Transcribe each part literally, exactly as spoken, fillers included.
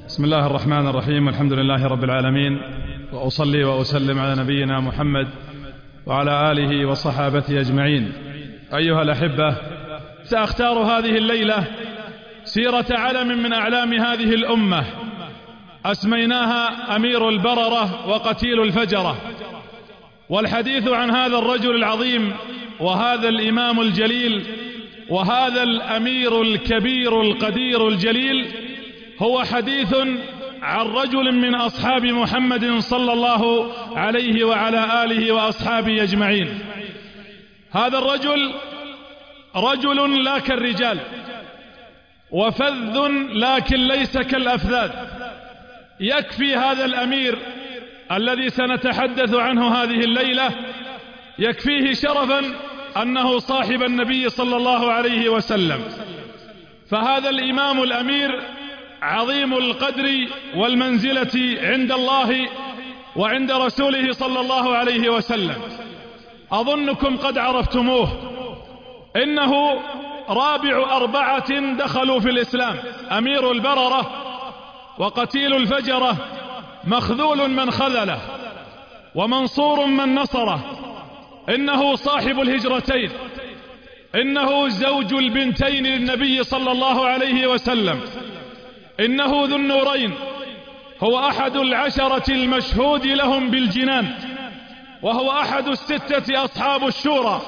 بسم الله الرحمن الرحيم. الحمد لله رب العالمين، وأصلي وأسلم على نبينا محمد وعلى آله وصحابته أجمعين. أيها الأحبة، سأختار هذه الليلة سيرة علم من أعلام هذه الأمة أسميناها أمير البررة وقتيل الفجرة، والحديث عن هذا الرجل العظيم وهذا الإمام الجليل وهذا الأمير الكبير القدير الجليل هو حديث عن رجل من أصحاب محمد صلى الله عليه وعلى آله وأصحابه أجمعين. هذا الرجل رجل لا كالرجال، وفذ لكن ليس كالأفذاذ. يكفي هذا الأمير الذي سنتحدث عنه هذه الليلة، يكفيه شرفا أنه صاحب النبي صلى الله عليه وسلم. فهذا الإمام الأمير عظيم القدر والمنزلة عند الله وعند رسوله صلى الله عليه وسلم. أظنكم قد عرفتموه، إنه رابع أربعة دخلوا في الإسلام، أمير البررة وقتيل الفجرة، مخذول من خذله ومنصور من نصره. إنه صاحب الهجرتين، إنه زوج البنتين للنبي صلى الله عليه وسلم، إنه ذو النورين، هو أحد العشرة المشهود لهم بالجنان، وهو أحد الستة أصحاب الشورى.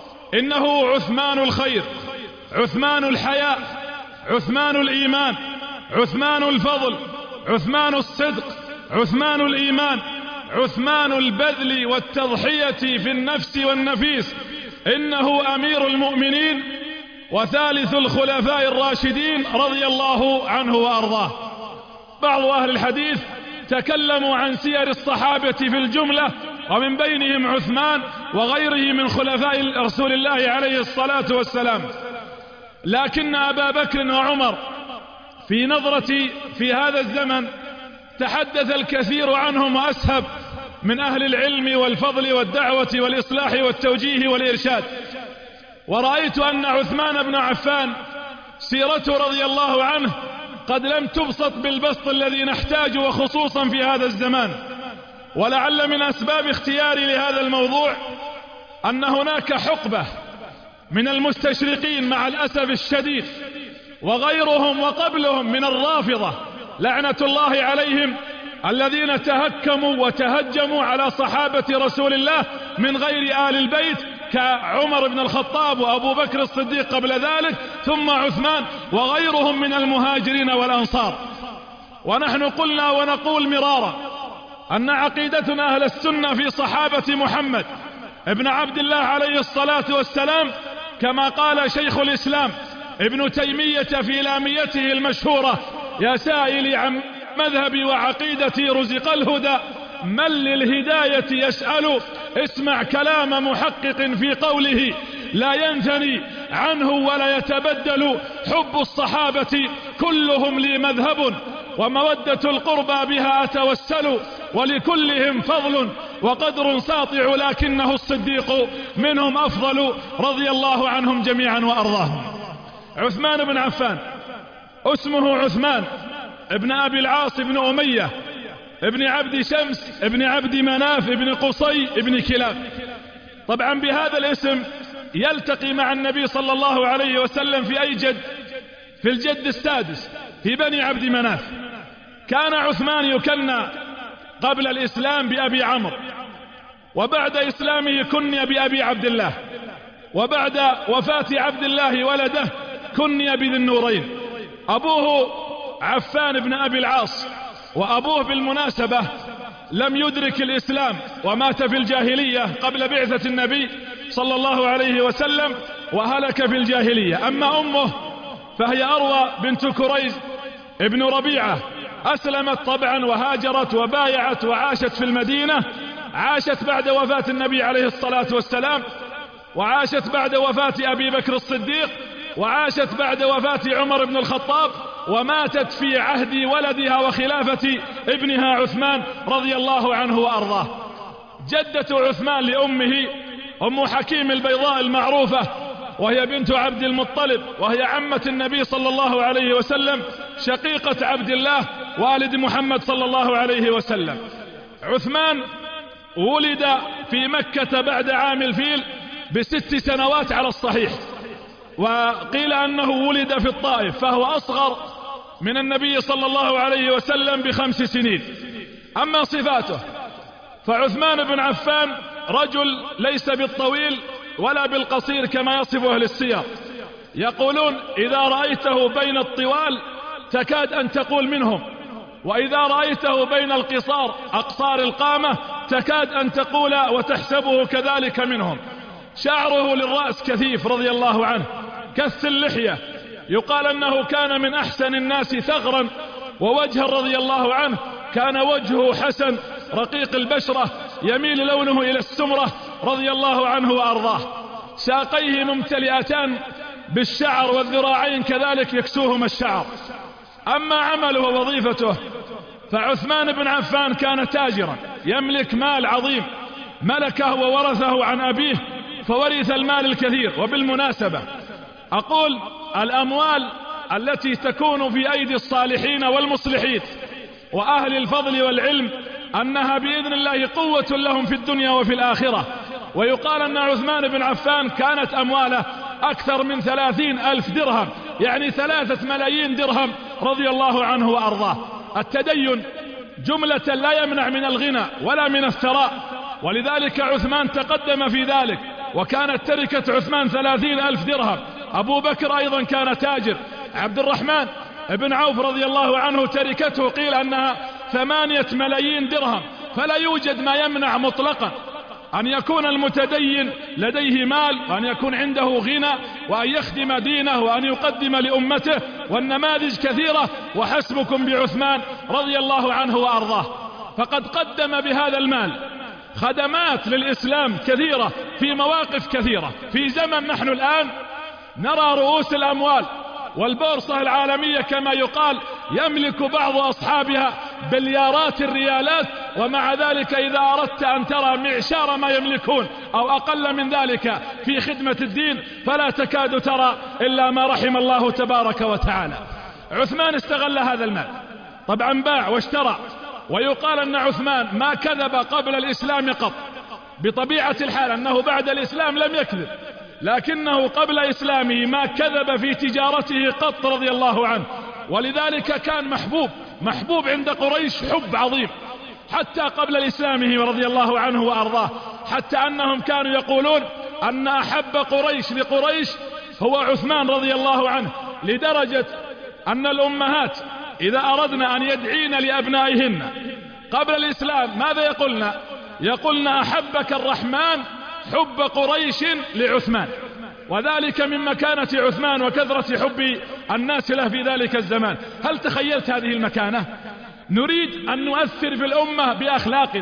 إنه عثمان الخير، عثمان الحياء، عثمان الإيمان، عثمان الفضل، عثمان الصدق، عثمان الإيمان، عثمان البذل والتضحية في النفس والنفيس. إنه أمير المؤمنين وثالث الخلفاء الراشدين رضي الله عنه وأرضاه. بعض أهل الحديث تكلموا عن سير الصحابة في الجملة، ومن بينهم عثمان وغيره من خلفاء رسول الله عليه الصلاة والسلام. لكن أبا بكر وعمر في نظرتي في هذا الزمن تحدث الكثير عنهم وأسهب من أهل العلم والفضل والدعوة والإصلاح والتوجيه والإرشاد. ورأيت أن عثمان بن عفان سيرته رضي الله عنه قد لم تبسط بالبسط الذي نحتاجه، وخصوصا في هذا الزمان. ولعل من أسباب اختياري لهذا الموضوع أن هناك حقبة من المستشرقين مع الأسف الشديد وغيرهم وقبلهم من الرافضة لعنة الله عليهم، الذين تهكموا وتهجموا على صحابة رسول الله من غير آل البيت، كعمر بن الخطاب وأبو بكر الصديق قبل ذلك، ثم عثمان وغيرهم من المهاجرين والأنصار. ونحن قلنا ونقول مرارا أن عقيدتنا أهل السنة في صحابة محمد ابن عبد الله عليه الصلاة والسلام، كما قال شيخ الإسلام ابن تيمية في لاميته المشهورة: يا سائلي عن مذهبي وعقيدتي رزق الهدى، من للهداية يسأل، اسمع كلام محقق في قوله لا ينثني عنه ولا يتبدل، حب الصحابة كلهم لي مذهب، ومودة القربى بها أتوسل، ولكلهم فضل وقدر ساطع، لكنه الصديق منهم أفضل، رضي الله عنهم جميعا وأرضاهم. عثمان بن عفان اسمه عثمان ابن أبي العاص ابن أمية ابن عبد شمس ابن عبد مناف ابن قصي ابن كلاب. طبعا بهذا الاسم يلتقي مع النبي صلى الله عليه وسلم في أي جد؟ في الجد السادس في بني عبد مناف. كان عثمان يكنى قبل الإسلام بأبي عمرو، وبعد إسلامه كني بأبي عبد الله، وبعد وفاة عبد الله ولده كني بذي النورين. أبوه عفان بن أبي العاص، وأبوه بالمناسبة لم يدرك الإسلام ومات في الجاهلية قبل بعثة النبي صلى الله عليه وسلم، وهلك في الجاهلية. أما أمه فهي أروى بنت كريز ابن ربيعة، أسلمت طبعا وهاجرت وبايعت وعاشت في المدينة. عاشت بعد وفاة النبي عليه الصلاة والسلام، وعاشت بعد وفاة أبي بكر الصديق، وعاشت بعد وفاة عمر بن الخطاب، وماتت في عهد ولدها وخلافة ابنها عثمان رضي الله عنه وأرضاه. جدة عثمان لأمه أم حكيم البيضاء المعروفة وهي بنت عبد المطلب، وهي عمة النبي صلى الله عليه وسلم، شقيقة عبد الله والد محمد صلى الله عليه وسلم. عثمان ولد في مكة بعد عام الفيل بست سنوات على الصحيح، وقيل أنه ولد في الطائف، فهو أصغر من النبي صلى الله عليه وسلم بخمس سنين. أما صفاته فعثمان بن عفان رجل ليس بالطويل ولا بالقصير كما يصف أهل السير، يقولون إذا رأيته بين الطوال تكاد أن تقول منهم، وإذا رأيته بين القصار أقصار القامة تكاد أن تقول وتحسبه كذلك منهم. شعره للرأس كثيف رضي الله عنه، كث اللحية، يقال أنه كان من أحسن الناس ثغرا ووجها رضي الله عنه، كان وجهه حسن رقيق البشرة يميل لونه إلى السمرة رضي الله عنه وأرضاه. ساقيه ممتلئتان بالشعر والذراعين كذلك يكسوهما الشعر. أما عمله ووظيفته فعثمان بن عفان كان تاجرا يملك مال عظيم ملكه وورثه عن أبيه، فورث المال الكثير. وبالمناسبة أقول الأموال التي تكون في أيدي الصالحين والمصلحين وأهل الفضل والعلم أنها بإذن الله قوة لهم في الدنيا وفي الآخرة. ويقال أن عثمان بن عفان كانت أمواله أكثر من ثلاثين ألف درهم، يعني ثلاثة ملايين درهم رضي الله عنه وأرضاه. التدين جملة لا يمنع من الغنى ولا من الثراء، ولذلك عثمان تقدم في ذلك، وكانت تركة عثمان ثلاثين ألف درهم. أبو بكر أيضا كان تاجر، عبد الرحمن ابن عوف رضي الله عنه تركته قيل أنها ثمانية ملايين درهم. فلا يوجد ما يمنع مطلقا أن يكون المتدين لديه مال، وأن يكون عنده غنى، وأن يخدم دينه، وأن يقدم لأمته، والنماذج كثيرة. وحسبكم بعثمان رضي الله عنه وأرضاه، فقد قدم بهذا المال خدمات للإسلام كثيرة في مواقف كثيرة. في زمن نحن الآن نرى رؤوس الأموال والبورصة العالمية كما يقال يملك بعض أصحابها بليارات الريالات، ومع ذلك إذا أردت أن ترى معشار ما يملكون أو أقل من ذلك في خدمة الدين فلا تكاد ترى إلا ما رحم الله تبارك وتعالى. عثمان استغل هذا المال، طبعا باع واشترى. ويقال أن عثمان ما كذب قبل الإسلام قط، بطبيعة الحال أنه بعد الإسلام لم يكذب، لكنه قبل إسلامه ما كذب في تجارته قط رضي الله عنه. ولذلك كان محبوب محبوب عند قريش حب عظيم حتى قبل الإسلامه رضي الله عنه وأرضاه، حتى أنهم كانوا يقولون أن أحب قريش لقريش هو عثمان رضي الله عنه، لدرجة أن الأمهات إذا أردن أن يدعين لأبنائهن قبل الإسلام ماذا يقولن؟ يقولن أحبك الرحمن حب قريش لعثمان، وذلك من مكانة عثمان وكثرة حب الناس له في ذلك الزمان. هل تخيلت هذه المكانة؟ نريد أن نؤثر في الأمة بأخلاقنا.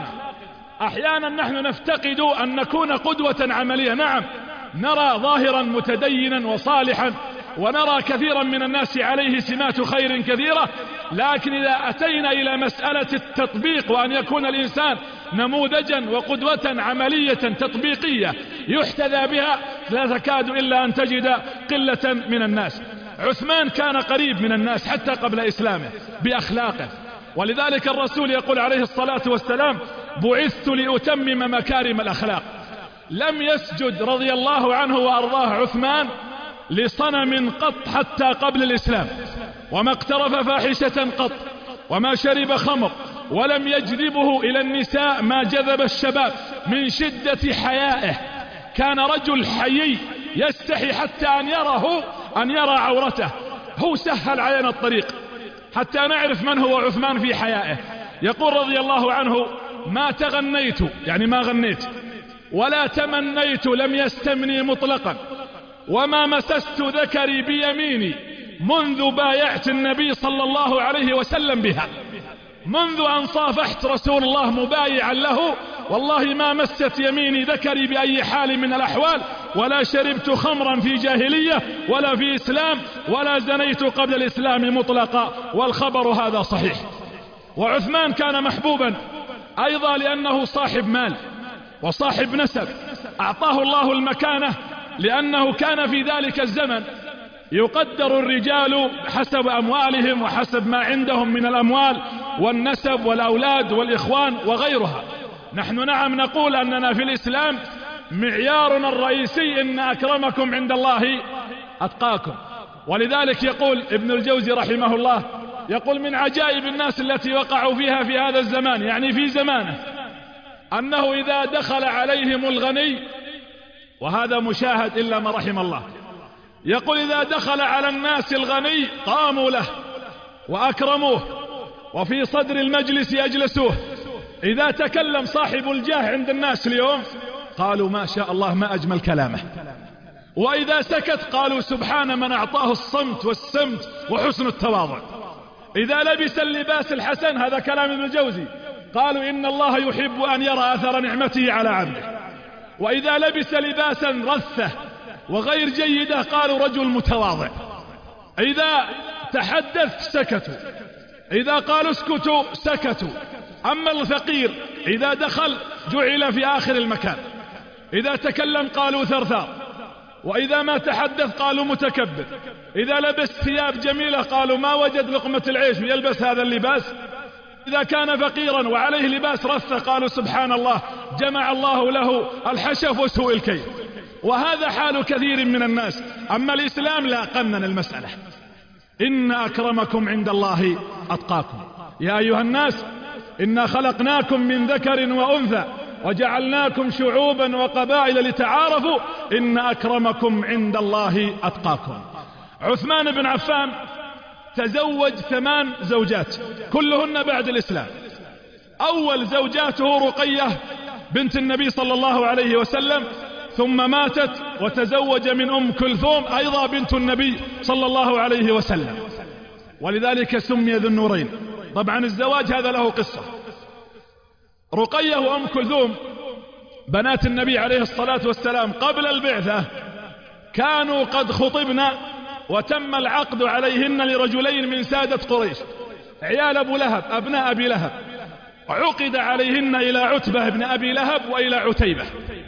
أحيانا نحن نفتقد أن نكون قدوة عملية. نعم نرى ظاهرا متدينا وصالحا، ونرى كثيرا من الناس عليه سمات خير كثيرة، لكن إذا أتينا إلى مسألة التطبيق وأن يكون الإنسان نموذجا وقدوة عملية تطبيقية يحتذى بها لا تكاد إلا أن تجد قلة من الناس. عثمان كان قريب من الناس حتى قبل إسلامه بأخلاقه، ولذلك الرسول يقول عليه الصلاة والسلام بعثت لأتمم مكارم الأخلاق. لم يسجد رضي الله عنه وأرضاه عثمان لصنم قط حتى قبل الإسلام، وما اقترف فاحشة قط، وما شرب خمر، ولم يجذبه إلى النساء ما جذب الشباب من شدة حيائه. كان رجل حيي يستحي حتى أن يره أن يرى عورته. هو سهل علينا الطريق حتى نعرف من هو عثمان في حيائه. يقول رضي الله عنه ما تغنيت يعني ما غنيت ولا تمنيت لم يستمني مطلقا، وما مسست ذكري بيميني منذ بايعت النبي صلى الله عليه وسلم بها. منذ أن صافحت رسول الله مبايعا له والله ما مست يميني ذكري بأي حال من الأحوال، ولا شربت خمرا في جاهلية ولا في إسلام، ولا زنيت قبل الإسلام مطلقا، والخبر هذا صحيح. وعثمان كان محبوبا أيضا لأنه صاحب مال وصاحب نسب، أعطاه الله المكانة لأنه كان في ذلك الزمن يقدر الرجال حسب أموالهم وحسب ما عندهم من الأموال والنسب والأولاد والإخوان وغيرها. نحن نعم نقول أننا في الإسلام معيارنا الرئيسي إن أكرمكم عند الله أتقاكم. ولذلك يقول ابن الجوزي رحمه الله، يقول من عجائب الناس التي وقعوا فيها في هذا الزمان، يعني في زمانه، أنه إذا دخل عليهم الغني، وهذا مشاهد إلا ما رحم الله، يقول إذا دخل على الناس الغني قاموا له وأكرموه وفي صدر المجلس يجلسوه. إذا تكلم صاحب الجاه عند الناس اليوم قالوا ما شاء الله ما أجمل كلامه، وإذا سكت قالوا سبحان من أعطاه الصمت والسمت وحسن التواضع. إذا لبس اللباس الحسن، هذا كلام ابن الجوزي، قالوا إن الله يحب أن يرى أثر نعمته على عبده. وإذا لبس لباسا رثة وغير جيدة قالوا رجل متواضع. إذا تحدث سكتوا، إذا قالوا اسكتوا سكتوا. أما الفقير إذا دخل جعل في آخر المكان، إذا تكلم قالوا ثرثار، وإذا ما تحدث قالوا متكبر. إذا لبس ثياب جميلة قالوا ما وجد لقمة العيش ويلبس هذا اللباس. إذا كان فقيرا وعليه لباس رثة قالوا سبحان الله جمع الله له الحشف وسوء الكيل. وهذا حال كثير من الناس. أما الإسلام لا، قنن المسألة، إن أكرمكم عند الله أتقاكم. يا أيها الناس إنا خلقناكم من ذكر وأنثى وجعلناكم شعوبا وقبائل لتعارفوا إن أكرمكم عند الله أتقاكم. عثمان بن عفان تزوج ثمان زوجات كلهن بعد الإسلام. أول زوجاته رقية بنت النبي صلى الله عليه وسلم، ثم ماتت وتزوج من أم كلثوم أيضا بنت النبي صلى الله عليه وسلم، ولذلك سمي ذو النورين. طبعا الزواج هذا له قصة. رقية وأم كلثوم بنات النبي عليه الصلاة والسلام قبل البعثة كانوا قد خطبنا وتم العقد عليهن لرجلين من سادة قريش، عيال أبو لهب أبناء أبي لهب، عقد عليهن إلى عتبة بن أبي لهب وإلى عتيبة.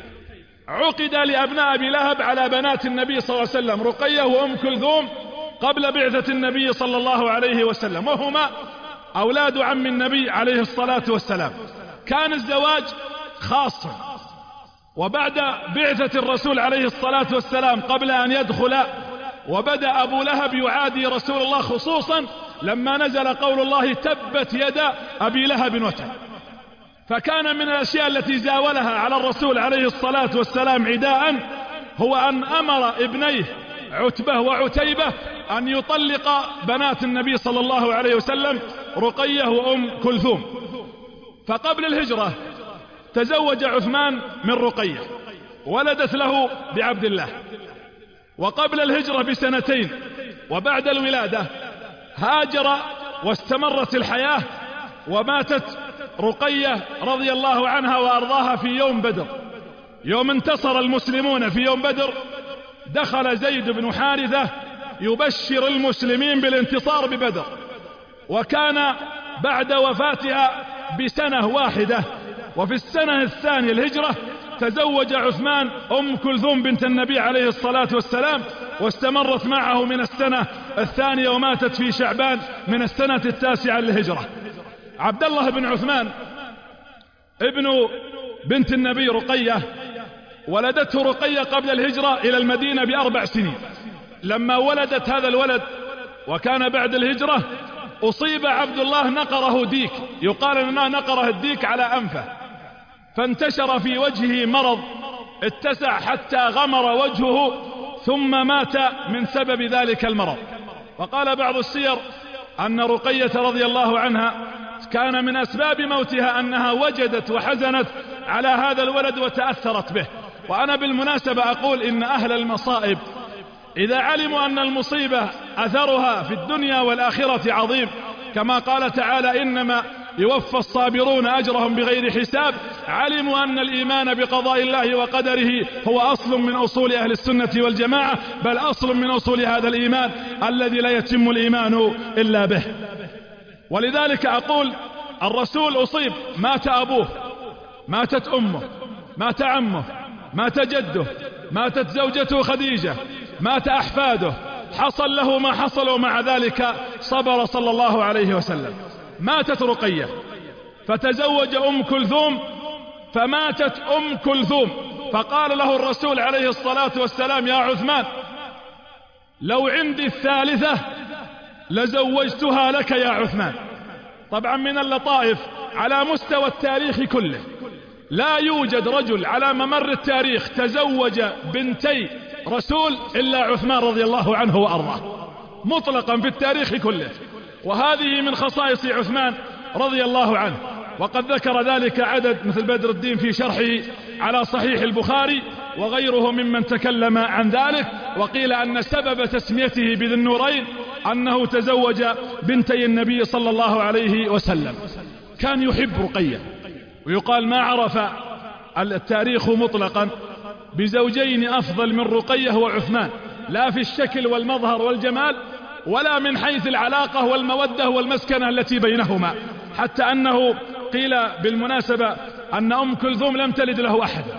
عقد لأبناء أبي لهب على بنات النبي صلى الله عليه وسلم رقية وأم كلثوم قبل بعثة النبي صلى الله عليه وسلم، وهما أولاد عم النبي عليه الصلاة والسلام. كان الزواج خاصا، وبعد بعثة الرسول عليه الصلاة والسلام قبل أن يدخل، وبدأ أبو لهب يعادي رسول الله خصوصا لما نزل قول الله تبت يدا أبي لهب وتب. فكان من الأشياء التي زاولها على الرسول عليه الصلاة والسلام عداء هو أن أمر ابنيه عتبة وعتيبة أن يطلق بنات النبي صلى الله عليه وسلم رقية وأم كلثوم. فقبل الهجرة تزوج عثمان من رقية، ولدت له بعبد الله. وقبل الهجرة بسنتين وبعد الولادة هاجر واستمرت الحياة، وماتت رقية رضي الله عنها وأرضاها في يوم بدر. يوم انتصر المسلمون في يوم بدر دخل زيد بن حارثة يبشر المسلمين بالانتصار ببدر، وكان بعد وفاتها بسنة واحدة. وفي السنة الثانية الهجرة تزوج عثمان أم كلثوم بنت النبي عليه الصلاة والسلام، واستمرت معه من السنة الثانية، وماتت في شعبان من السنة التاسعة للهجرة. عبد الله بن عثمان ابن بنت النبي رقية ولدته رقية قبل الهجرة إلى المدينة بأربع سنين. لما ولدت هذا الولد وكان بعد الهجرة أصيب عبد الله نقره ديك، يقال أنه نقره الديك على أنفه، فانتشر في وجهه مرض اتسع حتى غمر وجهه، ثم مات من سبب ذلك المرض. وقال بعض السير أن رقية رضي الله عنها كان من أسباب موتها أنها وجدت وحزنت على هذا الولد وتأثرت به. وأنا بالمناسبة أقول إن أهل المصائب إذا علموا أن المصيبة أثرها في الدنيا والآخرة عظيم، كما قال تعالى إنما يوفى الصابرون أجرهم بغير حساب، علموا أن الإيمان بقضاء الله وقدره هو أصل من أصول أهل السنة والجماعة، بل أصل من أصول هذا الإيمان الذي لا يتم الإيمان إلا به. ولذلك أقول الرسول أصيب، مات أبوه، ماتت أمه، مات عمه، مات جده، ماتت زوجته خديجة، مات أحفاده، حصل له ما حصل، ومع ذلك صبر صلى الله عليه وسلم. ماتت رقية فتزوج أم كلثوم، فماتت أم كلثوم، فقال له الرسول عليه الصلاة والسلام: يا عثمان، لو عندي الثالثة لزوجتها لك يا عثمان. طبعا من اللطائف على مستوى التاريخ كله، لا يوجد رجل على ممر التاريخ تزوج بنتي رسول إلا عثمان رضي الله عنه وأرضاه، مطلقا في التاريخ كله، وهذه من خصائص عثمان رضي الله عنه. وقد ذكر ذلك عدد مثل بدر الدين في شرحه على صحيح البخاري وغيره ممن تكلم عن ذلك. وقيل أن سبب تسميته بذي النورين أنه تزوج بنتي النبي صلى الله عليه وسلم. كان يحب رقية، ويقال ما عرف التاريخ مطلقا بزوجين أفضل من رقية وعثمان، لا في الشكل والمظهر والجمال، ولا من حيث العلاقة والمودة والمسكنة التي بينهما، حتى أنه قيل بالمناسبة أن أم كلثوم لم تلد له أحدا،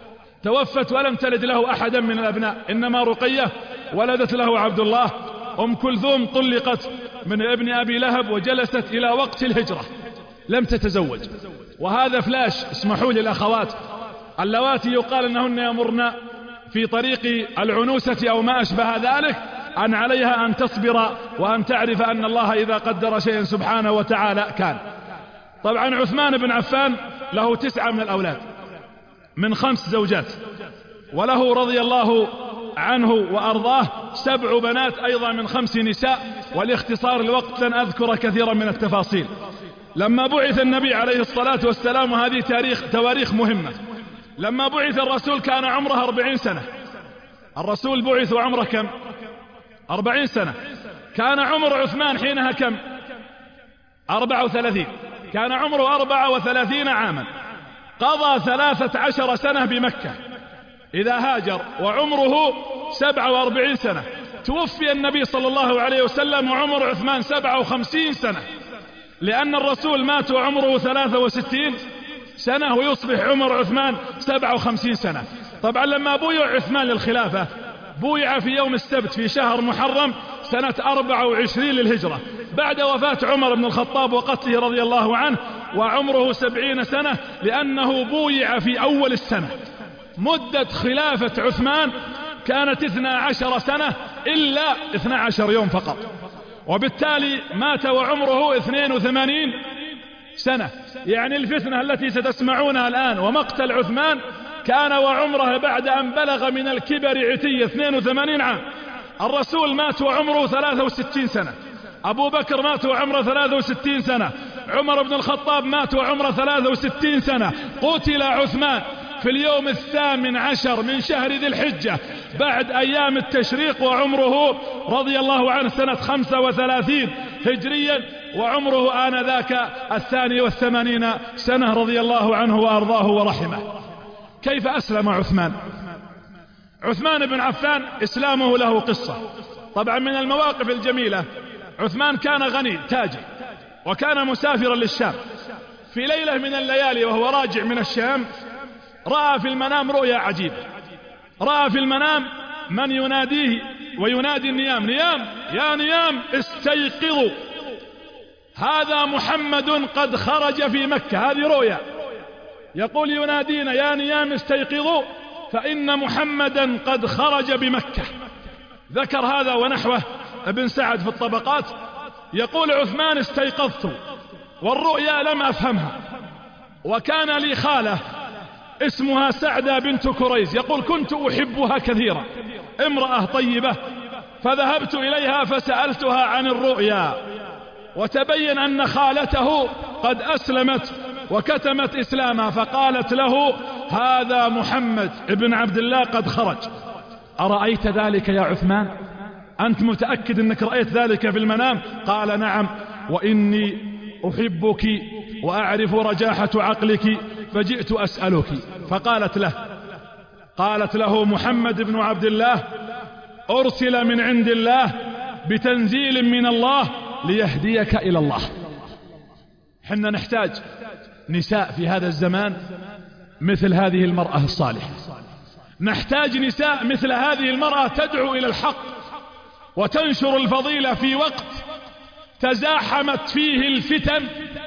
توفت ولم تلد له أحدا من الأبناء، إنما رقية ولدت له عبد الله. أم كلثوم طلقت من ابن أبي لهب وجلست إلى وقت الهجرة لم تتزوج. وهذا فلاش، اسمحوا لي الأخوات اللواتي يقال أنهن يمرن في طريق العنوسة أو ما أشبه ذلك، أن عليها أن تصبر وأن تعرف أن الله إذا قدر شيئا سبحانه وتعالى كان. طبعا عثمان بن عفان له تسعة من الأولاد من خمس زوجات، وله رضي الله عنه وأرضاه سبع بنات أيضا من خمس نساء، ولاختصار الوقت لن أذكر كثيرا من التفاصيل. لما بعث النبي عليه الصلاة والسلام، وهذه تاريخ تواريخ مهمة، لما بعث الرسول كان عمره أربعين سنة. الرسول بعث وعمره كم؟ أربعين سنة. كان عمر عثمان حينها كم؟ أربعة وثلاثين. كان عمره أربعة وثلاثين عاما، قضى ثلاثة عشر سنة بمكة إذا هاجر، وعمره سبعة وأربعين سنة. توفي النبي صلى الله عليه وسلم وعمر عثمان سبعة وخمسين سنة، لأن الرسول مات وعمره ثلاثة وستين سنة، ويصبح عمر عثمان سبعة وخمسين سنة. طبعا لما بويع عثمان للخلافة بويع في يوم السبت في شهر محرم سنة أربعة وعشرين للهجرة، بعد وفاة عمر بن الخطاب وقتله رضي الله عنه، وعمره سبعين سنة، لأنه بويع في أول السنة. مدة خلافة عثمان كانت اثنا عشر سنة إلا اثنا عشر يوم فقط، وبالتالي مات وعمره اثنين وثمانين سنة. يعني الفتنة التي ستسمعونها الآن ومقتل عثمان كان وعمره بعد أن بلغ من الكبر عتية اثنين وثمانين عام. الرسول مات وعمره ثلاثة وستين سنة، أبو بكر مات وعمره ثلاثة وستين سنة، عمر بن الخطاب مات وعمره ثلاثة وستين سنة. قتل عثمان في اليوم الثامن عشر من شهر ذي الحجة بعد أيام التشريق، وعمره رضي الله عنه سنة خمسة وثلاثين هجريا، وعمره آنذاك الثاني والثمانين سنة رضي الله عنه وأرضاه ورحمه. كيف أسلم عثمان؟ عثمان بن عفان إسلامه له قصة. طبعا من المواقف الجميلة، عثمان كان غني تاجر، وكان مسافرا للشام. في ليلة من الليالي وهو راجع من الشام رأى في المنام رؤيا عجيبة. رأى في المنام من يناديه وينادي النيام: نيام يا نيام استيقظوا، هذا محمد قد خرج في مكة. هذه رؤيا، يقول ينادينا: يا نيام استيقظوا فإن محمدا قد خرج بمكة. ذكر هذا ونحوه ابن سعد في الطبقات. يقول عثمان: استيقظت والرؤيا لم أفهمها، وكان لي خالة اسمها سعدة بنت كريز، يقول كنت أحبها كثيرا، امرأة طيبة، فذهبت إليها فسألتها عن الرؤيا، وتبين أن خالته قد أسلمت وكتمت إسلامها، فقالت له: هذا محمد ابن عبد الله قد خرج. أرأيت ذلك يا عثمان؟ أنت متأكد أنك رأيت ذلك في المنام؟ قال: نعم، وإني أحبك وأعرف رجاحة عقلك فجئت أسألك. فقالت له قالت له: محمد بن عبد الله أرسل من عند الله بتنزيل من الله ليهديك إلى الله. حنا نحتاج نساء في هذا الزمان مثل هذه المرأة الصالحة، نحتاج نساء مثل هذه المرأة تدعو إلى الحق وتنشر الفضيلة في وقت تزاحمت فيه الفتن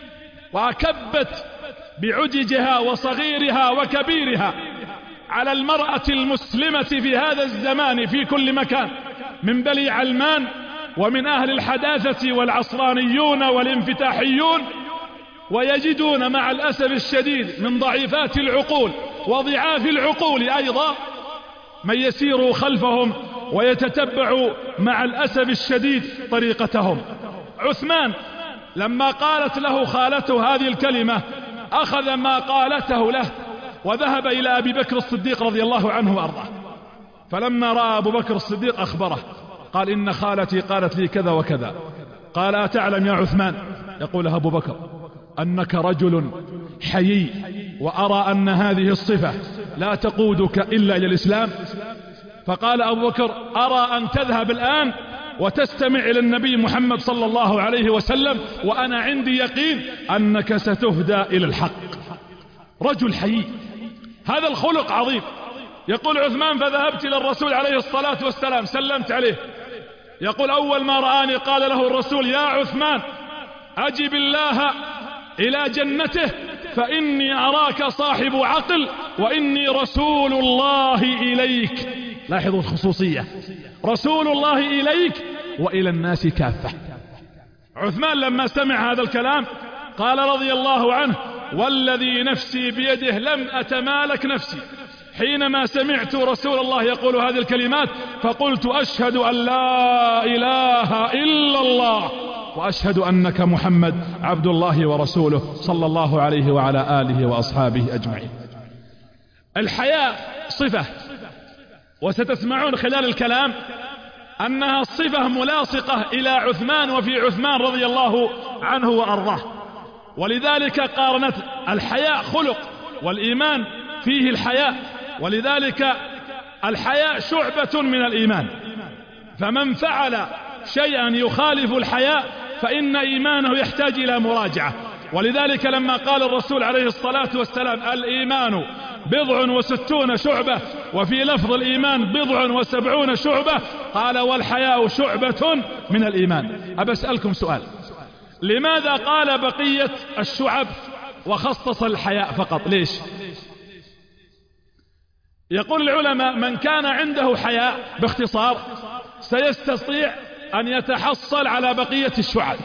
وأكبت بعججها وصغيرها وكبيرها على المرأة المسلمة في هذا الزمان في كل مكان، من بني علمان ومن أهل الحداثة والعصرانيون والانفتاحيون، ويجدون مع الأسف الشديد من ضعيفات العقول وضعاف العقول أيضا من يسير خلفهم ويتتبع مع الأسف الشديد طريقتهم. عثمان لما قالت له خالته هذه الكلمة أخذ ما قالته له وذهب إلى أبي بكر الصديق رضي الله عنه وأرضاه، فلما رأى أبو بكر الصديق أخبره قال إن خالتي قالت لي كذا وكذا. قال أتعلم يا عثمان، يقول أبو بكر، أنك رجل حيي وأرى أن هذه الصفة لا تقودك إلا إلى الإسلام؟ فقال أبو بكر أرى أن تذهب الآن وتستمع إلى النبي محمد صلى الله عليه وسلم، وأنا عندي يقين أنك ستهدى إلى الحق. رجل حيي، هذا الخلق عظيم. يقول عثمان فذهبت إلى الرسول عليه الصلاة والسلام سلمت عليه، يقول أول ما رآني قال له الرسول يا عثمان أجب الله إلى جنته فإني أراك صاحب عقل وإني رسول الله إليك. لاحظوا الخصوصية، رسول الله إليك وإلى الناس كافة. عثمان لما سمع هذا الكلام قال رضي الله عنه والذي نفسي بيده لم أتمالك نفسي حينما سمعت رسول الله يقول هذه الكلمات، فقلت أشهد أن لا إله إلا الله وأشهد أنك محمد عبد الله ورسوله صلى الله عليه وعلى آله وأصحابه أجمعين. الحياء صفة، وستسمعون خلال الكلام أنها صفة ملاصقة إلى عثمان وفي عثمان رضي الله عنه وأرضاه، ولذلك قارنت الحياء خلق والإيمان فيه الحياء، ولذلك الحياء شعبة من الإيمان، فمن فعل شيئا يخالف الحياء فإن إيمانه يحتاج إلى مراجعة. ولذلك لما قال الرسول عليه الصلاة والسلام الإيمان بضع وستون شعبة، وفي لفظ الإيمان بضع وسبعون شعبة، قال والحياء شعبة من الإيمان. أبسألكم سؤال، لماذا قال بقية الشعب وخصص الحياء فقط؟ ليش؟ يقول العلماء من كان عنده حياء باختصار سيستطيع أن يتحصل على بقية الشعب،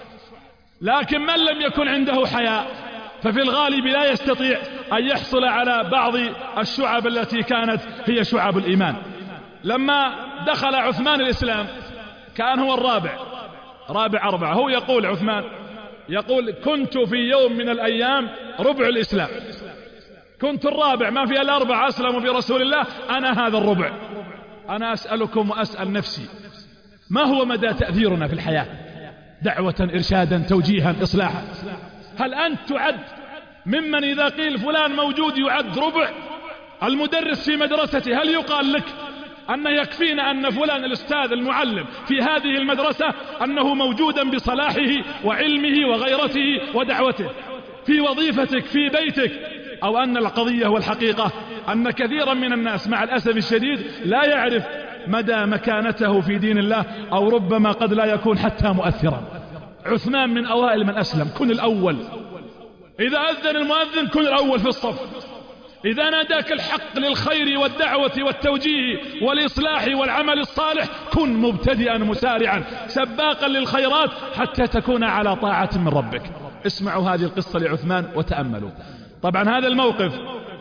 لكن من لم يكن عنده حياء ففي الغالب لا يستطيع أن يحصل على بعض الشعب التي كانت هي شعب الإيمان. لما دخل عثمان الإسلام كان هو الرابع، رابع أربعة. هو يقول عثمان يقول كنت في يوم من الأيام ربع الإسلام، كنت الرابع، ما في الأربعة أسلموا برسول الله، أنا هذا الربع. أنا أسألكم وأسأل نفسي، ما هو مدى تأثيرنا في الحياة؟ دعوة، إرشادا، توجيها، إصلاحا. هل أنت تعد ممن إذا قيل فلان موجود يعد ربع؟ المدرس في مدرسته هل يقال لك أن يكفينا أن فلان الأستاذ المعلم في هذه المدرسة أنه موجودا بصلاحه وعلمه وغيرته ودعوته؟ في وظيفتك، في بيتك. أو أن القضية والحقيقة أن كثيرا من الناس مع الأسف الشديد لا يعرف مدى مكانته في دين الله، أو ربما قد لا يكون حتى مؤثرا. عثمان من أوائل من أسلم، كن الأول. إذا أذن المؤذن كن الأول في الصف. إذا ناداك الحق للخير والدعوة والتوجيه والإصلاح والعمل الصالح كن مبتدئا مسارعا سباقا للخيرات حتى تكون على طاعة من ربك. اسمعوا هذه القصة لعثمان وتأملوا. طبعا هذا الموقف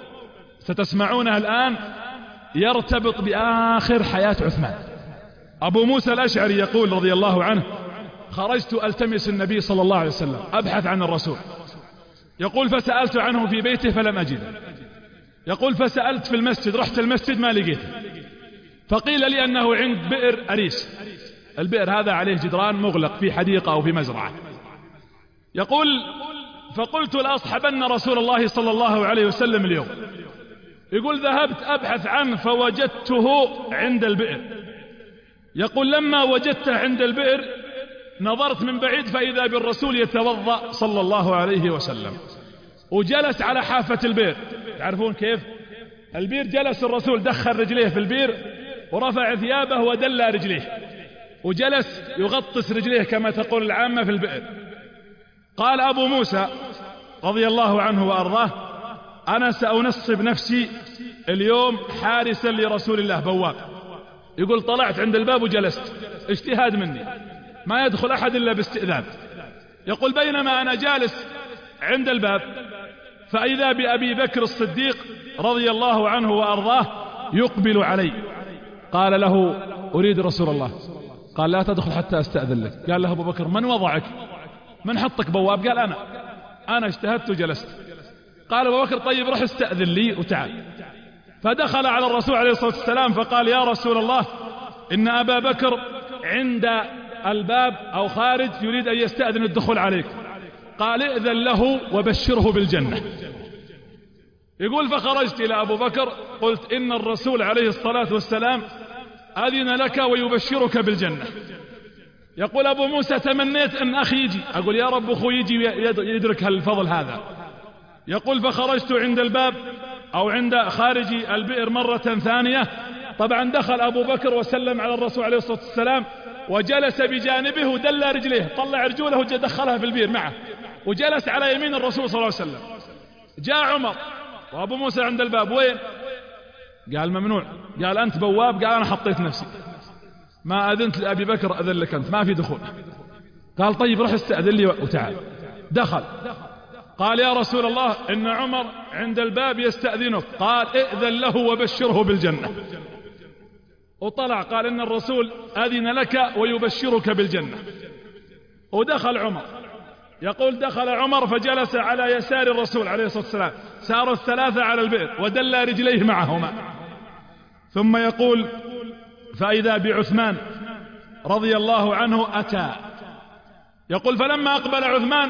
ستسمعونها الآن يرتبط بآخر حياة عثمان. أبو موسى الأشعري يقول رضي الله عنه خرجت ألتمس النبي صلى الله عليه وسلم أبحث عن الرسول، يقول فسألت عنه في بيته فلم أجده، يقول فسألت في المسجد، رحت المسجد ما لقيته، فقيل لي أنه عند بئر أريس. البئر هذا عليه جدران مغلق في حديقة أو في مزرعة. يقول فقلت لأصحبن رسول الله صلى الله عليه وسلم اليوم. يقول ذهبت أبحث عنه فوجدته عند البئر. يقول لما وجدته عند البئر نظرت من بعيد فإذا بالرسول يتوضأ صلى الله عليه وسلم، وجلس على حافة البئر. تعرفون كيف؟ البير جلس الرسول، دخل رجليه في البير ورفع ثيابه ودلى رجليه، وجلس يغطس رجليه كما تقول العامة في البئر. قال أبو موسى رضي الله عنه وأرضاه: أنا سأنصب نفسي اليوم حارسا لرسول الله بواب. يقول طلعت عند الباب وجلست، اجتهاد مني، ما يدخل أحد إلا باستئذان. يقول بينما أنا جالس عند الباب فإذا بأبي بكر الصديق رضي الله عنه وأرضاه يقبل علي. قال له: أريد رسول الله. قال: لا تدخل حتى أستأذن لك. قال له أبو بكر: من وضعك؟ من حطك بواب؟ قال: أنا أنا اجتهدت وجلست. قال أبو بكر: طيب رح استأذن لي وتعال. فدخل على الرسول عليه الصلاة والسلام فقال: يا رسول الله، إن أبا بكر عند الباب أو خارج يريد أن يستأذن الدخول عليك. قال: ائذن له وبشره بالجنة. يقول فخرجت إلى أبو بكر قلت: إن الرسول عليه الصلاة والسلام أذن لك ويبشرك بالجنة. يقول أبو موسى: تمنيت أن أخي يجي، أقول يا رب أخو يجي يدرك هالفضل هذا. يقول فخرجت عند الباب أو عند خارج البئر مرة ثانية. طبعا دخل أبو بكر وسلم على الرسول عليه الصلاة والسلام وجلس بجانبه ودلى رجليه، طلع رجوله ودخلها في البئر معه وجلس على يمين الرسول صلى الله عليه وسلم. جاء عمر وأبو موسى عند الباب: وين؟ قال: ممنوع. قال: أنت بواب؟ قال: أنا حطيت نفسي، ما أذنت لأبي بكر أذن لك أنت، ما في دخول. قال: طيب رح استأذن لي وتعال. دخل قال: يا رسول الله، إن عمر عند الباب يستأذنك. قال: ائذن له وبشره بالجنة. وطلع قال: إن الرسول أذن لك ويبشرك بالجنة. ودخل عمر. يقول دخل عمر فجلس على يسار الرسول عليه الصلاة والسلام، سار الثلاثة على البئر ودلى رجليه معهما. ثم يقول: فإذا بعثمان رضي الله عنه أتى. يقول فلما أقبل عثمان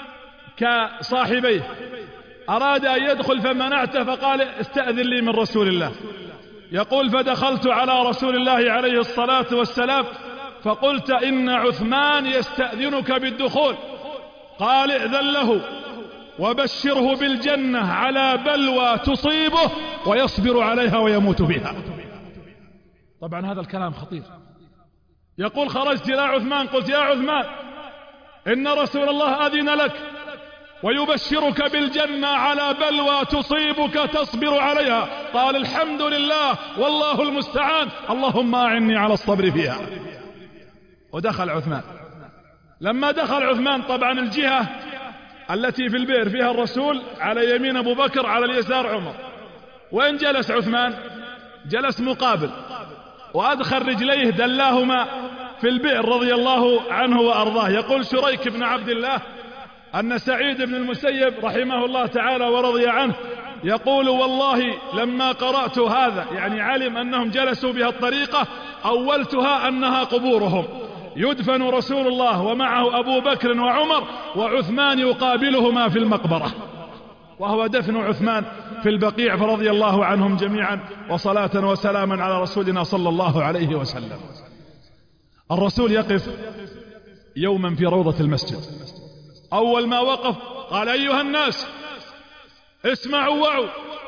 كصاحبيه أراد أن يدخل فمنعته، فقال: استأذن لي من رسول الله. يقول فدخلت على رسول الله عليه الصلاة والسلام فقلت: إن عثمان يستأذنك بالدخول. قال: ائذن له وبشره بالجنة على بلوى تصيبه ويصبر عليها ويموت بها. طبعا هذا الكلام خطير. يقول خرجت إلى عثمان قلت: يا عثمان، إن رسول الله أذن لك ويبشرك بالجنة على بلوى تصيبك تصبر عليها. قال: الحمد لله والله المستعان، اللهم أعني على الصبر فيها. ودخل عثمان. لما دخل عثمان طبعا الجهة التي في البئر فيها الرسول، على يمين أبو بكر، على اليسار عمر. وين جلس عثمان؟ جلس مقابل، وأدخل رجليه دلاهما في البئر رضي الله عنه وأرضاه. يقول شريك بن عبد الله أن سعيد بن المسيب رحمه الله تعالى ورضي عنه يقول: والله لما قرأت هذا، يعني علم أنهم جلسوا بها الطريقة، أولتها أنها قبورهم، يدفن رسول الله ومعه أبو بكر وعمر وعثمان يقابلهما في المقبرة، وهو دفن عثمان في البقيع، فرضي الله عنهم جميعا، وصلاة وسلاما على رسولنا صلى الله عليه وسلم. الرسول يقف يوما في روضة المسجد، أول ما وقف قال: أيها الناس اسمعوا وعوا،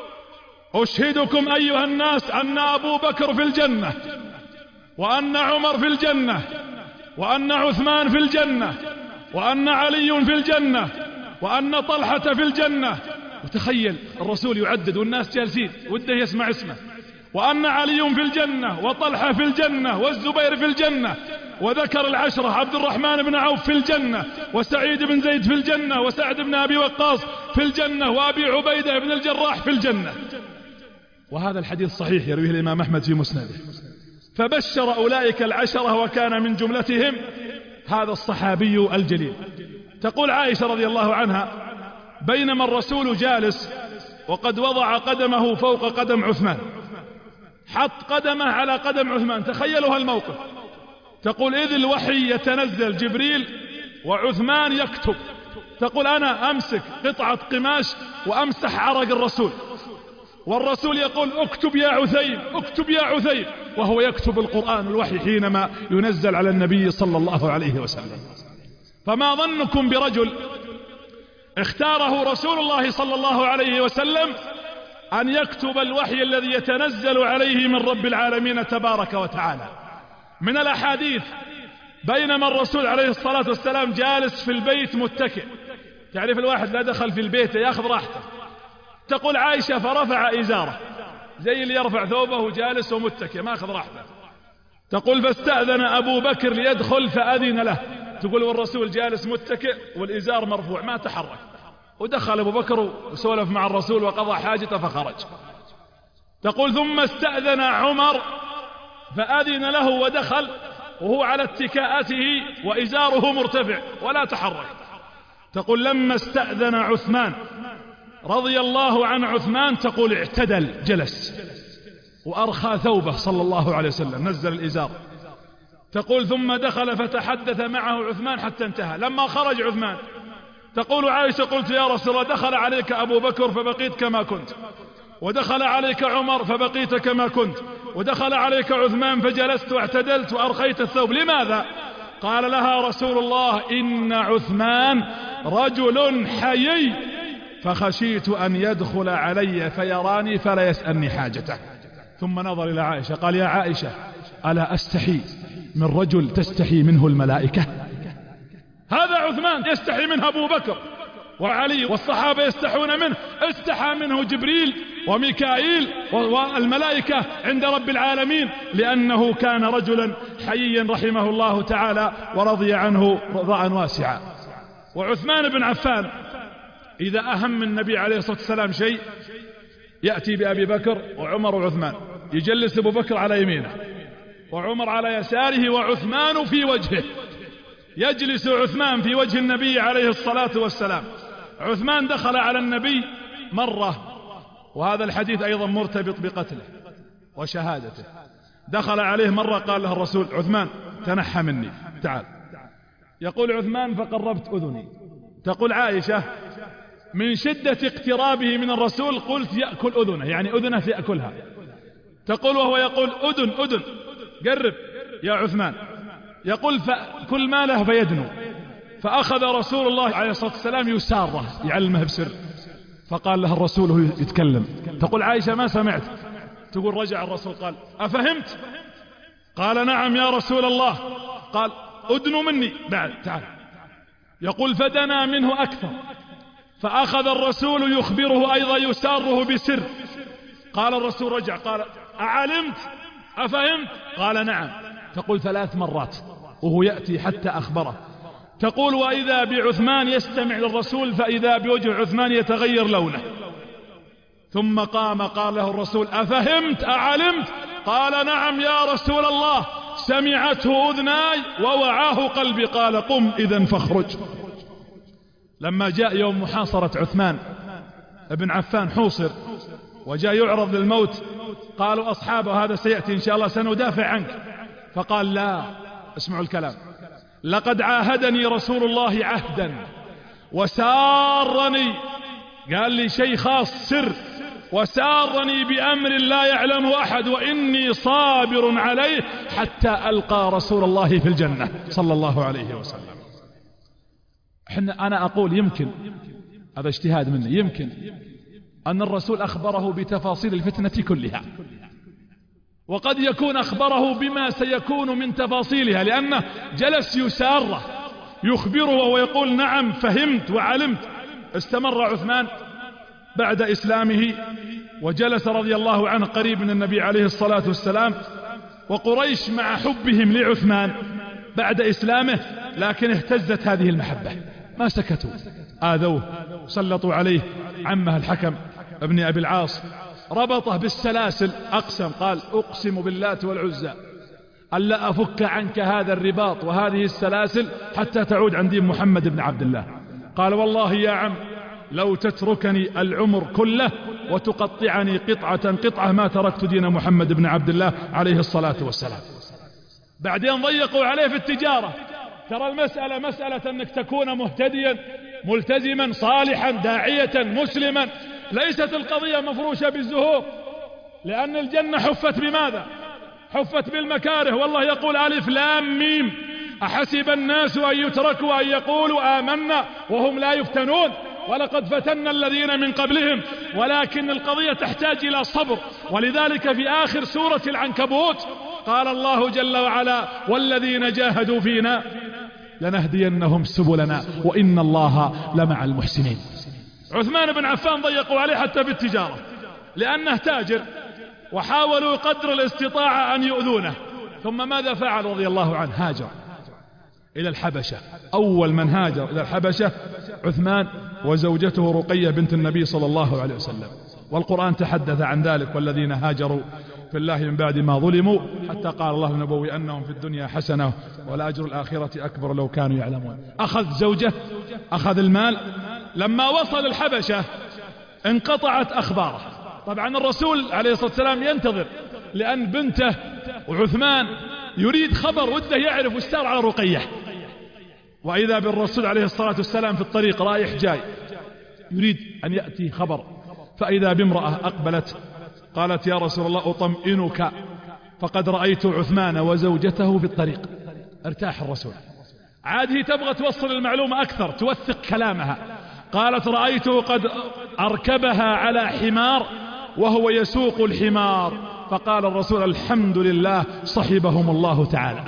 أشهدكم أيها الناس أن أبو بكر في الجنة، وأن عمر في الجنة، وأن عثمان في الجنة، وأن علي في الجنة، وأن طلحة في الجنة. وتخيل الرسول يعدد والناس جالسين وده يسمع اسمه. وأن علي في الجنة، وطلحة في الجنة، والزبير في الجنة، وذكر العشرة: عبد الرحمن بن عوف في الجنة، وسعيد بن زيد في الجنة، وسعد بن أبي وقاص في الجنة، وأبي عبيدة بن الجراح في الجنة. وهذا الحديث صحيح يرويه الإمام أحمد في مسنده. فبشر أولئك العشرة وكان من جملتهم هذا الصحابي الجليل. تقول عائشة رضي الله عنها: بينما الرسول جالس وقد وضع قدمه فوق قدم عثمان، حط قدمه على قدم عثمان، تخيلوا هالموقف. تقول: إذ الوحي يتنزل جبريل وعثمان يكتب. تقول: أنا أمسك قطعة قماش وأمسح عرق الرسول، والرسول يقول: اكتب يا عثيم، اكتب يا عثيم، وهو يكتب القرآن الوحي حينما ينزل على النبي صلى الله عليه وسلم. فما ظنكم برجل اختاره رسول الله صلى الله عليه وسلم أن يكتب الوحي الذي يتنزل عليه من رب العالمين تبارك وتعالى. من الأحاديث بينما الرسول عليه الصلاة والسلام جالس في البيت متكئ، تعرف الواحد لا دخل في البيت ياخذ راحته، تقول عائشة فرفع إزاره زي اللي يرفع ثوبه وجالس ومتكئ ما أخذ راحته. تقول فاستأذن أبو بكر ليدخل فأذن له، تقول والرسول جالس متكئ والإزار مرفوع ما تحرك، ودخل أبو بكر وسولف مع الرسول وقضى حاجته فخرج. تقول ثم استأذن عمر فأذن له ودخل وهو على اتكاءته وإزاره مرتفع ولا تحرك. تقول لما استأذن عثمان رضي الله عن عثمان تقول اعتدل جلس وأرخى ثوبه صلى الله عليه وسلم نزل الإزار. تقول ثم دخل فتحدث معه عثمان حتى انتهى. لما خرج عثمان تقول عائشة قلت يا رسول الله دخل عليك أبو بكر فبقيت كما كنت، ودخل عليك عمر فبقيت كما كنت، ودخل عليك عثمان فجلست واعتدلت وأرخيت الثوب، لماذا؟ قال لها رسول الله إن عثمان رجل حيي فخشيت أن يدخل علي فيراني فلا يسألني حاجته. ثم نظر إلى عائشة قال يا عائشة ألا أستحي من رجل تستحي منه الملائكة؟ هذا عثمان يستحي منه أبو بكر وعلي والصحابة يستحون منه، استحى منه جبريل وميكائيل والملائكة عند رب العالمين لأنه كان رجلا حييا رحمه الله تعالى ورضي عنه رضاء واسعا. وعثمان بن عفان إذا أهم النبي عليه الصلاة والسلام شيء يأتي بأبي بكر وعمر وعثمان، يجلس أبو بكر على يمينه وعمر على يساره وعثمان في وجهه، يجلس عثمان في وجه النبي عليه الصلاة والسلام. عثمان دخل على النبي مرة، وهذا الحديث أيضا مرتبط بقتله وشهادته، دخل عليه مرة قال له الرسول عثمان تنحى مني تعال. يقول عثمان فقربت أذني. تقول عائشة من شدة اقترابه من الرسول قلت يأكل أذنه، يعني أذنه يأكلها. تقول وهو يقول أذن أذن قرب يا عثمان، يقول فكل ما له فيدنو، فأخذ رسول الله عليه الصلاة والسلام يساره يعلمه بسر، فقال له الرسول هو يتكلم. تقول عائشة ما سمعت. تقول رجع الرسول قال أفهمت؟ قال نعم يا رسول الله. قال أدنو مني بعد تعال. يقول فدنا منه أكثر، فأخذ الرسول يخبره أيضا يساره بسر. قال الرسول رجع قال أعلمت أفهمت؟ قال نعم. تقول ثلاث مرات وهو يأتي حتى أخبره. تقول وإذا بعثمان يستمع للرسول فإذا بوجه عثمان يتغير لونه. ثم قام قال له الرسول أفهمت أعلمت؟ قال نعم يا رسول الله سمعته أذناي ووعاه قلبي. قال قم إذن فاخرج. لما جاء يوم محاصرة عثمان ابن عفان حوصر وجاء يعرض للموت، قالوا أصحابه هذا سيأتي إن شاء الله سندافع عنك، فقال لا، اسمعوا الكلام، لقد عاهدني رسول الله عهدا وسارني، قال لي شيء خاص سر، وسارني بأمر لا يعلمه أحد وإني صابر عليه حتى ألقى رسول الله في الجنة صلى الله عليه وسلم. حنا أنا أقول يمكن، هذا اجتهاد مني، يمكن أن الرسول أخبره بتفاصيل الفتنة كلها، وقد يكون أخبره بما سيكون من تفاصيلها، لأنه جلس يساره يخبره ويقول نعم فهمت وعلمت. استمر عثمان بعد إسلامه وجلس رضي الله عنه قريب من النبي عليه الصلاة والسلام، وقريش مع حبهم لعثمان بعد إسلامه لكن اهتزت هذه المحبة، ما سكتوا، آذوه، سلطوا عليه عمه الحكم ابن أبي العاص، ربطه بالسلاسل، أقسم قال أقسم باللات والعزى ألا أفك عنك هذا الرباط وهذه السلاسل حتى تعود عن دين محمد بن عبد الله. قال والله يا عم لو تتركني العمر كله وتقطعني قطعة قطعة ما تركت دين محمد بن عبد الله عليه الصلاة والسلام. بعدين ضيقوا عليه في التجارة، ترى المسألة مسألة أنك تكون مهتديا ملتزما صالحا داعية مسلما، ليست القضية مفروشة بالزهور، لأن الجنة حفت بماذا؟ حفت بالمكاره. والله يقول ألف لام ميم أحسب الناس أن يتركوا أن يقولوا آمنا وهم لا يفتنون. ولقد فتنا الذين من قبلهم، ولكن القضية تحتاج إلى صبر. ولذلك في آخر سورة العنكبوت قال الله جل وعلا والذين جاهدوا فينا لنهدينهم سبلنا وإن الله لمع المحسنين. عثمان بن عفان ضيقوا عليه حتى في التجارة لأنه تاجر، وحاولوا قدر الاستطاعة أن يؤذونه. ثم ماذا فعل رضي الله عنه؟ هاجر إلى الحبشة. أول من هاجر إلى الحبشة عثمان وزوجته رقية بنت النبي صلى الله عليه وسلم، والقرآن تحدث عن ذلك والذين هاجروا في الله من بعد ما ظلموا حتى قال الله النبوي أنهم في الدنيا حسنة والأجر الآخرة أكبر لو كانوا يعلمون. أخذ زوجه، أخذ المال. لما وصل الحبشة انقطعت أخباره. طبعا الرسول عليه الصلاة والسلام ينتظر، لأن بنته وعثمان يريد خبر، وده يعرف وش صار على رقية. وإذا بالرسول عليه الصلاة والسلام في الطريق رايح جاي يريد أن يأتي خبر، فإذا بامرأة أقبلت قالت يا رسول الله أطمئنك فقد رأيت عثمان وزوجته في الطريق. ارتاح الرسول، عاد هي تبغى توصل المعلومة أكثر، توثق كلامها. قالت رأيته قد أركبها على حمار وهو يسوق الحمار. فقال الرسول الحمد لله صحبهم الله تعالى.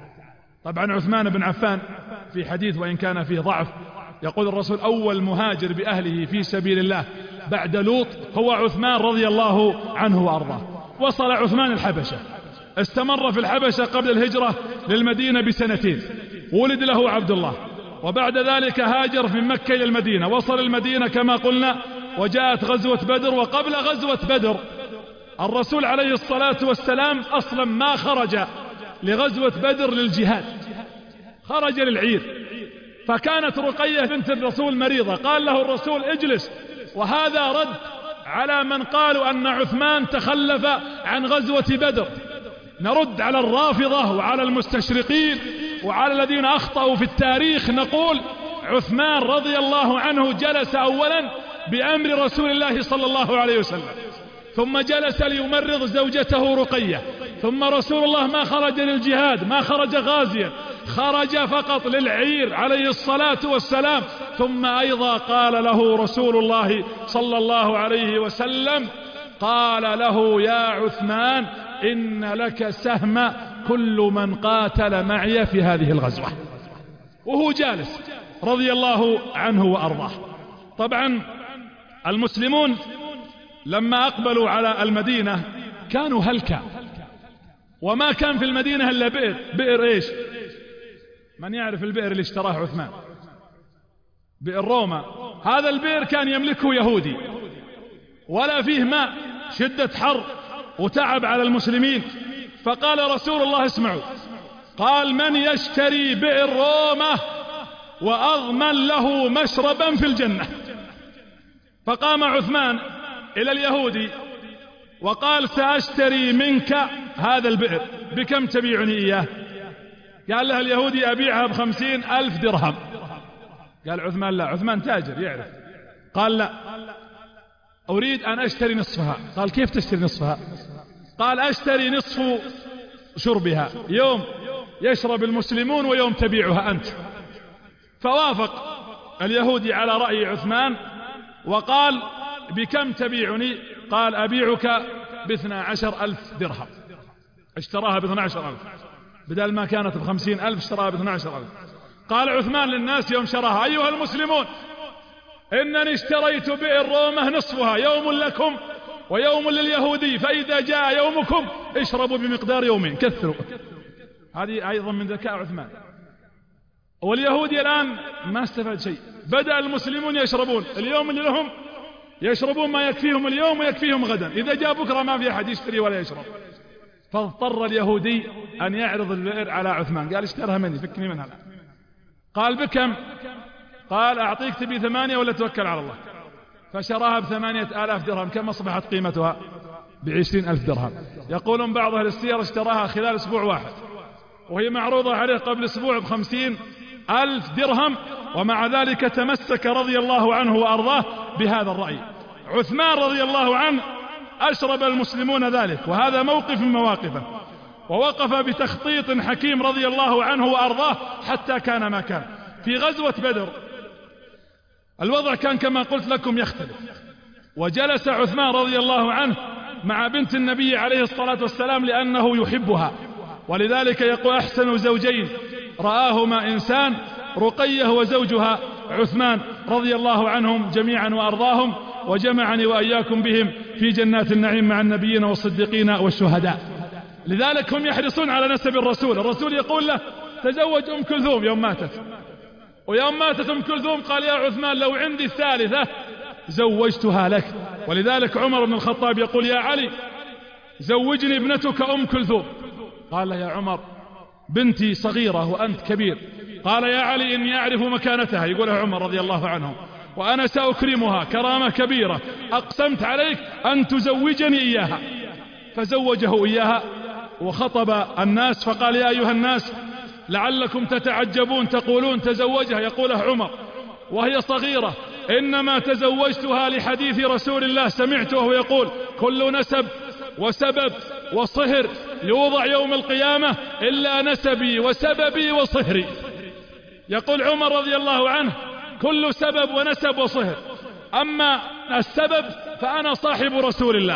طبعا عثمان بن عفان في حديث وإن كان فيه ضعف يقول الرسول أول مهاجر بأهله في سبيل الله بعد لوط هو عثمان رضي الله عنه وأرضاه. وصل عثمان الحبشة، استمر في الحبشة قبل الهجرة للمدينة بسنتين، ولد له عبد الله، وبعد ذلك هاجر من مكة إلى المدينة. وصل المدينة كما قلنا، وجاءت غزوة بدر. وقبل غزوة بدر الرسول عليه الصلاة والسلام أصلا ما خرج لغزوة بدر للجهاد، خرج للعير. فكانت رقية بنت الرسول مريضة، قال له الرسول اجلس. وهذا رد على من قالوا أن عثمان تخلف عن غزوة بدر. نرد على الرافضة وعلى المستشرقين وعلى الذين أخطأوا في التاريخ، نقول عثمان رضي الله عنه جلس أولا بأمر رسول الله صلى الله عليه وسلم، ثم جلس ليمرض زوجته رقية، ثم رسول الله ما خرج للجهاد، ما خرج غازيا، خرج فقط للعير عليه الصلاة والسلام. ثم أيضا قال له رسول الله صلى الله عليه وسلم، قال له يا عثمان إن لك سهم كل من قاتل معي في هذه الغزوة، وهو جالس رضي الله عنه وأرضاه. طبعا المسلمون لما أقبلوا على المدينة كانوا هلكا، وما كان في المدينة إلا بئر. بئر إيش؟ من يعرف البئر اللي اشتراه عثمان؟ بئر روما. هذا البئر كان يملكه يهودي، ولا فيه ماء، شدة حر وتعب على المسلمين. فقال رسول الله اسمعوا، قال من يشتري بئر روما وأضمن له مشربا في الجنة. فقام عثمان إلى اليهودي وقال سأشتري منك هذا البئر، بكم تبيعني إياه؟ قال له اليهودي أبيعها بخمسين ألف درهم. قال عثمان لا، عثمان تاجر يعرف. قال لا، أريد أن أشتري نصفها. قال كيف تشتري نصفها؟ قال أشتري نصف شربها، يوم يشرب المسلمون ويوم تبيعها أنت. فوافق اليهودي على رأي عثمان وقال بكم تبيعني؟ قال أبيعك باثنى عشر ألف درهم. اشتراها باثنى عشر ألف، بدل ما كانت بخمسين ألف اشتراها باثنى عشر ألف. قال عثمان للناس يوم شراها أيها المسلمون إنني اشتريت بئر رومة نصفها، يوم لكم ويوم لليهودي، فإذا جاء يومكم اشربوا بمقدار يومين، كثروا. هذه أيضا من ذكاء عثمان. واليهودي الآن ما استفاد شيء، بدأ المسلمون يشربون، اليوم اللي لهم يشربون ما يكفيهم اليوم ويكفيهم غدا، إذا جاء بكرة ما في أحد يشتري ولا يشرب. فاضطر اليهودي أن يعرض البئر على عثمان. قال اشترها مني، فكني منها. قال بكم؟ قال أعطيك تبي ثمانية ولا توكل على الله. فشراها بثمانية آلاف درهم. كم أصبحت قيمتها؟ بعشرين ألف درهم. يقولون بعض أهل السير اشتراها خلال أسبوع واحد، وهي معروضة عليه قبل أسبوع بخمسين ألف درهم، ومع ذلك تمسك رضي الله عنه وأرضاه بهذا الرأي. عثمان رضي الله عنه أشرب المسلمون ذلك، وهذا موقف من مواقفه، ووقف بتخطيط حكيم رضي الله عنه وأرضاه حتى كان ما كان. في غزوة بدر الوضع كان كما قلت لكم يختلف. وجلس عثمان رضي الله عنه مع بنت النبي عليه الصلاة والسلام لأنه يحبها، ولذلك يقول أحسن زوجين رآهما إنسان رقية وزوجها عثمان رضي الله عنهم جميعا وأرضاهم، وجمعني وإياكم بهم في جنات النعيم مع النبيين والصديقين والشهداء. لذلك هم يحرصون على نسب الرسول. الرسول يقول له تزوج أم كلثوم يوم ماتت، ويوم ماتت أم كلثوم قال يا عثمان لو عندي الثالثة زوجتها لك. ولذلك عمر بن الخطاب يقول يا علي زوجني ابنتك أم كلثوم. قال يا عمر بنتي صغيرة وأنت كبير. قال يا علي إني أعرف مكانتها، يقولها عمر رضي الله عنه، وأنا سأكرمها كرامة كبيرة، أقسمت عليك أن تزوجني إياها. فزوجه إياها وخطب الناس فقال يا أيها الناس لعلكم تتعجبون تقولون تزوجها، يقولها عمر وهي صغيرة، إنما تزوجتها لحديث رسول الله سمعته وهو يقول كل نسب وسبب وصهر يوضع يوم القيامة إلا نسبي وسببي وصهري. يقول عمر رضي الله عنه كل سبب ونسب وصهر، أما السبب فأنا صاحب رسول الله،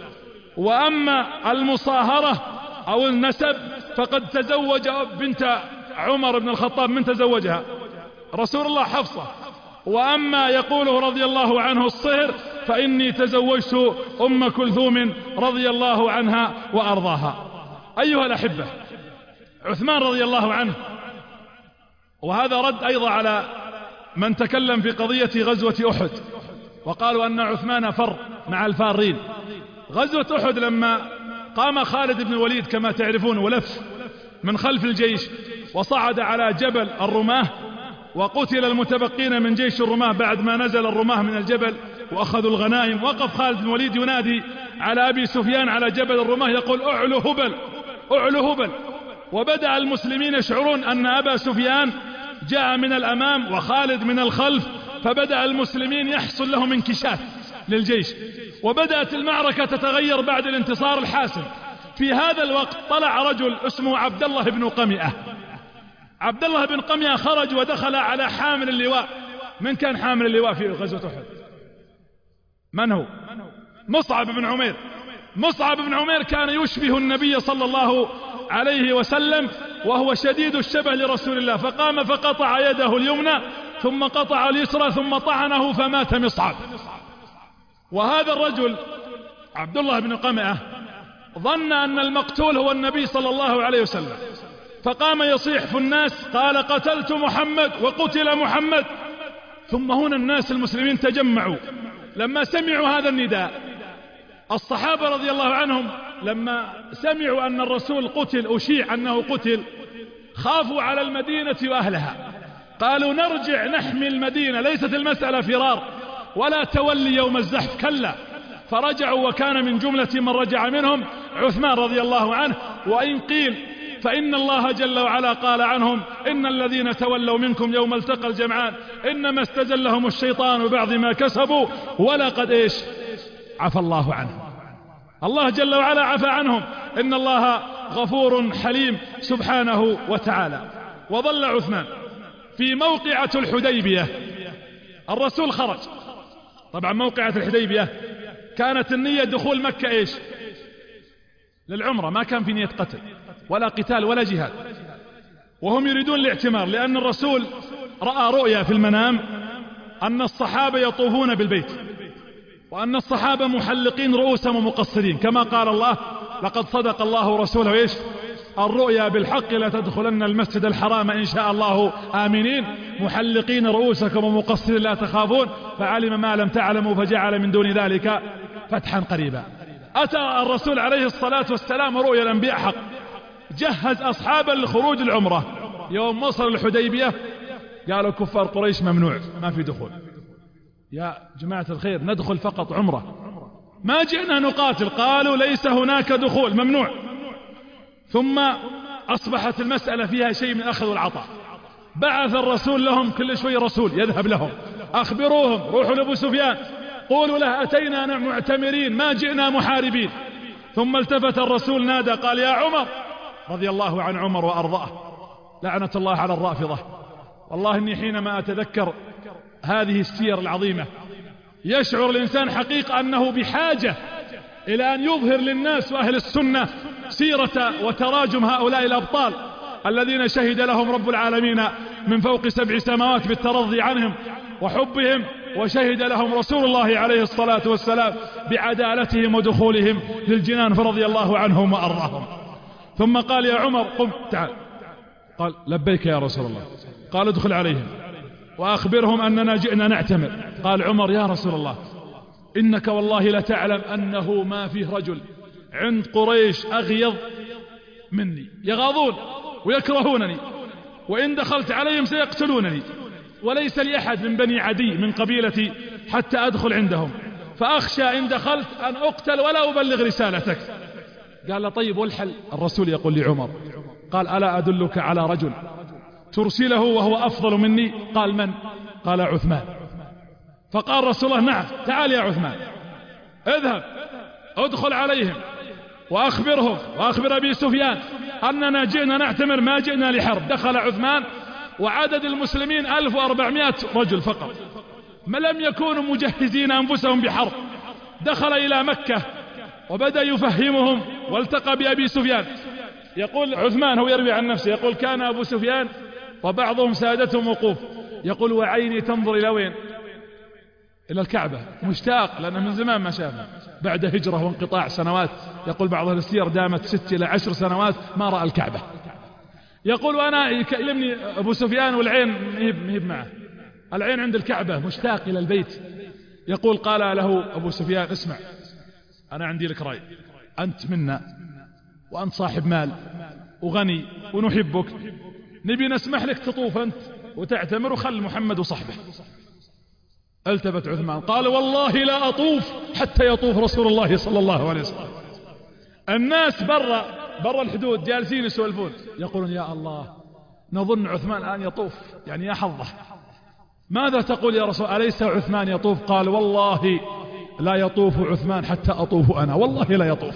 وأما المصاهرة أو النسب فقد تزوج بنت عمر بن الخطاب من تزوجها رسول الله حفصة، وأما يقوله رضي الله عنه الصهر فإني تزوجت أم كلثوم رضي الله عنها وأرضاها. أيها الأحبة، عثمان رضي الله عنه، وهذا رد أيضا على من تكلم في قضية غزوة أحد وقالوا أن عثمان فر مع الفارين. غزوة أحد لما قام خالد بن الوليد كما تعرفون ولف من خلف الجيش وصعد على جبل الرماة، وقتل المتبقين من جيش الرماة بعد ما نزل الرماة من الجبل وأخذوا الغنائم، وقف خالد بن الوليد ينادي على أبي سفيان على جبل الرماة يقول أعلو هبل أعلو هبل. وبدأ المسلمين يشعرون أن أبا سفيان جاء من الأمام وخالد من الخلف، فبدأ المسلمين يحصل لهم انكشاف للجيش، وبدأت المعركة تتغير بعد الانتصار الحاسم. في هذا الوقت طلع رجل اسمه عبد الله بن قمئة. عبد الله بن قمئة خرج ودخل على حامل اللواء. من كان حامل اللواء في غزوة أحد؟ من هو؟ مصعب بن عمير. مصعب بن عمير كان يشبه النبي صلى الله عليه وسلم، وهو شديد الشبه لرسول الله، فقام فقطع يده اليمنى ثم قطع اليسرى ثم طعنه فمات مصعب. وهذا الرجل عبد الله بن قمئة ظن أن المقتول هو النبي صلى الله عليه وسلم، فقام يصيح في الناس قال قتلت محمد وقتل محمد. ثم هنا الناس المسلمين تجمعوا لما سمعوا هذا النداء. الصحابة رضي الله عنهم لما سمعوا أن الرسول قتل أشيع أنه قتل خافوا على المدينة وأهلها، قالوا نرجع نحمي المدينة، ليست المسألة فرار ولا تولي يوم الزحف، كلا. فرجعوا، وكان من جملة من رجع منهم عثمان رضي الله عنه. وإن قيل فإن الله جل وعلا قال عنهم إن الذين تولوا منكم يوم التقى الجمعان إنما استزلهم الشيطان بعض ما كسبوا ولقد إيش عفى الله عنهم. الله جل وعلا عفى عنهم، إن الله غفور حليم سبحانه وتعالى. وظل عثمان في موقعة الحديبية. الرسول خرج، طبعا موقعة الحديبية كانت النية دخول مكة إيش للعمرة، ما كان في نية قتل ولا قتال ولا جهاد، وهم يريدون الاعتمار، لأن الرسول رأى رؤيا في المنام أن الصحابة يطوفون بالبيت، وأن الصحابة محلقين رؤوسهم ومقصرين، كما قال الله لقد صدق الله رسوله إيش الرؤيا بالحق لتدخلن المسجد الحرام إن شاء الله آمنين محلقين رؤوسكم ومقصرين لا تخافون فعلم ما لم تعلموا فجعل من دون ذلك فتحا قريبا. أتى الرسول عليه الصلاة والسلام رؤيا الأنبياء حق، جهز أصحابا لخروج العمرة. يوم وصل الحديبية قالوا كفار قريش ممنوع، ما في دخول، يا جماعة الخير ندخل فقط عمرة، ما جئنا نقاتل. قالوا ليس هناك دخول، ممنوع. ثم أصبحت المسألة فيها شيء من أخذ والعطاء. بعث الرسول لهم كل شوي رسول يذهب لهم، أخبروهم، روحوا لأبو سفيان قولوا له أتينا معتمرين ما جئنا محاربين. ثم التفت الرسول نادى قال يا عمر، رضي الله عن عمر وأرضاه، لعنة الله على الرافضة. والله إني حينما أتذكر هذه السير العظيمة. يشعر الإنسان حقيقة أنه بحاجة إلى أن يظهر للناس وأهل السنة سيرة وتراجم هؤلاء الأبطال الذين شهد لهم رب العالمين من فوق سبع سماوات بالترضي عنهم وحبهم، وشهد لهم رسول الله عليه الصلاة والسلام بعدالتهم ودخولهم للجنان فرضي الله عنهم وأرضاهم. ثم قال يا عمر قم تعال. قال لبيك يا رسول الله. قال ادخل عليهم وأخبرهم أننا جئنا نعتمر. قال عمر يا رسول الله إنك والله لتعلم أنه ما فيه رجل عند قريش أغيظ مني، يغاضون ويكرهونني، وإن دخلت عليهم سيقتلونني، وليس لي أحد من بني عدي من قبيلتي حتى أدخل عندهم، فأخشى إن دخلت أن أقتل ولا أبلغ رسالتك. قال له طيب والحل؟ الرسول يقول لعمر قال ألا أدلك على رجل ترسله وهو أفضل مني؟ قال من؟ قال عثمان. فقال رسول الله نعم تعال يا عثمان، اذهب ادخل عليهم وأخبرهم وأخبر أبي سفيان أننا جئنا نعتمر ما جئنا لحرب. دخل عثمان وعدد المسلمين ألف وأربعمائة رجل فقط، ما لم يكونوا مجهزين أنفسهم بحرب. دخل إلى مكة وبدأ يفهمهم والتقى بأبي سفيان. يقول عثمان هو يروي عن نفسه يقول كان أبو سفيان وبعضهم سادتهم وقوف، يقول وعيني تنظر إلى وين؟ إلى الكعبة، مشتاق لأنه من زمان ما شافها بعد هجرة وانقطاع سنوات. يقول بعض أهل السير دامت ست إلى عشر سنوات ما رأى الكعبة. يقول وأنا يكلمني أبو سفيان والعين مهب معه، العين عند الكعبة مشتاق إلى البيت. يقول قال له أبو سفيان اسمع أنا عندي لك رأي، أنت منا وأنت صاحب مال وغني ونحبك، نبي نسمح لك تطوف أنت وتعتمر وخل محمد وصحبه. التفت عثمان قال والله لا أطوف حتى يطوف رسول الله صلى الله عليه وسلم. الناس برا برا الحدود جالسين يسولفون يقولون يا الله نظن عثمان الآن يطوف، يعني يا حظه. ماذا تقول يا رسول؟ أليس عثمان يطوف؟ قال والله لا يطوف عثمان حتى أطوف أنا، والله لا يطوف.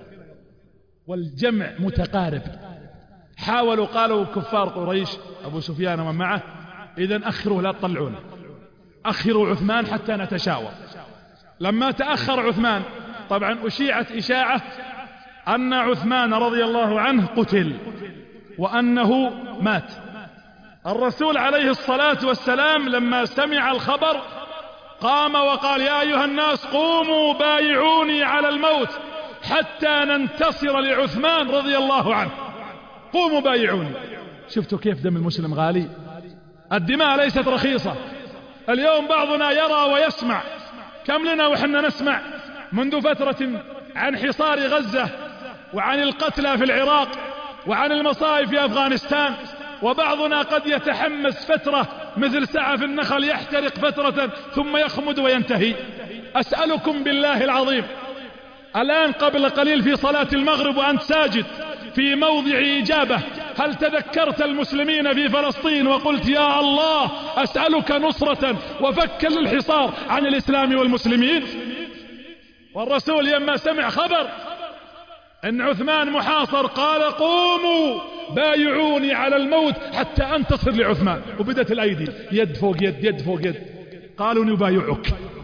والجمع متقارب. حاولوا قالوا كفار قريش أبو سفيان ومن معه إذن أخروا لا تطلعونه، أخروا عثمان حتى نتشاور. لما تأخر عثمان طبعا أشيعت إشاعة أن عثمان رضي الله عنه قتل وأنه مات. الرسول عليه الصلاة والسلام لما سمع الخبر قام وقال يا أيها الناس قوموا بايعوني على الموت حتى ننتصر لعثمان رضي الله عنه، قوموا بايعوني. شفتوا كيف دم المسلم غالي؟ الدماء ليست رخيصة. اليوم بعضنا يرى ويسمع، كم لنا وحنا نسمع منذ فترة عن حصار غزة وعن القتلى في العراق وعن المصائب في أفغانستان، وبعضنا قد يتحمس فترة مثل سعف النخل يحترق فترة ثم يخمد وينتهي. أسألكم بالله العظيم الآن قبل قليل في صلاة المغرب وأنت ساجد في موضع إجابة هل تذكرت المسلمين في فلسطين وقلت يا الله أسألك نصرة وفكا للحصار عن الإسلام والمسلمين؟ والرسول لما سمع خبر أن عثمان محاصر قال قوموا بايعوني على الموت حتى أنتصر لعثمان، وبدت الأيدي يد فوق يد يد فوق يد. قالوا نبايعك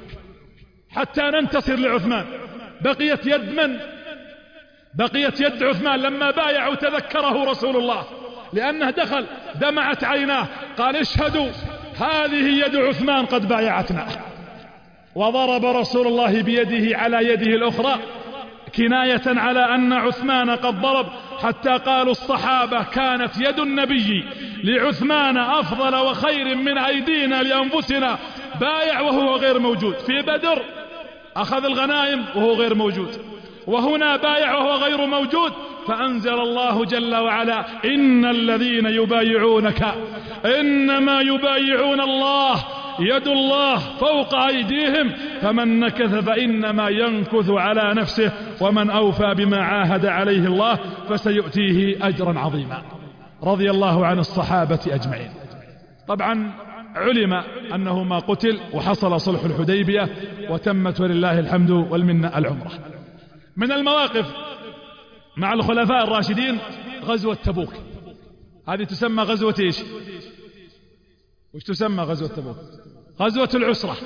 حتى ننتصر لعثمان. بقيت يد من؟ بقيت يد عثمان. لما بايعوا تذكره رسول الله لأنه دخل دمعت عيناه قال اشهدوا هذه يد عثمان قد بايعتنا. وضرب رسول الله بيده على يده الأخرى كناية على أن عثمان قد ضرب، حتى قالوا الصحابة كانت يد النبي لعثمان أفضل وخير من أيدينا لأنفسنا. بايع وهو غير موجود. في بدر أخذ الغنائم وهو غير موجود، وهنا بايع وهو غير موجود. فأنزل الله جل وعلا إن الذين يبايعونك إنما يبايعون الله يد الله فوق أيديهم فمن نكث فإنما ينكث على نفسه ومن أوفى بما عاهد عليه الله فسيؤتيه أجرا عظيما. رضي الله عن الصحابة أجمعين. طبعا علم أنه ما قتل وحصل صلح الحديبية وتمت ولله الحمد والمنة العمرة. من المواقف مع الخلفاء الراشدين غزوة تبوك. هذه تسمى غزوة ايش؟ وش تسمى غزوة تبوك؟ غزوة العسرة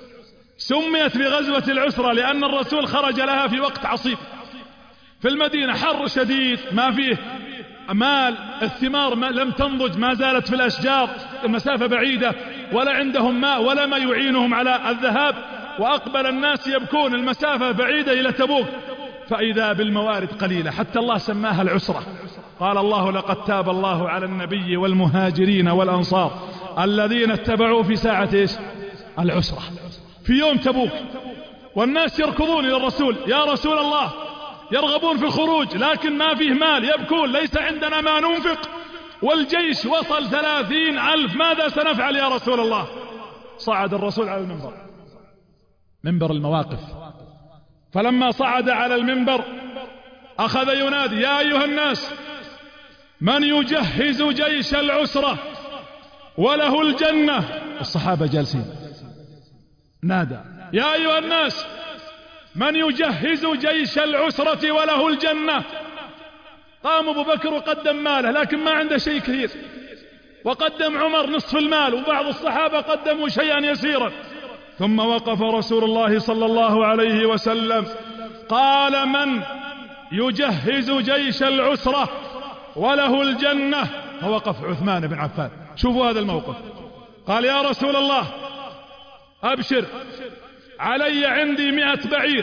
سميت بغزوة العسرة لأن الرسول خرج لها في وقت عصيب في المدينة، حر شديد، ما فيه مال، الثمار ما لم تنضج، ما زالت في الأشجار، المسافة بعيدة، ولا عندهم ماء ولا ما يعينهم على الذهاب، وأقبل الناس يبكون، المسافة بعيدة إلى تبوك، فإذا بالموارد قليلة، حتى الله سماها العسرة. قال الله: لقد تاب الله على النبي والمهاجرين والأنصار الذين اتبعوا في ساعة إيش؟ العسرة، في يوم تبوك، والناس يركضون إلى الرسول: يا رسول الله، يرغبون في الخروج لكن ما فيه مال، يبكون: ليس عندنا ما ننفق، والجيش وصل ثلاثين ألف، ماذا سنفعل يا رسول الله؟ صعد الرسول على المنبر، منبر المواقف، فلما صعد على المنبر أخذ ينادي: يا أيها الناس، من يجهز جيش العسرة وله الجنة؟ الصحابة جالسين، نادى: يا أيها الناس، من يجهز جيش العسرة وله الجنة؟ قام أبو بكر وقدم ماله، لكن ما عنده شيء كثير، وقدم عمر نصف المال، وبعض الصحابة قدموا شيئا يسيرا، ثم وقف رسول الله صلى الله عليه وسلم قال: من يجهز جيش العسرة وله الجنة؟ فوقف عثمان بن عفان. شوفوا هذا الموقف، قال: يا رسول الله، أبشر، علي عندي مئة بعير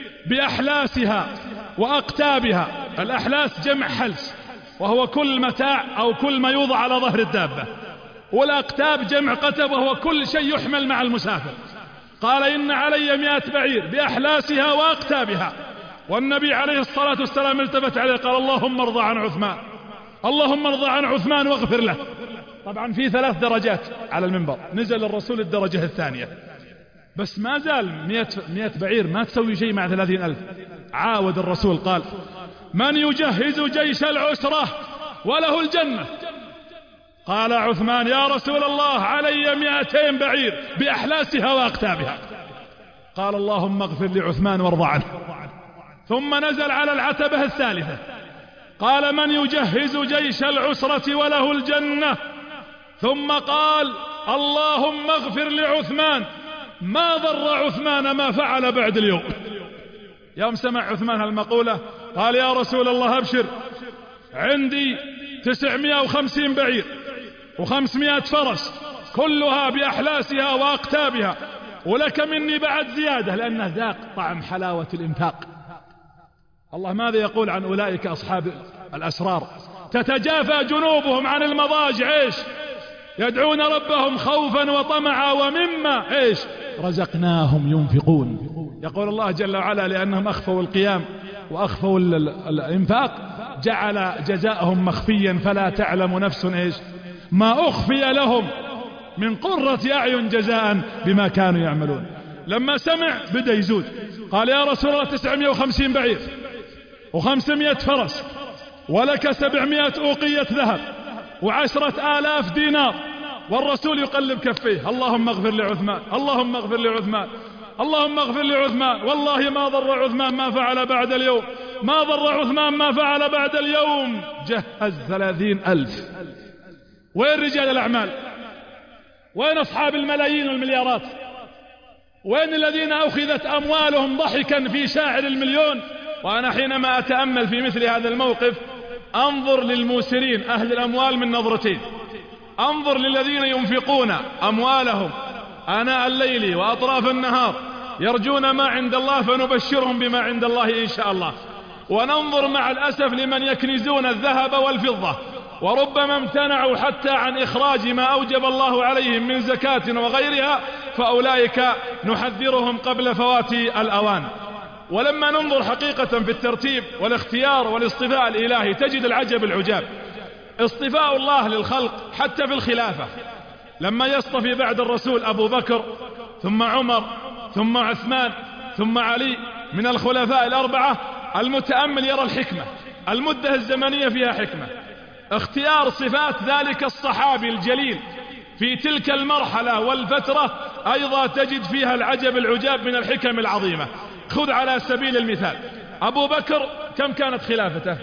بأحلاسها وأقتابها. الأحلاس جمع حلس، وهو كل متاع أو كل ما يوضع على ظهر الدابة، والأقتاب جمع قتب، وهو كل شيء يحمل مع المسافر. قال: إن علي مئة بعير بأحلاسها وأقتابها. والنبي عليه الصلاة والسلام التفت عليه قال: اللهم ارضى عن عثمان، اللهم ارضى عن عثمان واغفر له. طبعا في ثلاث درجات على المنبر، نزل الرسول الدرجة الثانية، بس ما زال مئة, مئة بعير ما تسوي شيء مع ثلاثين ألف. عاود الرسول قال: من يجهز جيش العسرة وله الجنة؟ قال عثمان: يا رسول الله، علي مئتين بعير بأحلاسها وأقتابها. قال: اللهم اغفر لعثمان وارضى عنه. ثم نزل على العتبة الثالثة قال: من يجهز جيش العسرة وله الجنة؟ ثم قال: اللهم اغفر لعثمان، ما ضر عثمان ما فعل بعد اليوم. يوم سمع عثمان هالمقولة قال: يا رسول الله، أبشر، عندي تسعمائة وخمسين بعير وخمسمائة فرس، كلها بأحلاسها وأقتابها، ولك مني بعد زيادة، لأنه ذاق طعم حلاوة الإنفاق. الله ماذا يقول عن أولئك أصحاب الأسرار؟ تتجافى جنوبهم عن المضاجع، إيش؟ يدعون ربهم خوفا وطمعا ومما إيش؟ رزقناهم ينفقون. يقول الله جل وعلا: لأنهم أخفوا القيام وأخفوا الإنفاق جعل جزاءهم مخفيا، فلا تعلم نفس إيش ما أخفي لهم من قرة أعين جزاء بما كانوا يعملون. لما سمع بدأ يزود، قال: يا رسول الله، تسعمائة وخمسين بعير وخمسمائة فرس، ولك سبعمائة أوقية ذهب وعشرة آلاف دينار. والرسول يقلب كفيه: اللهم اغفر لعثمان، اللهم اغفر لعثمان، اللهم اغفر لعثمان، والله ما ضر عثمان ما فعل بعد اليوم، ما ضر عثمان ما فعل بعد اليوم. جهز ثلاثين ألف. وين رجال الأعمال؟ وين أصحاب الملايين والمليارات؟ وين الذين أخذت أموالهم ضحكا في شاعر المليون؟ وأنا حينما أتأمل في مثل هذا الموقف أنظر للموسرين أهل الأموال من نظرتين. أنظر للذين ينفقون أموالهم آناء الليل وأطراف النهار يرجون ما عند الله، فنبشرهم بما عند الله إن شاء الله. وننظر مع الأسف لمن يكنزون الذهب والفضة، وربما امتنعوا حتى عن إخراج ما أوجب الله عليهم من زكاة وغيرها، فأولئك نحذرهم قبل فوات الأوان. ولما ننظر حقيقة في الترتيب والاختيار والاصطفاء الإلهي تجد العجب العجاب. اصطفاء الله للخلق حتى في الخلافة، لما يصطفي بعد الرسول أبو بكر ثم عمر ثم عثمان ثم علي من الخلفاء الأربعة، المتأمل يرى الحكمة، المدة الزمنية فيها حكمة. اختيار صفات ذلك الصحابي الجليل في تلك المرحلة والفترة أيضا تجد فيها العجب العجاب من الحكم العظيمة. خذ على سبيل المثال أبو بكر، كم كانت خلافته؟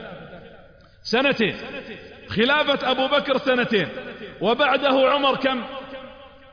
سنتين. خلافة أبو بكر سنتين، وبعده عمر كم؟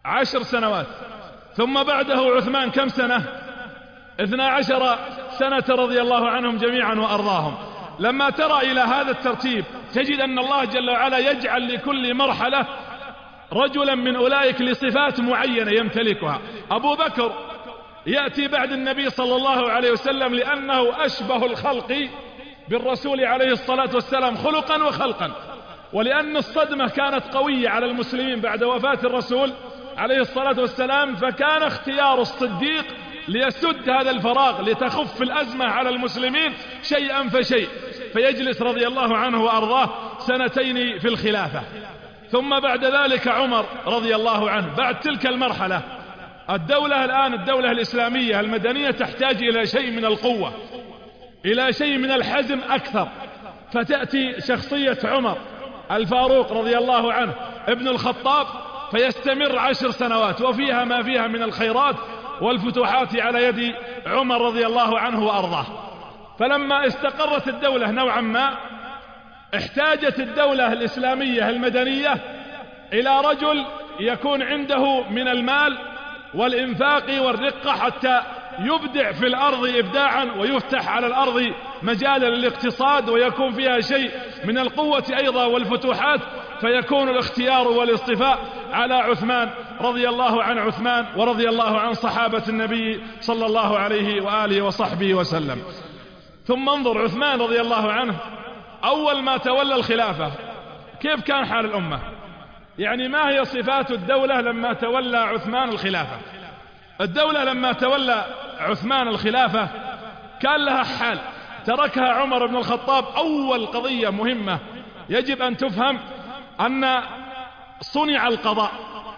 عشر سنوات. ثم بعده عثمان كم سنة؟ اثنا عشر سنة رضي الله عنهم جميعا وأرضاهم. لما ترى إلى هذا الترتيب تجد أن الله جل وعلا يجعل لكل مرحلة رجلا من أولئك لصفات معينة يمتلكها. أبو بكر يأتي بعد النبي صلى الله عليه وسلم لأنه أشبه الخلق بالرسول عليه الصلاة والسلام خلقا وخلقا، ولأن الصدمة كانت قوية على المسلمين بعد وفاة الرسول عليه الصلاة والسلام، فكان اختيار الصديق ليسد هذا الفراغ لتخف الأزمة على المسلمين شيئا فشيء، فيجلس رضي الله عنه وأرضاه سنتين في الخلافة. ثم بعد ذلك عمر رضي الله عنه. بعد تلك المرحلة الدولة الآن الدولة الإسلامية المدنية تحتاج إلى شيء من القوة، إلى شيء من الحزم أكثر، فتأتي شخصية عمر الفاروق رضي الله عنه ابن الخطاب، فيستمر عشر سنوات وفيها ما فيها من الخيرات والفتوحات على يد عمر رضي الله عنه وأرضاه. فلما استقرت الدولة نوعا ما احتاجت الدولة الإسلامية المدنية إلى رجل يكون عنده من المال والإنفاق والرقة حتى يبدع في الأرض إبداعا ويفتح على الأرض مجالا للاقتصاد ويكون فيها شيء من القوة أيضا والفتوحات، فيكون الاختيار والاصطفاء على عثمان رضي الله عن عثمان ورضي الله عن صحابة النبي صلى الله عليه وآله وصحبه وسلم. ثم انظر عثمان رضي الله عنه أول ما تولى الخلافة كيف كان حال الأمة؟ يعني ما هي صفات الدولة لما تولى عثمان الخلافة؟ الدولة لما تولى عثمان الخلافة كان لها حال تركها عمر بن الخطاب. أول قضية مهمة يجب أن تفهم أن صنع القضاء.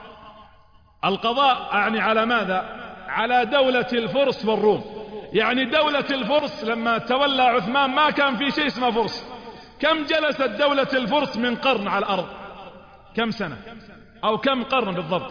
القضاء يعني على ماذا؟ على دولة الفرس والروم. يعني دولة الفرس لما تولى عثمان ما كان في شيء اسمه فرس. كم جلست دولة الفرس من قرن على الأرض؟ كم سنة أو كم قرن بالضبط؟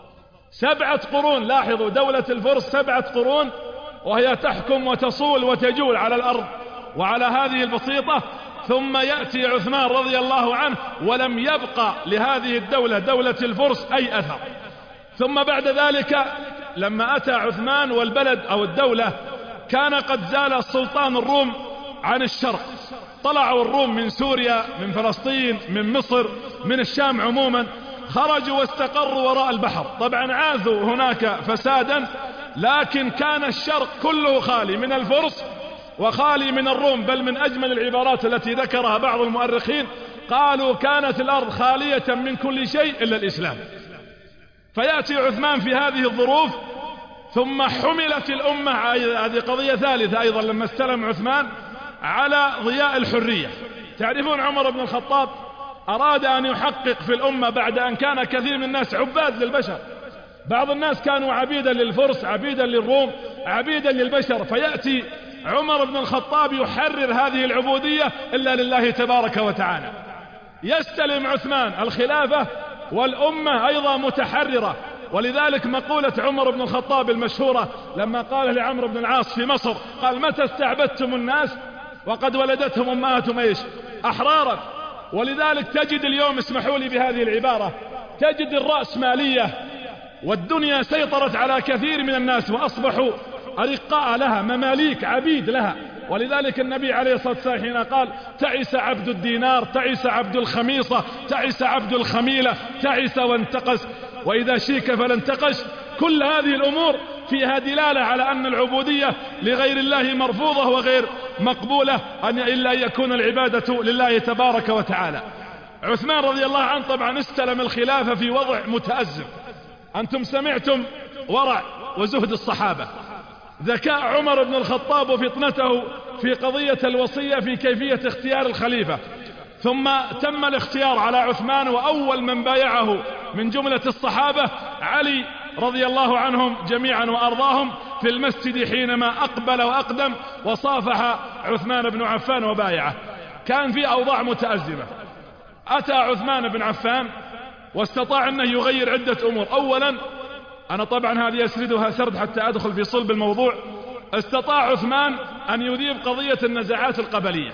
سبعة قرون. لاحظوا دولة الفرس سبعة قرون وهي تحكم وتصول وتجول على الأرض وعلى هذه البسيطة. ثم يأتي عثمان رضي الله عنه ولم يبقى لهذه الدولة دولة الفرس أي أثر. ثم بعد ذلك لما أتى عثمان والبلد أو الدولة كان قد زال السلطان الروم عن الشرق، طلعوا الروم من سوريا من فلسطين من مصر من الشام عموما، خرجوا واستقروا وراء البحر. طبعا عاثوا هناك فسادا، لكن كان الشرق كله خالي من الفرس وخالي من الروم. بل من أجمل العبارات التي ذكرها بعض المؤرخين قالوا كانت الأرض خالية من كل شيء إلا الإسلام. فيأتي عثمان في هذه الظروف ثم حملت الأمة، هذه قضية ثالثة أيضا لما استلم عثمان، على ضياء الحرية. تعرفون عمر بن الخطاب أراد أن يحقق في الأمة بعد أن كان كثير من الناس عباد للبشر، بعض الناس كانوا عبيدا للفرس عبيدا للروم عبيدا للبشر، فيأتي عمر بن الخطاب يحرر هذه العبودية إلا لله تبارك وتعالى. يستلم عثمان الخلافة والأمة أيضا متحررة. ولذلك مقولة عمر بن الخطاب المشهورة لما قال لعمرو بن العاص في مصر قال متى استعبدتم الناس وقد ولدتهم أمهاتهم ايش؟ أحرارا. ولذلك تجد اليوم، اسمحوا لي بهذه العبارة، تجد الرأسمالية والدنيا سيطرت على كثير من الناس وأصبحوا أرقاء لها مماليك عبيد لها. ولذلك النبي عليه الصلاة والسلام حين قال تعس عبد الدينار تعس عبد الخميصة تعس عبد الخميلة تعس وانتقص وإذا شيك فلانتقش، كل هذه الأمور فيها دلالة على أن العبودية لغير الله مرفوضة وغير مقبولة أن إلا يكون العبادة لله تبارك وتعالى. عثمان رضي الله عنه طبعا استلم الخلافة في وضع متأزم. أنتم سمعتم ورع وزهد الصحابة، ذكاء عمر بن الخطاب وفطنته في قضية الوصية في كيفية اختيار الخليفة. ثم تم الاختيار على عثمان، وأول من بايعه من جملة الصحابة علي رضي الله عنهم جميعا وأرضاهم في المسجد حينما أقبل وأقدم وصافح عثمان بن عفان وبايعه. كان في أوضاع متأزمة. أتى عثمان بن عفان واستطاع أنه يغير عدة أمور. أولا، أنا طبعا هذه أسردها سرد حتى أدخل في صلب الموضوع، استطاع عثمان أن يذيب قضية النزاعات القبلية.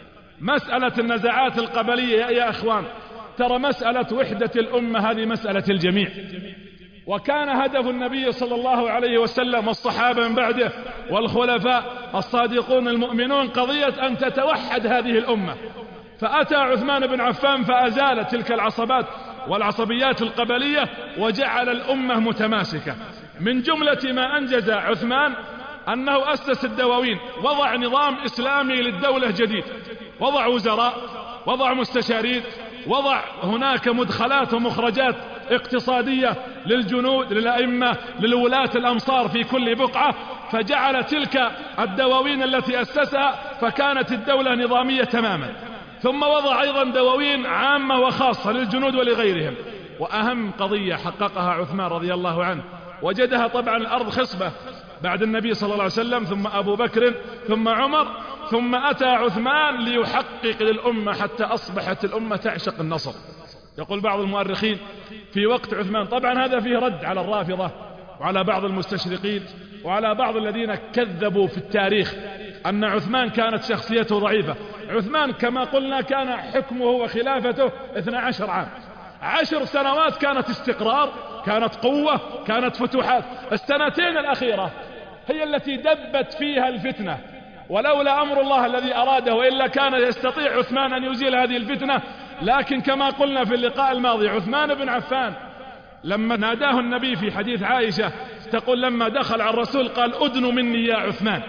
مسألة النزاعات القبلية يا أخوان، ترى مسألة وحدة الأمة هذه مسألة الجميع، وكان هدف النبي صلى الله عليه وسلم والصحابة من بعده والخلفاء الصادقون المؤمنون قضية أن تتوحد هذه الأمة. فأتى عثمان بن عفان فأزال تلك العصبات والعصبيات القبلية وجعل الأمة متماسكة. من جملة ما أنجز عثمان أنه أسس الدواوين، وضع نظام إسلامي للدولة جديد، وضع وزراء، وضع مستشارين، وضع هناك مدخلات ومخرجات اقتصادية للجنود، للأئمة، للولاة الأمصار في كل بقعة، فجعل تلك الدواوين التي أسسها فكانت الدولة نظامية تماما. ثم وضع أيضا دواوين عامة وخاصة للجنود ولغيرهم. وأهم قضية حققها عثمان رضي الله عنه، وجدها طبعا الأرض خصبة بعد النبي صلى الله عليه وسلم، ثم أبو بكر، ثم عمر، ثم أتى عثمان ليحقق للأمة حتى أصبحت الأمة تعشق النصر. يقول بعض المؤرخين في وقت عثمان، طبعا هذا فيه رد على الرافضة وعلى بعض المستشرقين وعلى بعض الذين كذبوا في التاريخ أن عثمان كانت شخصيته ضعيفة. عثمان كما قلنا كان حكمه وخلافته اثنى عشر عام، عشر سنوات كانت استقرار، كانت قوة، كانت فتوحات. السنتين الأخيرة هي التي دبت فيها الفتنة، ولولا أمر الله الذي أراده، وإلا كان يستطيع عثمان أن يزيل هذه الفتنة. لكن كما قلنا في اللقاء الماضي، عثمان بن عفان لما ناداه النبي في حديث عائشة تقول لما دخل على الرسول قال أدن مني يا عثمان،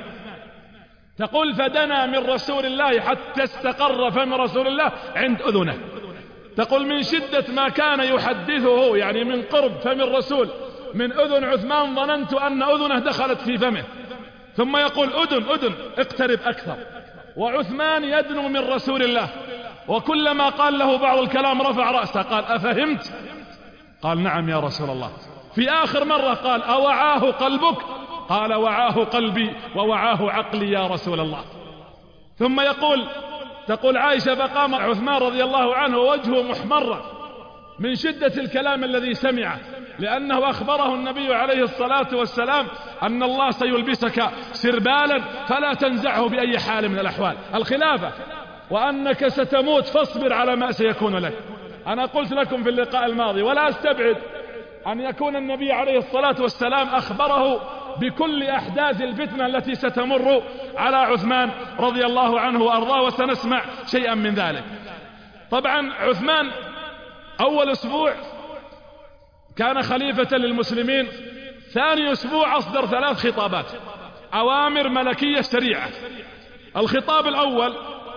تقول فدنا من رسول الله حتى استقر فم رسول الله عند أذنه. تقول من شدة ما كان يحدثه يعني من قرب فم الرسول من أذن عثمان ظننت أن أذنه دخلت في فمه. ثم يقول أدن أدن اقترب أكثر، وعثمان يدنو من رسول الله، وكلما قال له بعض الكلام رفع رأسه قال أفهمت؟ قال نعم يا رسول الله. في آخر مرة قال أوعاه قلبك؟ قال وعاه قلبي ووعاه عقلي يا رسول الله. ثم يقول تقول عائشة فقام عثمان رضي الله عنه وجهه محمرا من شدة الكلام الذي سمعه، لأنه أخبره النبي عليه الصلاة والسلام أن الله سيلبسك سربالا فلا تنزعه بأي حال من الأحوال، الخلافة، وأنك ستموت فاصبر على ما سيكون لك. أنا قلت لكم في اللقاء الماضي ولا أستبعد أن يكون النبي عليه الصلاة والسلام أخبره بكل أحداث الفتنة التي ستمر على عثمان رضي الله عنه وأرضاه، وسنسمع شيئا من ذلك. طبعا عثمان أول أسبوع كان خليفة للمسلمين، ثاني أسبوع أصدر ثلاث خطابات أوامر ملكية سريعة. الخطاب الأول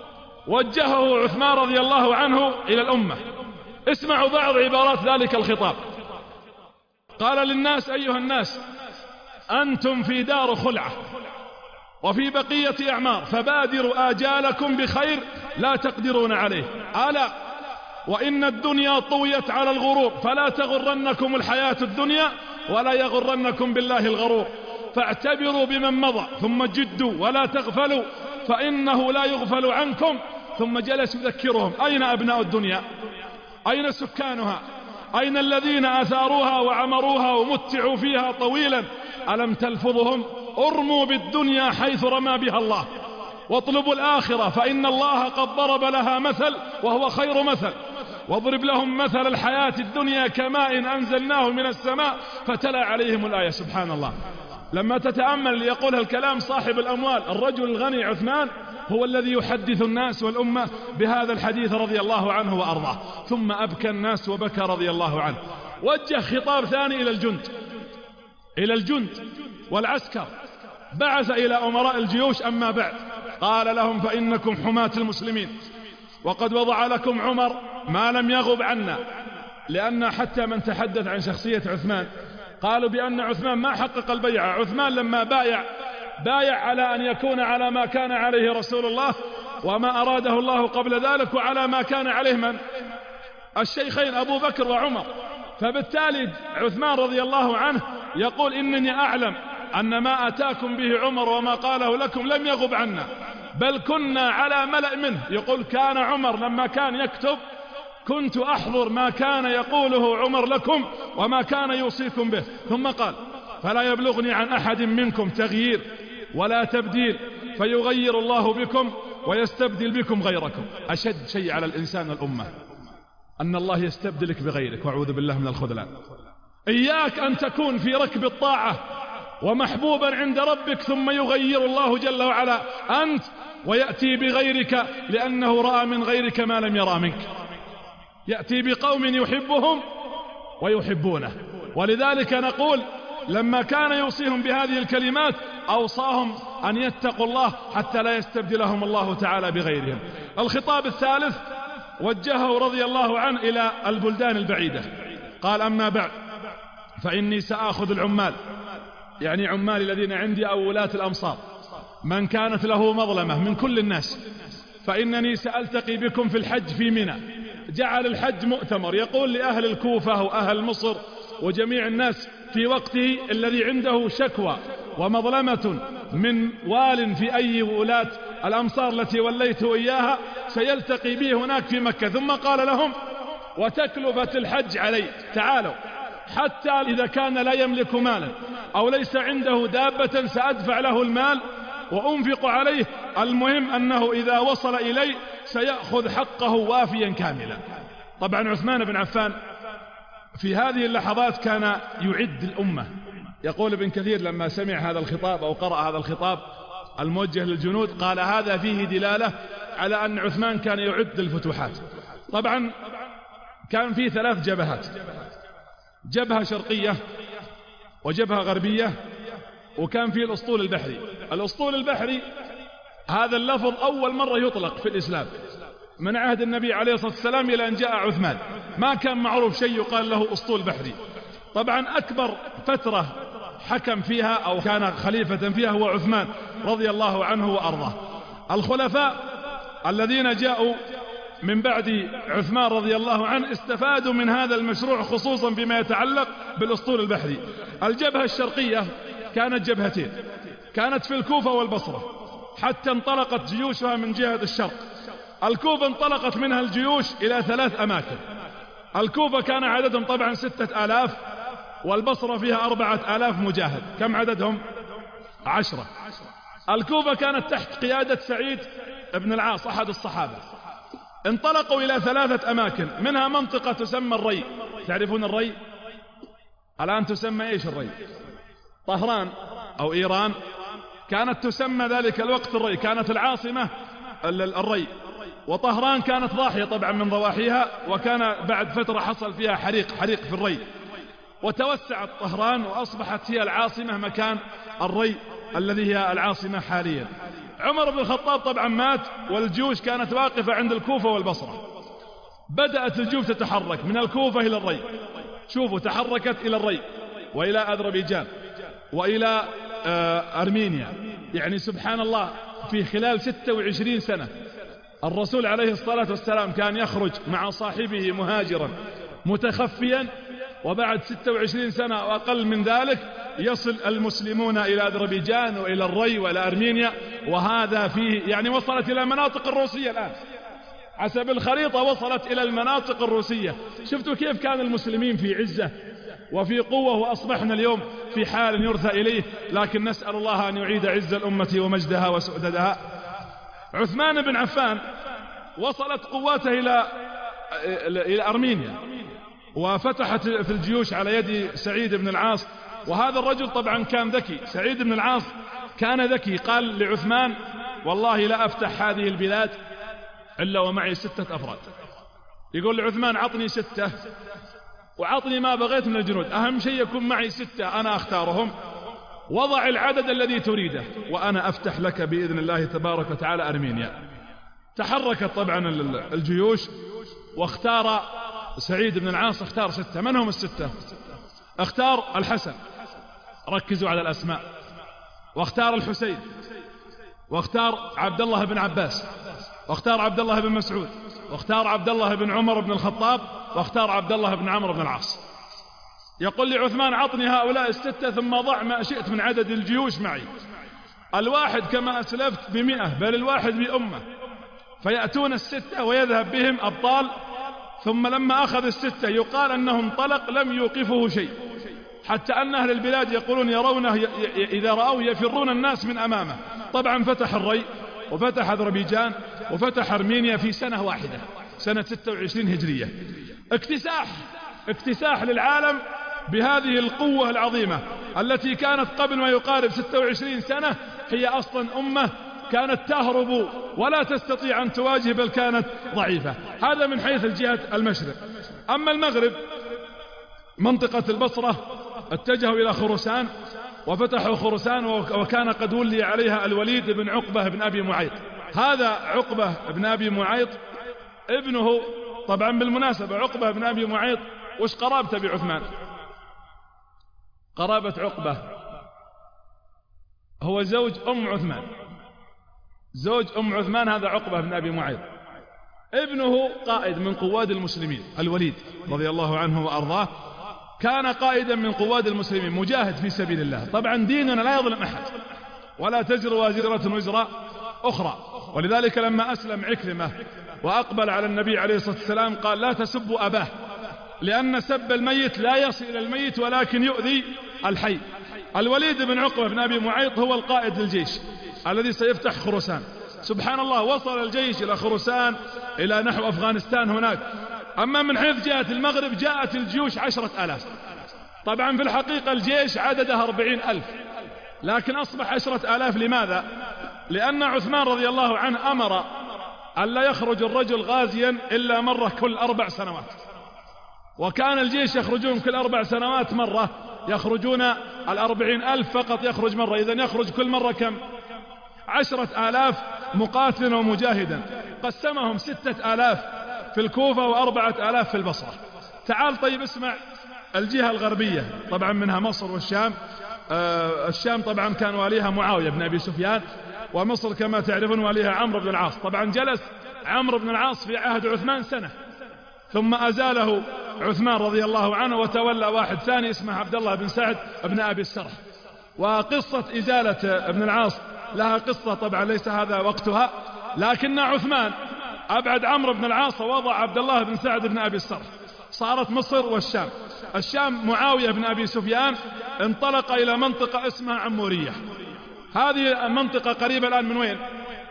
وجهه عثمان رضي الله عنه إلى الأمة، اسمعوا بعض عبارات ذلك الخطاب. قال للناس أيها الناس أنتم في دار خلعة وفي بقية أعمار، فبادروا آجالكم بخير لا تقدرون عليه، ألا وإن الدنيا طويت على الغرور، فلا تغرنكم الحياة الدنيا ولا يغرنكم بالله الغرور، فاعتبروا بمن مضى ثم جدوا ولا تغفلوا فإنه لا يغفل عنكم. ثم جلس يذكرهم أين أبناء الدنيا، أين سكانها، أين الذين أثاروها وعمروها ومتعوا فيها طويلا، ألم تلفظهم؟ ارموا بالدنيا حيث رمى بها الله، واطلبوا الآخرة فإن الله قد ضرب لها مثل وهو خير مثل، واضرب لهم مثل الحياة الدنيا كماء أنزلناه من السماء فتلا عليهم الآية. سبحان الله. لما تتأمل ليقول الكلام صاحب الأموال الرجل الغني عثمان هو الذي يحدث الناس والأمة بهذا الحديث رضي الله عنه وأرضاه. ثم أبكى الناس وبكى رضي الله عنه. وجه خطاب ثاني إلى الجند إلى الجند والعسكر، بعث إلى أمراء الجيوش أما بعد قال لهم فإنكم حماة المسلمين، وقد وضع لكم عمر ما لم يغب عنا، لأن حتى من تحدث عن شخصية عثمان قالوا بأن عثمان ما حقق البيعة. عثمان لما بايع بايع على أن يكون على ما كان عليه رسول الله وما أراده الله قبل ذلك، وعلى ما كان عليه من الشيخين أبو بكر وعمر. فبالتالي عثمان رضي الله عنه يقول إنني أعلم أن ما أتاكم به عمر وما قاله لكم لم يغب عنا، بل كنا على ملأ منه. يقول كان عمر لما كان يكتب كنت أحضر ما كان يقوله عمر لكم وما كان يوصيكم به. ثم قال فلا يبلغني عن أحد منكم تغيير ولا تبديل فيغير الله بكم ويستبدل بكم غيركم. أشد شيء على الإنسان الأمة أن الله يستبدلك بغيرك، وأعوذ بالله من الخذلان. إياك أن تكون في ركب الطاعة ومحبوبا عند ربك ثم يغير الله جل وعلا أنت ويأتي بغيرك لأنه رأى من غيرك ما لم يرى منك. يأتي بقوم يحبهم ويحبونه. ولذلك نقول لما كان يوصيهم بهذه الكلمات أوصاهم أن يتقوا الله حتى لا يستبدلهم الله تعالى بغيرهم. الخطاب الثالث وجهه رضي الله عنه إلى البلدان البعيدة، قال: أما بعد فإني سآخذ العمال، يعني عمال الذين عندي أو ولاة الأمصار، من كانت له مظلمة من كل الناس، فإنني سألتقي بكم في الحج في منى. جعل الحج مؤتمر، يقول لأهل الكوفة وأهل مصر وجميع الناس في وقته الذي عنده شكوى ومظلمة من وال في أي ولاة الأمصار التي وليته إياها سيلتقي به هناك في مكة. ثم قال لهم: وتكلفة الحج علي، تعالوا، حتى إذا كان لا يملك مالا أو ليس عنده دابة سأدفع له المال وأنفق عليه، المهم أنه إذا وصل إلي سيأخذ حقه وافيا كاملا. طبعا عثمان بن عفان في هذه اللحظات كان يعد الأمة. يقول ابن كثير لما سمع هذا الخطاب أو قرأ هذا الخطاب الموجه للجنود قال: هذا فيه دلالة على أن عثمان كان يعد الفتوحات. طبعا كان فيه ثلاث جبهات: جبهة شرقية وجبهة غربية، وكان فيه الأسطول البحري. الأسطول البحري هذا اللفظ أول مرة يطلق في الإسلام من عهد النبي عليه الصلاة والسلام إلى أن جاء عثمان، ما كان معروف شيء يقال له أسطول بحري. طبعا أكبر فترة حكم فيها أو كان خليفة فيها هو عثمان رضي الله عنه وأرضاه. الخلفاء الذين جاءوا من بعد عثمان رضي الله عنه استفادوا من هذا المشروع خصوصا بما يتعلق بالأسطول البحري. الجبهة الشرقية كانت جبهتين، كانت في الكوفة والبصرة، حتى انطلقت جيوشها من جهة الشرق. الكوفة انطلقت منها الجيوش إلى ثلاث أماكن. الكوفة كان عددهم طبعا ستة آلاف، والبصرة فيها أربعة آلاف مجاهد. كم عددهم؟ عشرة. الكوفة كانت تحت قيادة سعيد بن العاص أحد الصحابة. انطلقوا إلى ثلاثة أماكن، منها منطقة تسمى الري. تعرفون الري؟ الآن تسمى إيش الري؟ طهران أو إيران كانت تسمى ذلك الوقت الري، كانت العاصمة الري، وطهران كانت ضاحية طبعا من ضواحيها، وكان بعد فترة حصل فيها حريق حريق في الري، وتوسعت طهران وأصبحت هي العاصمة مكان الري الذي هي العاصمة حاليا. عمر بن الخطاب طبعا مات، والجيوش كانت واقفة عند الكوفة والبصرة. بدأت الجيوش تتحرك من الكوفة إلى الري. شوفوا، تحركت إلى الري وإلى أذربيجان وإلى أرمينيا. يعني سبحان الله، في خلال ستة وعشرين سنة الرسول عليه الصلاة والسلام كان يخرج مع صاحبه مهاجرا متخفيا، وبعد ستة وعشرين سنة وأقل من ذلك يصل المسلمون إلى أذربيجان وإلى الري وإلى أرمينيا. وهذا فيه يعني وصلت إلى المناطق الروسية الآن، حسب الخريطة وصلت إلى المناطق الروسية. شفتوا كيف كان المسلمين في عزة وفي قوة، وأصبحنا اليوم في حال يرثى إليه. لكن نسأل الله أن يعيد عز الأمة ومجدها وسؤددها. عثمان بن عفان وصلت قواته إلى إلى أرمينيا، وفتحت في الجيوش على يد سعيد بن العاص. وهذا الرجل طبعا كان ذكي، سعيد بن العاص كان ذكي. قال لعثمان: والله لا أفتح هذه البلاد إلا ومعي ستة أفراد. يقول لعثمان: عطني ستة وعطني ما بغيت من الجنود، أهم شيء يكون معي ستة أنا أختارهم، وضع العدد الذي تريده وأنا أفتح لك بإذن الله تبارك وتعالى أرمينيا. تحركت طبعا الجيوش، واختار سعيد بن العاص اختار ستة. من هم الستة؟ اختار الحسن، ركزوا على الأسماء، واختار الحسين، واختار عبد الله بن عباس، واختار عبد الله بن مسعود، واختار عبد الله بن عمر بن الخطاب، واختار عبد الله بن عمرو بن العاص. يقول لي عثمان: عطني هؤلاء الستة ثم ضع ما شئت من عدد الجيوش معي. الواحد كما أسلفت بمئة، بل الواحد بأمة، فيأتون الستة ويذهب بهم أبطال. ثم لما أخذ الستة يقال أنه انطلق لم يوقفه شيء، حتى أن أهل البلاد يقولون يرونه إذا رأوه يفرون الناس من أمامه. طبعا فتح الري وفتح أذربيجان وفتح أرمينيا في سنة واحدة، سنة ستة وعشرين هجرية. اكتساح اكتساح للعالم بهذه القوة العظيمة التي كانت قبل ما يقارب ستة وعشرين سنة هي أصلا أمة كانت تهرب ولا تستطيع أن تواجه، بل كانت ضعيفة. هذا من حيث الجهة المشرق. أما المغرب منطقة البصرة اتجهوا إلى خراسان وفتحوا خراسان، وكان قد ولي عليها الوليد بن عقبة بن أبي معيط. هذا عقبة بن أبي معيط ابنه، طبعا بالمناسبة عقبة بن أبي معيط وش قرابته بعثمان؟ قرابة عقبة هو زوج أم عثمان، زوج أم عثمان هذا عقبة بن أبي معيط. ابنه قائد من قواد المسلمين، الوليد رضي الله عنه وأرضاه، كان قائدا من قواد المسلمين مجاهد في سبيل الله. طبعا ديننا لا يظلم أحد ولا تجر وازرة وزر أخرى، ولذلك لما أسلم عكرمة وأقبل على النبي عليه الصلاة والسلام قال لا تسبوا أباه، لأن سب الميت لا يصل إلى الميت ولكن يؤذي الحي. الوليد بن عقبة بن أبي معيط هو القائد للجيش الذي سيفتح خراسان. سبحان الله، وصل الجيش إلى خراسان إلى نحو أفغانستان هناك. أما من حيث جاءت المغرب جاءت الجيوش عشرة آلاف. طبعا في الحقيقة الجيش عدده أربعين ألف، لكن أصبح عشرة آلاف. لماذا؟ لأن عثمان رضي الله عنه أمر أن لا يخرج الرجل غازيا إلا مرة كل أربع سنوات، وكان الجيش يخرجون كل أربع سنوات مرة، يخرجون الأربعين ألف فقط يخرج مرة. إذن يخرج كل مرة كم؟ عشرة آلاف مقاتلا ومجاهدا. قسمهم ستة آلاف في الكوفة وأربعة آلاف في البصرة. تعال طيب اسمع الجهة الغربية، طبعا منها مصر والشام. آه الشام طبعا كان واليها معاوية بن أبي سفيان، ومصر كما تعرفون واليها عمرو بن العاص. طبعا جلس عمرو بن العاص في عهد عثمان سنة، ثم أزاله عثمان رضي الله عنه وتولى واحد ثاني اسمه عبد الله بن سعد بن أبي السرح. وقصة إزالة ابن العاص لها قصة، طبعا ليس هذا وقتها، لكن عثمان أبعد عمرو بن العاص ووضع عبد الله بن سعد بن أبي السرح. صارت مصر والشام. الشام معاوية بن أبي سفيان انطلق إلى منطقة اسمها عمورية. هذه المنطقة قريبة الآن من وين؟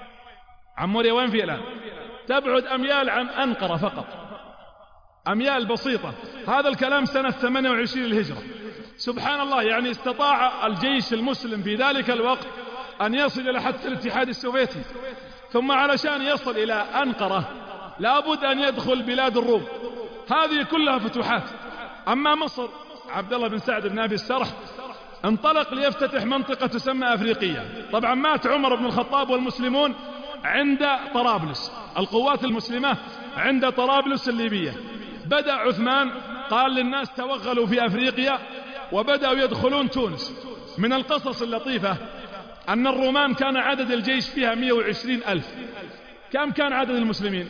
عمورية وين في الآن؟ تبعد أميال عن أنقرة فقط، أميال بسيطة. هذا الكلام سنة ثمانية وعشرين للهجرة. سبحان الله، يعني استطاع الجيش المسلم في ذلك الوقت أن يصل إلى حتى الاتحاد السوفيتي، ثم علشان يصل إلى أنقرة لابد أن يدخل بلاد الروم. هذه كلها فتوحات. أما مصر عبد الله بن سعد بن أبي السرح انطلق ليفتتح منطقة تسمى أفريقية. طبعا مات عمر بن الخطاب والمسلمون عند طرابلس، القوات المسلمة عند طرابلس الليبية. بدأ عثمان قال للناس توغلوا في أفريقيا، وبدأوا يدخلون تونس. من القصص اللطيفة أن الرومان كان عدد الجيش فيها مئة وعشرين ألف. كم كان عدد المسلمين؟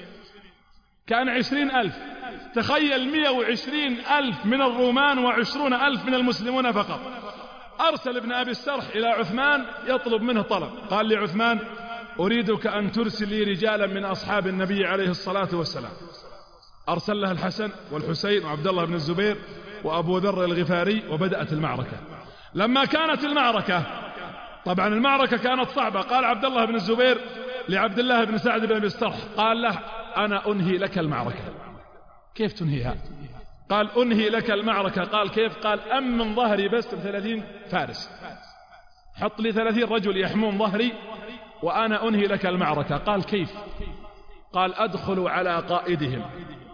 كان عشرين ألف. تخيل مئة وعشرين ألف من الرومان وعشرون ألف من المسلمون فقط. أرسل ابن أبي السرح إلى عثمان يطلب منه طلب، قال لعثمان أريدك أن ترسل لي رجالا من أصحاب النبي عليه الصلاة والسلام. أرسل له الحسن والحسين وعبد الله بن الزبير وأبو ذر الغفاري، وبدأت المعركة. لما كانت المعركة، طبعا المعركة كانت صعبة، قال عبد الله بن الزبير لعبد الله بن سعد بن أبي السرح، قال له أنا أنهي لك المعركة. كيف تنهيها؟ قال أنهي لك المعركة. قال كيف؟ قال أم من ظهري بس ثلاثين فارس، حط لي ثلاثين رجل يحمون ظهري وأنا أنهي لك المعركة. قال كيف؟ قال أدخل على قائدهم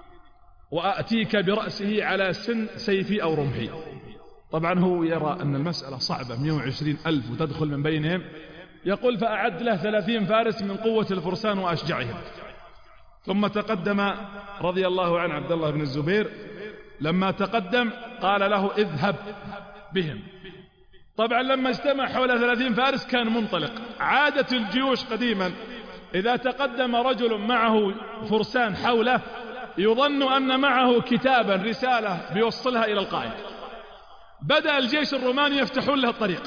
وأأتيك برأسه على سن سيفي أو رمحي. طبعا هو يرى أن المسألة صعبة، مئة وعشرين ألف وتدخل من بينهم. يقول فأعد له ثلاثين فارس من قوة الفرسان وأشجعهم. ثم تقدم رضي الله عن عبد الله بن الزبير. لما تقدم قال له اذهب بهم. طبعا لما اجتمع حول ثلاثين فارس كان منطلق. عادة الجيوش قديما إذا تقدم رجل معه فرسان حوله يظن أن معه كتابا رسالة بيوصلها إلى القائد. بدأ الجيش الروماني يفتحون له الطريق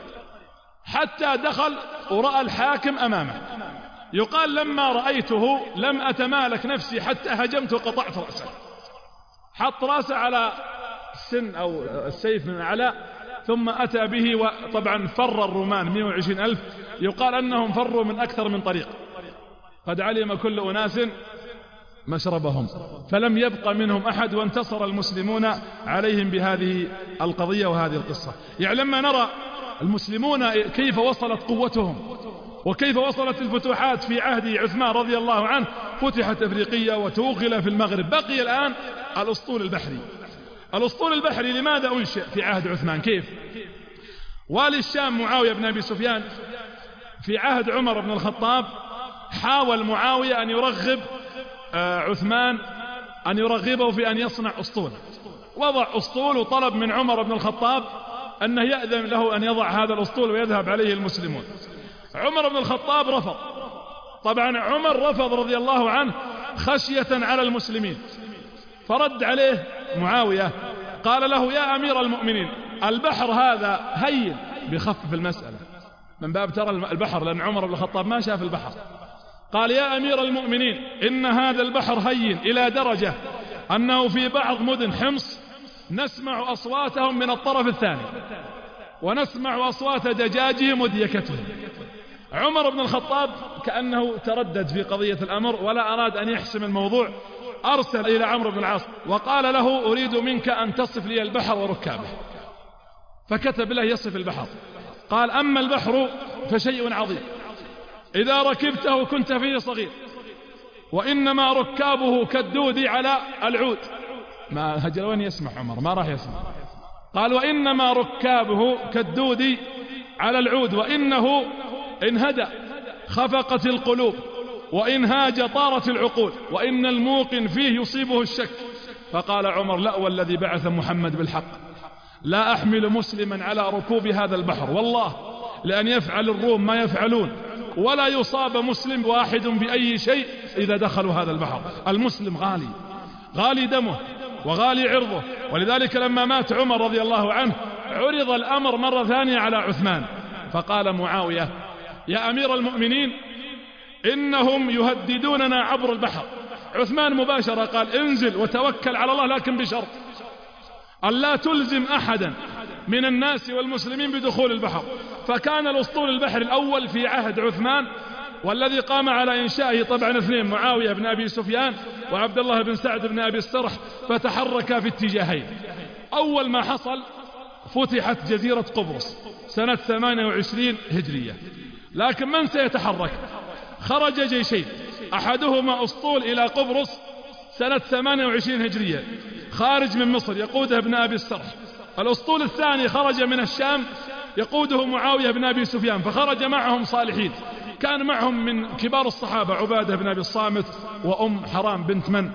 حتى دخل ورأى الحاكم أمامه. يقال لما رأيته لم أتمالك نفسي حتى هجمت وقطعت رأسه. حط رأسه على السن أو السيف من أعلى، ثم أتى به. وطبعا فر الرومان مئة وعشرين ألف، يقال أنهم فروا من أكثر من طريق. قد علم كل أناس مشربهم، فلم يبق منهم أحد، وانتصر المسلمون عليهم بهذه القضية وهذه القصة. يعني لما نرى المسلمون كيف وصلت قوتهم وكيف وصلت الفتوحات في عهد عثمان رضي الله عنه، فتحت أفريقيا وتوغل في المغرب، بقي الآن الأسطول البحري. الأسطول البحري لماذا أنشئ في عهد عثمان؟ كيف؟ والي الشام معاوية بن أبي سفيان في عهد عمر بن الخطاب حاول معاوية أن يرغب عثمان أن يرغبه في أن يصنع أسطول، وضع أسطول وطلب من عمر بن الخطاب أنه يأذن له أن يضع هذا الأسطول ويذهب عليه المسلمون. عمر بن الخطاب رفض. طبعا عمر رفض رضي الله عنه خشية على المسلمين، فرد عليه معاوية قال له: يا أمير المؤمنين، البحر هذا هين، بخفف المسألة من باب ترى البحر، لأن عمر بن الخطاب ما شاف البحر. قال: يا أمير المؤمنين، إن هذا البحر هين إلى درجة أنه في بعض مدن حمص نسمع أصواتهم من الطرف الثاني، ونسمع أصوات دجاجهم وديكتهم. عمر بن الخطاب كأنه تردد في قضية الأمر ولا أراد أن يحسم الموضوع، أرسل إلى عمرو بن العاص وقال له: أريد منك أن تصف لي البحر وركابه. فكتب له يصف البحر. قال: أما البحر فشيء عظيم، إذا ركبته كنت فيه صغير، وإنما ركابه كالدود على العود. ما هجر وين يسمع عمر، ما راح يسمع. قال: وإنما ركابه كالدود على العود، وإنه إن هدأ خفقت القلوب، وإن هاج طارت العقول، وإن الموقن فيه يصيبه الشك. فقال عمر: لا والذي بعث محمد بالحق، لا أحمل مسلما على ركوب هذا البحر، والله لأن يفعل الروم ما يفعلون، ولا يصاب مسلم واحد بأي شيء إذا دخلوا هذا البحر. المسلم غالي، غالي دمه وغالي عرضه. ولذلك لما مات عمر رضي الله عنه عرض الأمر مرة ثانية على عثمان، فقال معاوية: يا أمير المؤمنين، إنهم يهددوننا عبر البحر. عثمان مباشرة قال: انزل وتوكل على الله، لكن بشرط أن لا تلزم أحدا من الناس والمسلمين بدخول البحر. فكان الأسطول البحري الأول في عهد عثمان، والذي قام على إنشائه طبعا اثنين: معاوية بن أبي سفيان وعبد الله بن سعد بن أبي السرح، فتحرك في اتجاهين. أول ما حصل فتحت جزيرة قبرص سنة ثمانية وعشرين هجرية، لكن من سيتحرك؟ خرج جيشين، أحدهما أسطول إلى قبرص سنة ثمانية وعشرين هجرية خارج من مصر يقوده ابن أبي السرح. الأسطول الثاني خرج من الشام يقوده معاوية بن أبي سفيان، فخرج معهم صالحين، كان معهم من كبار الصحابة عبادة بن أبي الصامت وأم حرام بنت من؟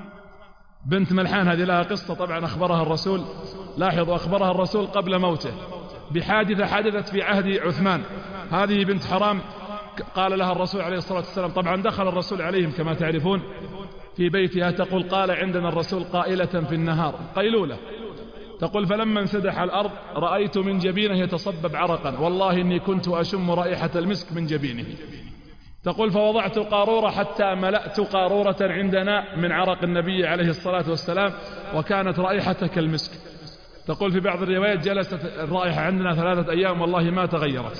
بنت ملحان. هذه لها قصة طبعا أخبرها الرسول، لاحظوا أخبرها الرسول قبل موته بحادثة حدثت في عهد عثمان. هذه بنت حرام قال لها الرسول عليه الصلاة والسلام، طبعا دخل الرسول عليهم كما تعرفون في بيتها، تقول: قال عندنا الرسول قائلة في النهار قيلولة، تقول: فلما انسدح الأرض رأيت من جبينه يتصبب عرقا، والله إني كنت أشم رائحة المسك من جبينه. تقول: فوضعت قارورة حتى ملأت قارورة عندنا من عرق النبي عليه الصلاة والسلام، وكانت رائحة كالمسك. تقول في بعض الروايات: جلست الرائحة عندنا ثلاثة أيام والله ما تغيرت.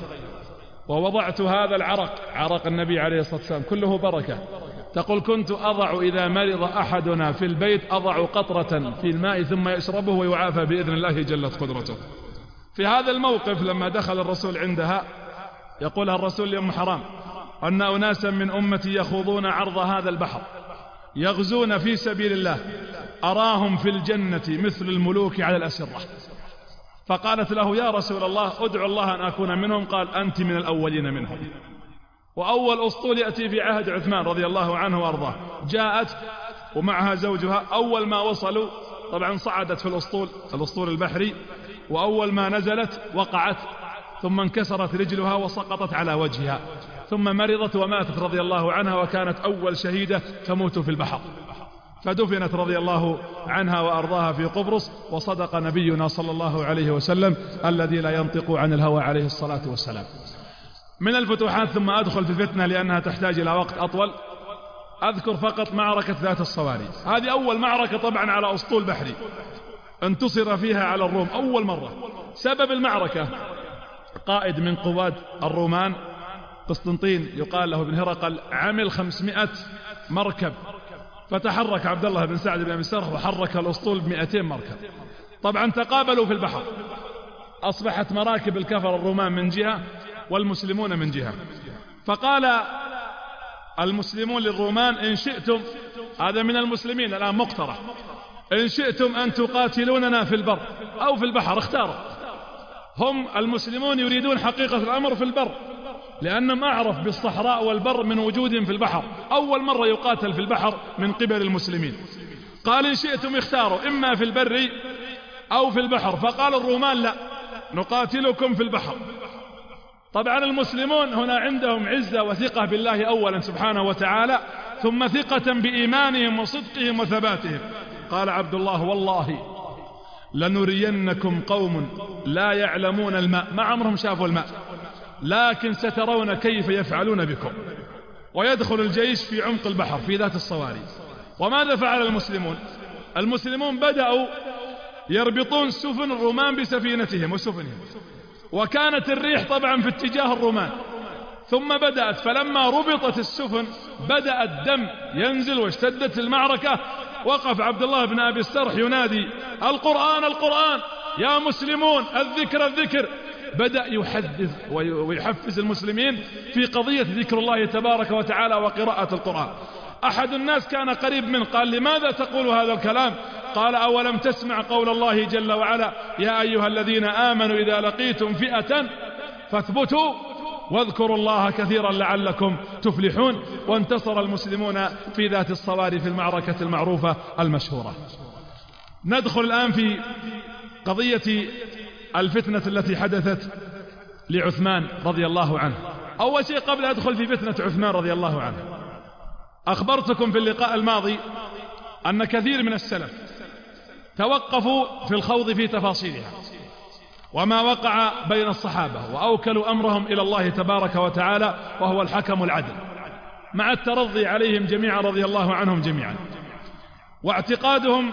ووضعت هذا العرق، عرق النبي عليه الصلاة والسلام، كله بركة. تقول: كنت أضع إذا مرض أحدنا في البيت أضع قطرة في الماء ثم يشربه ويعافى بإذن الله جلت قدرته. في هذا الموقف لما دخل الرسول عندها يقولها الرسول لأم حرام أن أناسا من أمتي يخوضون عرض هذا البحر يغزون في سبيل الله، أراهم في الجنة مثل الملوك على الأسرة. فقالت له: يا رسول الله ادعو الله أن أكون منهم. قال: أنت من الأولين منهم. وأول أسطول يأتي في عهد عثمان رضي الله عنه وأرضاه، جاءت ومعها زوجها. أول ما وصلوا طبعا صعدت في الأسطول الأسطول البحري، وأول ما نزلت وقعت، ثم انكسرت رجلها وسقطت على وجهها، ثم مرضت وماتت رضي الله عنها، وكانت أول شهيدة تموت في البحر، فدفنت رضي الله عنها وأرضاها في قبرص. وصدق نبينا صلى الله عليه وسلم الذي لا ينطق عن الهوى عليه الصلاة والسلام. من الفتوحات، ثم أدخل في الفتنة لأنها تحتاج إلى وقت أطول، أذكر فقط معركة ذات الصواري. هذه أول معركة طبعا على أسطول بحري انتصر فيها على الروم أول مرة. سبب المعركة: قائد من قواد الرومان قسطنطين يقال له ابن هرقل عمل خمسمائة مركب فتحرك عبد الله بن سعد بن أبي السرح وحرك الأسطول بمئتين مركب. طبعا تقابلوا في البحر، أصبحت مراكب الكفر الرومان من جهة والمسلمون من جهة. فقال المسلمون للرومان إن شئتم، هذا من المسلمين الآن مقترح، إن شئتم أن تقاتلوننا في البر أو في البحر اختاروا. هم المسلمون يريدون حقيقة الأمر في البر، لأنهم أعرف بالصحراء والبر من وجودهم في البحر، أول مرة يقاتل في البحر من قبل المسلمين. قال إن شئتم اختاروا إما في البر أو في البحر. فقال الرومان لا، نقاتلكم في البحر. طبعا المسلمون هنا عندهم عزة وثقة بالله أولا سبحانه وتعالى، ثم ثقة بإيمانهم وصدقهم وثباتهم. قال عبد الله والله لنرينكم قوم لا يعلمون الماء، ما عمرهم شافوا الماء، لكن سترون كيف يفعلون بكم. ويدخل الجيش في عمق البحر في ذات الصواري. وماذا فعل المسلمون؟ المسلمون بدأوا يربطون سفن الرومان بسفينتهم وسفنهم، وكانت الريح طبعا في اتجاه الرومان. ثم بدأت، فلما ربطت السفن بدأ الدم ينزل واشتدت المعركة. وقف عبد الله بن أبي السرح ينادي القرآن القرآن يا مسلمون، الذكر الذكر. بدأ يحدث ويحفز المسلمين في قضية ذكر الله تبارك وتعالى وقراءة القرآن. أحد الناس كان قريب منه قال لماذا تقول هذا الكلام؟ قال أولم تسمع قول الله جل وعلا يا أيها الذين آمنوا إذا لقيتم فئة فاثبتوا واذكروا الله كثيرا لعلكم تفلحون. وانتصر المسلمون في ذات الصواري في المعركة المعروفة المشهورة. ندخل الآن في قضية الفتنة التي حدثت لعثمان رضي الله عنه. أول شيء قبل أدخل في فتنة عثمان رضي الله عنه، أخبرتكم في اللقاء الماضي أن كثير من السلف توقفوا في الخوض في تفاصيلها وما وقع بين الصحابة، وأوكلوا أمرهم إلى الله تبارك وتعالى وهو الحكم العدل، مع الترضي عليهم جميعا رضي الله عنهم جميعا، واعتقادهم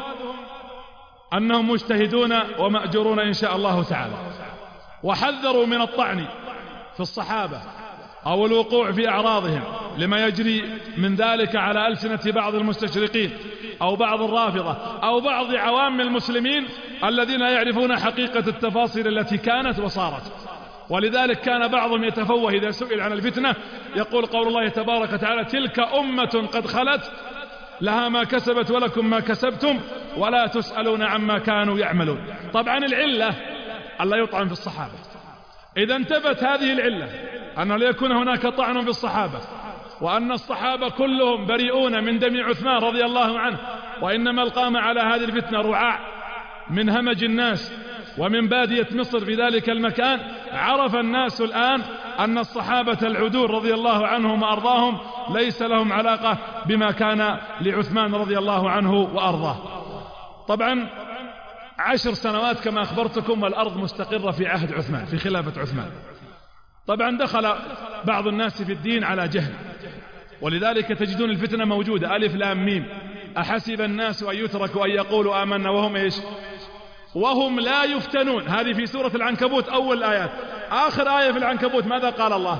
أنهم مجتهدون ومأجورون إن شاء الله تعالى. وحذروا من الطعن في الصحابة أو الوقوع في أعراضهم لما يجري من ذلك على ألسنة بعض المستشرقين أو بعض الرافضة أو بعض عوام المسلمين الذين يعرفون حقيقة التفاصيل التي كانت وصارت. ولذلك كان بعضهم يتفوه إذا سئل عن الفتنة يقول قول الله تبارك وتعالى تلك أمة قد خلت لها ما كسبت ولكم ما كسبتم ولا تسألون عما كانوا يعملون. طبعا العلة ألا يطعن في الصحابة. إذا انتبت هذه العلة أن لا يكون هناك طعن في الصحابة، وأن الصحابة كلهم بريئون من دم عثمان رضي الله عنه، وإنما القام على هذه الفتنة رعاع من همج الناس ومن بادية مصر في ذلك المكان. عرف الناس الآن أن الصحابة العدول رضي الله عنهم وأرضاهم ليس لهم علاقة بما كان لعثمان رضي الله عنه وأرضاه. طبعا عشر سنوات كما أخبرتكم والأرض مستقرة في عهد عثمان، في خلافة عثمان. طبعا دخل بعض الناس في الدين على جهل، ولذلك تجدون الفتنة موجودة. ألف لام ميم أحسب الناس أن يتركوا أن يقولوا آمنا وهم إيش؟ وهم لا يفتنون. هذه في سورة العنكبوت أول الآيات. آخر آية في العنكبوت ماذا قال الله؟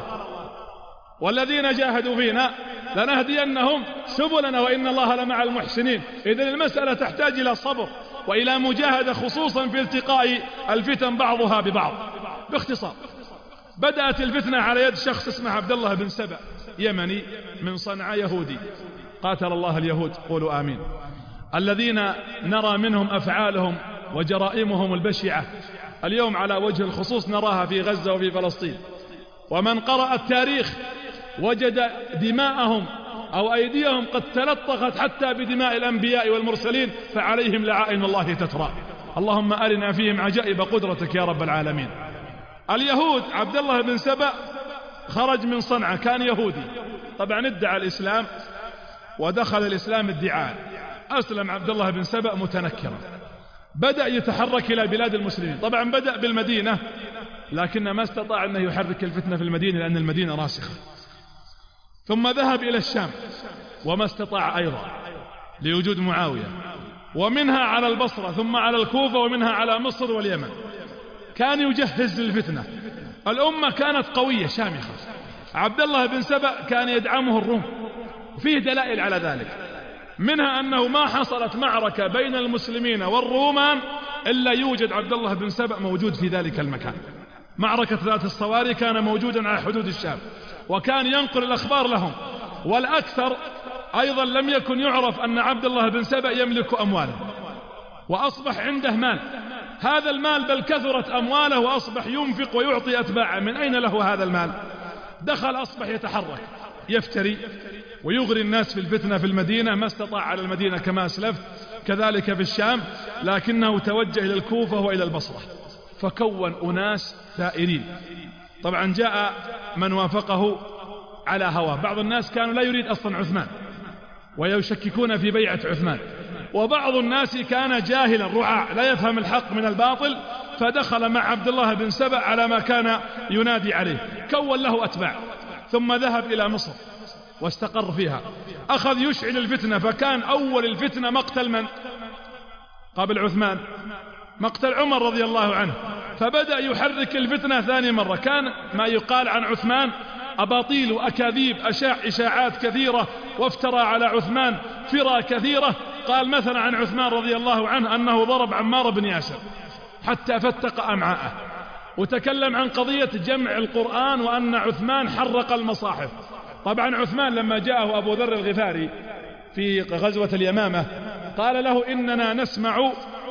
والذين جاهدوا فينا لنهدينهم سبلنا وإن الله لمع المحسنين. إذن المسألة تحتاج إلى صبر وإلى مجاهدة، خصوصا في التقاء الفتن بعضها ببعض. باختصار، بدأت الفتنة على يد شخص اسمه عبد الله بن سبأ، يمني من صنعاء، يهودي، قاتل الله اليهود، قولوا آمين، الذين نرى منهم أفعالهم وجرائمهم البشعة اليوم على وجه الخصوص نراها في غزة وفي فلسطين. ومن قرأ التاريخ وجد دماءهم أو أيديهم قد تلطخت حتى بدماء الأنبياء والمرسلين، فعليهم لعائن الله تترى. اللهم أرنا فيهم عجائب قدرتك يا رب العالمين. اليهود، عبد الله بن سبأ خرج من صنعاء، كان يهودي، طبعا ادعى الإسلام ودخل الإسلام ادعاء. أسلم عبد الله بن سبأ متنكرا، بدأ يتحرك إلى بلاد المسلمين. طبعا بدأ بالمدينة، لكن ما استطاع أنه يحرك الفتنة في المدينة لأن المدينة راسخة. ثم ذهب إلى الشام وما استطاع أيضا لوجود معاوية، ومنها على البصرة ثم على الكوفة ومنها على مصر واليمن. كان يجهز للفتنة. الأمة كانت قوية شامخة. عبد الله بن سبأ كان يدعمه الروم، فيه دلائل على ذلك. منها أنه ما حصلت معركة بين المسلمين والرومان إلا يوجد عبد الله بن سبأ موجود في ذلك المكان. معركة ذات الصواري كان موجودا على حدود الشام، وكان ينقل الأخبار لهم. والأكثر أيضا لم يكن يعرف أن عبد الله بن سبأ يملك أمواله، وأصبح عنده مال. هذا المال بل كثرت أمواله، وأصبح ينفق ويعطي أتباعه. من أين له هذا المال؟ دخل أصبح يتحرك، يفتري ويغري الناس في الفتنة في المدينة، ما استطاع على المدينة كما أسلفت، كذلك في الشام، لكنه توجه إلى الكوفة وإلى البصرة، فكون أناس ثائرين. طبعا جاء من وافقه على هواه. بعض الناس كانوا لا يريد أصلا عثمان ويشككون في بيعة عثمان، وبعض الناس كان جاهلا رعاع لا يفهم الحق من الباطل، فدخل مع عبد الله بن سبأ على ما كان ينادي عليه، كون له أتباع، ثم ذهب إلى مصر واستقر فيها، أخذ يشعل الفتنة. فكان أول الفتنة مقتل من قبل عثمان؟ مقتل عمر رضي الله عنه. فبدأ يحرك الفتنة ثاني مرة. كان ما يقال عن عثمان أباطيل وأكاذيب، أشاع إشاعات كثيرة، وافترى على عثمان فرى كثيرة. قال مثلا عن عثمان رضي الله عنه أنه ضرب عمار بن ياسر حتى فتق أمعاءه، وتكلم عن قضية جمع القرآن وأن عثمان حرق المصاحف. طبعا عثمان لما جاءه أبو ذر الغفاري في غزوة اليمامة قال له إننا نسمع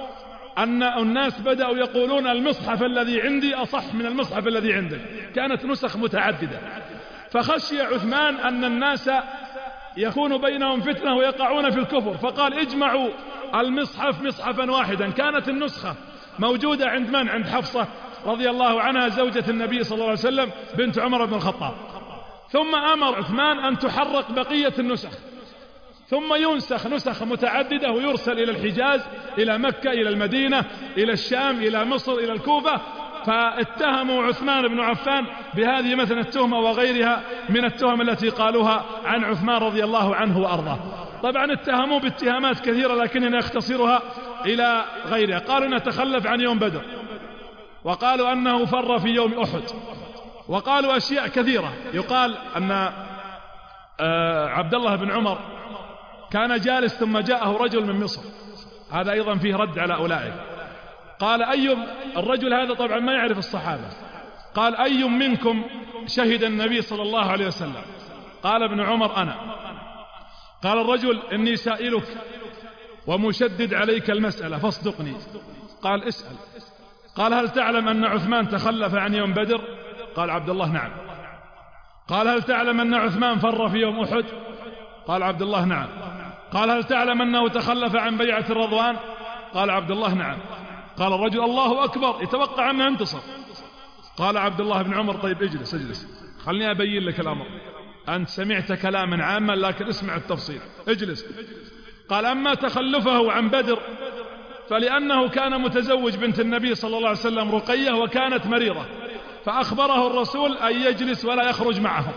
أن الناس بدأوا يقولون المصحف الذي عندي أصح من المصحف الذي عندك، كانت نسخ متعددة. فخشي عثمان أن الناس يكون بينهم فتنة ويقعون في الكفر، فقال اجمعوا المصحف مصحفا واحدا. كانت النسخة موجودة عند من؟ عند حفصة رضي الله عنها زوجة النبي صلى الله عليه وسلم بنت عمر بن الخطاب. ثم أمر عثمان أن تحرق بقية النسخ، ثم ينسخ نسخ متعددة ويرسل إلى الحجاز، إلى مكة، إلى المدينة، إلى الشام، إلى مصر، إلى الكوفة. فاتهموا عثمان بن عفان بهذه مثلا التهمة وغيرها من التهم التي قالوها عن عثمان رضي الله عنه وأرضاه. طبعا اتهموا باتهامات كثيرة لكننا نختصرها إلى غيرها. قالوا نتخلف عن يوم بدر، وقالوا أنه فر في يوم أحد، وقالوا أشياء كثيرة. يقال أن عبد الله بن عمر كان جالس ثم جاءه رجل من مصر، هذا أيضا فيه رد على أولئك. قال أي الرجل هذا طبعا ما يعرف الصحابة، قال أي منكم شهد النبي صلى الله عليه وسلم؟ قال ابن عمر أنا. قال الرجل إني سائلك ومشدد عليك المسألة فاصدقني. قال اسأل. قال هل تعلم أن عثمان تخلف عن يوم بدر؟ قال عبد الله نعم. قال هل تعلم أن عثمان فر في يوم أحد؟ قال عبد الله نعم. قال هل تعلم أنه تخلف عن بيعة الرضوان؟ قال عبد الله نعم. قال الرجل الله أكبر، يتوقع أنه انتصر. قال عبد الله بن عمر طيب اجلس اجلس خلني أبين لك الأمر، أنت سمعت كلاما عاما لكن اسمع التفصيل، اجلس. قال أما تخلفه عن بدر فلأنه كان متزوج بنت النبي صلى الله عليه وسلم رقية وكانت مريضة، فأخبره الرسول أن يجلس ولا يخرج معهم.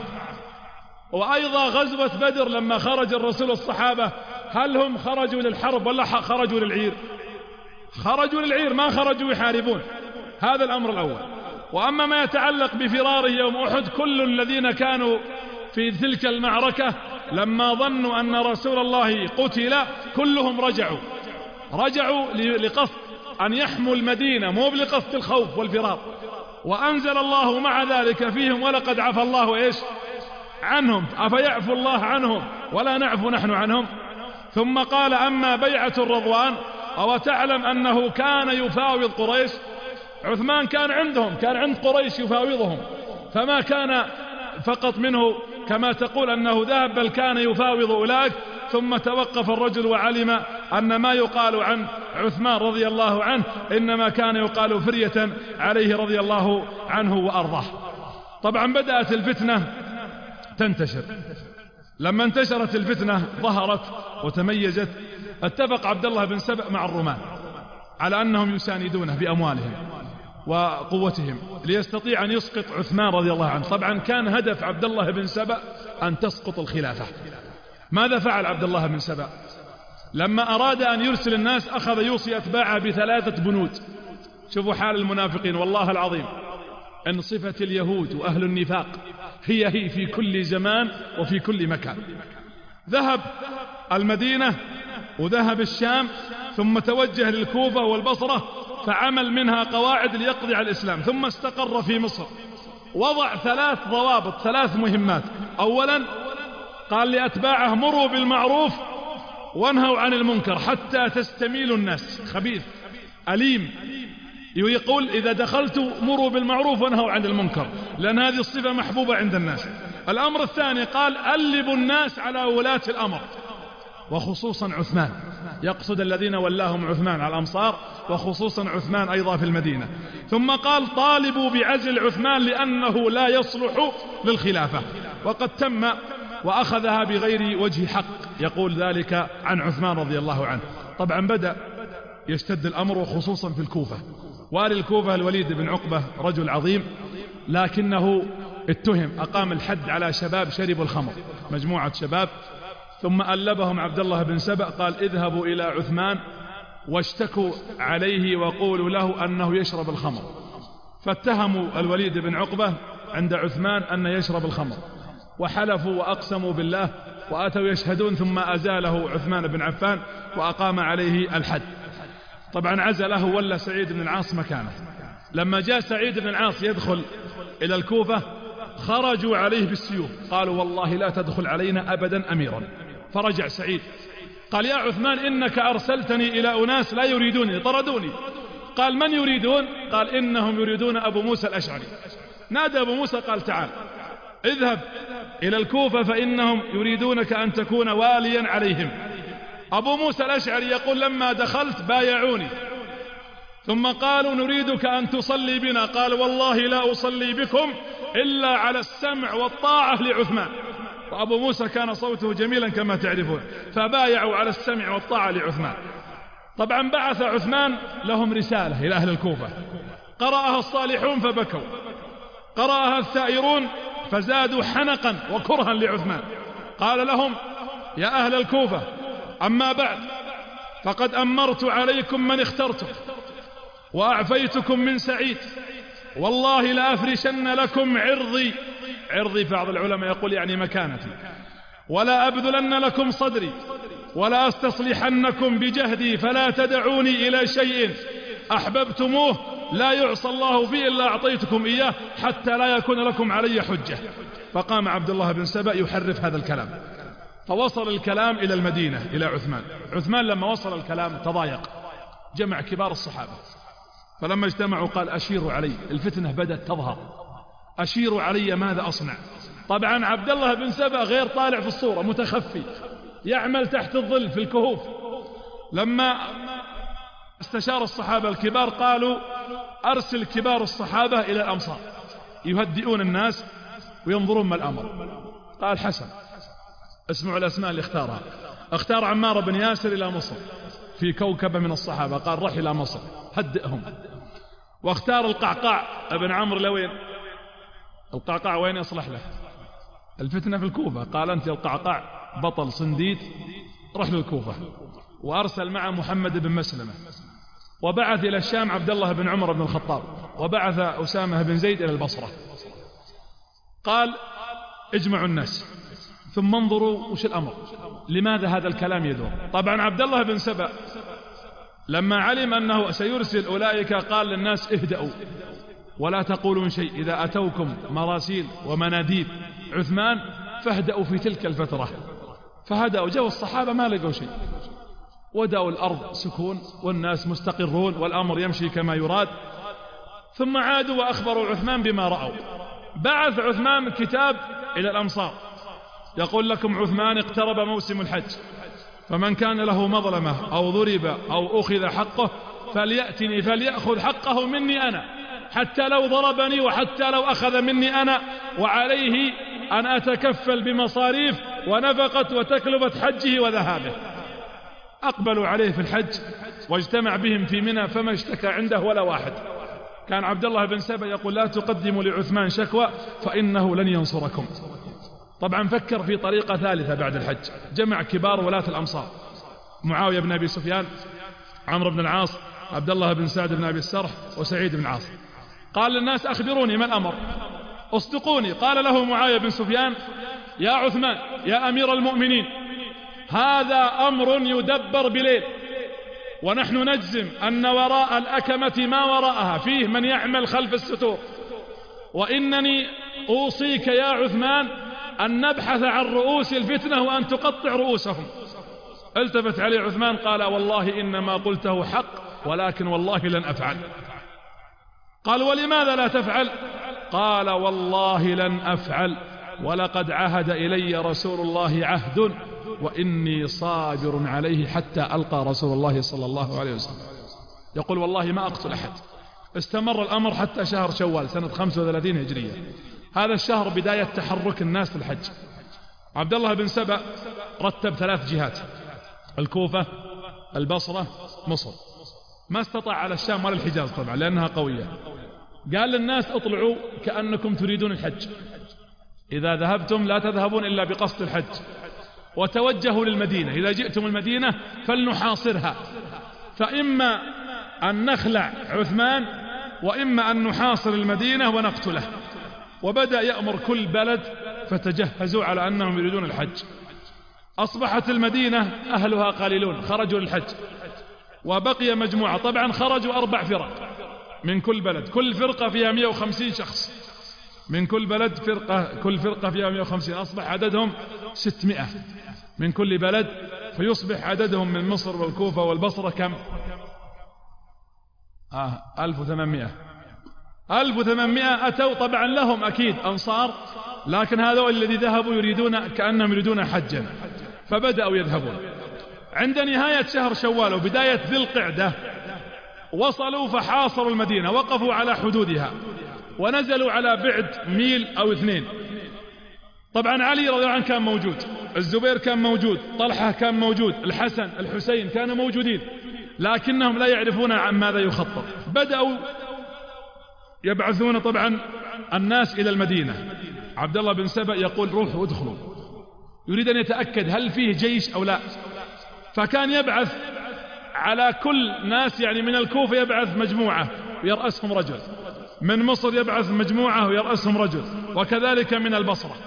وأيضا غزوة بدر لما خرج الرسول الصحابة هل هم خرجوا للحرب ولا خرجوا للعير؟ خرجوا للعير، ما خرجوا يحاربون. هذا الأمر الأول. وأما ما يتعلق بفراره يوم أحد، كل الذين كانوا في تلك المعركة لما ظنوا أن رسول الله قتل كلهم رجعوا رجعوا لقصد أن يحموا المدينة، مو بلقصد الخوف والفرار. وأنزل الله مع ذلك فيهم ولقد عفى الله إيش عنهم، أفيعفو الله عنهم ولا نعفو نحن عنهم. ثم قال أما بيعة الرضوان أو تعلم أنه كان يفاوض قريش؟ عثمان كان عندهم، كان عند قريش يفاوضهم، فما كان فقط منه كما تقول أنه ذهب، بل كان يفاوض أولئك. ثم توقف الرجل وعلم أن ما يقال عن عثمان رضي الله عنه إنما كان يقال فرية عليه رضي الله عنه وأرضاه. طبعا بدأت الفتنة تنتشر. لما انتشرت الفتنة ظهرت وتميزت، اتفق عبد الله بن سبأ مع الرومان على أنهم يساندونه بأموالهم وقوتهم ليستطيع أن يسقط عثمان رضي الله عنه. طبعا كان هدف عبد الله بن سبأ أن تسقط الخلافة. ماذا فعل عبد الله بن سبأ؟ لما أراد أن يرسل الناس أخذ يوصي أتباعه بثلاثة بنود. شوفوا حال المنافقين والله العظيم، أن صفة اليهود وأهل النفاق هي هي في كل زمان وفي كل مكان. ذهب المدينة وذهب الشام، ثم توجه للكوفة والبصرة، فعمل منها قواعد ليقضي على الإسلام، ثم استقر في مصر. وضع ثلاث ضوابط، ثلاث مهمات. أولا قال لأتباعه: مروا بالمعروف وانهوا عن المنكر حتى تستميلوا الناس. خبيث أليم، يقول إذا دخلت مروا بالمعروف وانهوا عن المنكر، لأن هذه الصفة محبوبة عند الناس. الأمر الثاني قال: ألبوا الناس على ولاة الأمر، وخصوصا عثمان، يقصد الذين ولاهم عثمان على الأمصار، وخصوصا عثمان أيضا في المدينة. ثم قال: طالبوا بعزل عثمان لأنه لا يصلح للخلافة، وقد تم وأخذها بغير وجه حق. يقول ذلك عن عثمان رضي الله عنه. طبعا بدأ يشتد الأمر، وخصوصا في الكوفة. والي الكوفة الوليد بن عقبة رجل عظيم، لكنه اتهم، أقام الحد على شباب شربوا الخمر، مجموعة شباب، ثم ألبهم عبد الله بن سبأ، قال: اذهبوا إلى عثمان واشتكوا عليه وقولوا له أنه يشرب الخمر. فاتهموا الوليد بن عقبة عند عثمان أن يشرب الخمر، وحلفوا وأقسموا بالله وآتوا يشهدون، ثم أزاله عثمان بن عفان وأقام عليه الحد. طبعا عزله ولا سعيد بن العاص مكانه. لما جاء سعيد بن العاص يدخل إلى الكوفة خرجوا عليه بالسيوف، قالوا: والله لا تدخل علينا أبدا أميرا. فرجع سعيد قال: يا عثمان إنك أرسلتني إلى أناس لا يريدوني، طردوني. قال: من يريدون؟ قال: إنهم يريدون أبو موسى الأشعري. نادى أبو موسى قال: تعال اذهب إلى الكوفة فإنهم يريدونك أن تكون واليا عليهم. أبو موسى الأشعري يقول: لما دخلت بايعوني، ثم قالوا: نريدك أن تصلي بنا. قال: والله لا أصلي بكم إلا على السمع والطاعة لعثمان. وأبو موسى كان صوته جميلا كما تعرفون، فبايعوا على السمع والطاعة لعثمان. طبعا بعث عثمان لهم رسالة إلى أهل الكوفة، قرأها الصالحون فبكوا، قرأها الثائرون فزادوا حنقا وكرها لعثمان. قال لهم: يا أهل الكوفة، أما بعد فقد أمرت عليكم من اخترتم، وأعفيتكم من سعيد، والله لأفرشن لكم عرضي، عرضي بعض العلماء يقول يعني مكانتي، ولا أبذلن لكم صدري، ولا أستصلحنكم بجهدي، فلا تدعوني إلى شيء أحببتموه لا يعصى الله فيه إلا أعطيتكم إياه، حتى لا يكون لكم علي حجة. فقام عبد الله بن سبأ يحرف هذا الكلام، فوصل الكلام إلى المدينة إلى عثمان. عثمان لما وصل الكلام تضايق، جمع كبار الصحابة، فلما اجتمعوا قال: أشيروا علي، الفتنة بدأت تظهر، أشيروا علي ماذا أصنع. طبعا عبد الله بن سبأ غير طالع في الصورة، متخفي، يعمل تحت الظل في الكهوف. لما استشار الصحابة الكبار قالوا: أرسل كبار الصحابة إلى الأمصار يهدئون الناس وينظرون ما الأمر. قال: حسن. اسمعوا الأسماء اللي اختارها. اختار عمار بن ياسر إلى مصر في كوكبة من الصحابة، قال: رح إلى مصر هدئهم. واختار القعقاع ابن عمرو لوين؟ القعقاع وين يصلح له؟ الفتنة في الكوفة. قال: أنت القعقاع بطل صنديد، رح للكوفة. وأرسل مع محمد بن مسلمة، وبعث إلى الشام عبد الله بن عمر بن الخطاب، وبعث أسامة بن زيد إلى البصرة. قال: اجمعوا الناس ثم انظروا وش الأمر، لماذا هذا الكلام يدور. طبعا عبد الله بن سبأ لما علم أنه سيرسل أولئك قال للناس: اهدأوا ولا تقولون شيء، إذا أتوكم مراسيل ومناديب عثمان فاهدأوا في تلك الفترة. فهدأوا، جو الصحابة ما لقوا شيء، ودأوا الأرض سكون والناس مستقرون والأمر يمشي كما يراد. ثم عادوا وأخبروا عثمان بما رأوا. بعث عثمان كتاب إلى الأمصار يقول: لكم عثمان اقترب موسم الحج، فمن كان له مظلمة أو ضرب أو أخذ حقه فليأتني فليأخذ حقه مني أنا، حتى لو ضربني وحتى لو أخذ مني أنا، وعليه أن أتكفل بمصاريف ونفقة وتكلفة حجه وذهابه. أقبلوا عليه في الحج واجتمع بهم في منى، فما اشتكى عنده ولا واحد. كان عبد الله بن سبأ يقول: لا تقدموا لعثمان شكوى فإنه لن ينصركم. طبعا فكر في طريقة ثالثة بعد الحج، جمع كبار ولاة الأمصار: معاوية بن أبي سفيان، عمرو بن العاص، عبد الله بن سعد بن أبي السرح، وسعيد بن العاص. قال للناس: أخبروني ما الأمر، أصدقوني. قال له معاوية بن سفيان: يا عثمان يا أمير المؤمنين، هذا أمر يدبر بليل، ونحن نجزم أن وراء الأكمة ما وراءها فيه من يعمل خلف الستور. وإنني أوصيك يا عثمان أن نبحث عن رؤوس الفتنة وأن تقطع رؤوسهم. التفت عليه عثمان قال: والله إنما قلته حق، ولكن والله لن أفعل. قال: ولماذا لا تفعل؟ قال: والله لن أفعل، ولقد عهد إلي رسول الله عهد، وإني صابر عليه حتى ألقى رسول الله صلى الله عليه وسلم. يقول: والله ما أقتل أحد. استمر الأمر حتى شهر شوال سنة خمسة وثلاثين هجرية. هذا الشهر بداية تحرك الناس للحج. عبد الله بن سبأ رتب ثلاث جهات: الكوفة، البصرة، مصر. ما استطاع على الشام ولا الحجاز طبعا لأنها قوية. قال للناس: اطلعوا كأنكم تريدون الحج، إذا ذهبتم لا تذهبون إلا بقصد الحج، وتوجهوا للمدينة، إذا جئتم المدينة فلنحاصرها، فإما أن نخلع عثمان وإما أن نحاصر المدينة ونقتله. وبدأ يأمر كل بلد فتجهزوا على أنهم يريدون الحج. أصبحت المدينة أهلها قليلون خرجوا للحج، وبقي مجموعة. طبعا خرجوا أربع فرق من كل بلد، كل فرقة فيها مئة وخمسين شخص، من كل بلد فرقة، كل فرقة فيها مئة وخمسين، أصبح عددهم ستمائة من كل بلد، فيصبح عددهم من مصر والكوفة والبصرة كم؟ آه ألف وثمانمائة. ألف وثمانمائة أتوا. طبعا لهم أكيد أنصار، لكن هذول الذي ذهبوا يريدون كأنهم يريدون حجا، فبدأوا يذهبون. عند نهاية شهر شوال وبداية ذي القعدة وصلوا فحاصروا المدينة، وقفوا على حدودها ونزلوا على بعد ميل أو اثنين. طبعا علي رضي الله عنه كان موجود، الزبير كان موجود، طلحة كان موجود، الحسن الحسين كانوا موجودين، لكنهم لا يعرفون عن ماذا يخطط. بدأوا يبعثون طبعا الناس إلى المدينة. عبد الله بن سبأ يقول: روحوا ادخلوا، يريد أن يتأكد هل فيه جيش أو لا. فكان يبعث على كل ناس، يعني من الكوفة يبعث مجموعة ويرأسهم رجل، من مصر يبعث مجموعة ويرأسهم رجل، وكذلك من البصرة.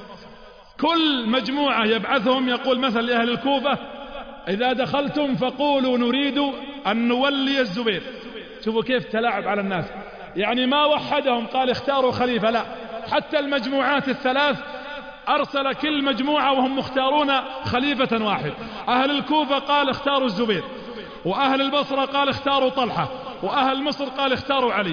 كل مجموعة يبعثهم يقول مثلا لأهل الكوفة: إذا دخلتم فقولوا نريد أن نولي الزبير. شوفوا كيف تلاعب على الناس، يعني ما وحدهم قال اختاروا خليفة، لا، حتى المجموعات الثلاث أرسل كل مجموعة وهم مختارون خليفة واحد. أهل الكوفة قال اختاروا الزبير، وأهل البصرة قال اختاروا طلحة، وأهل مصر قال اختاروا علي.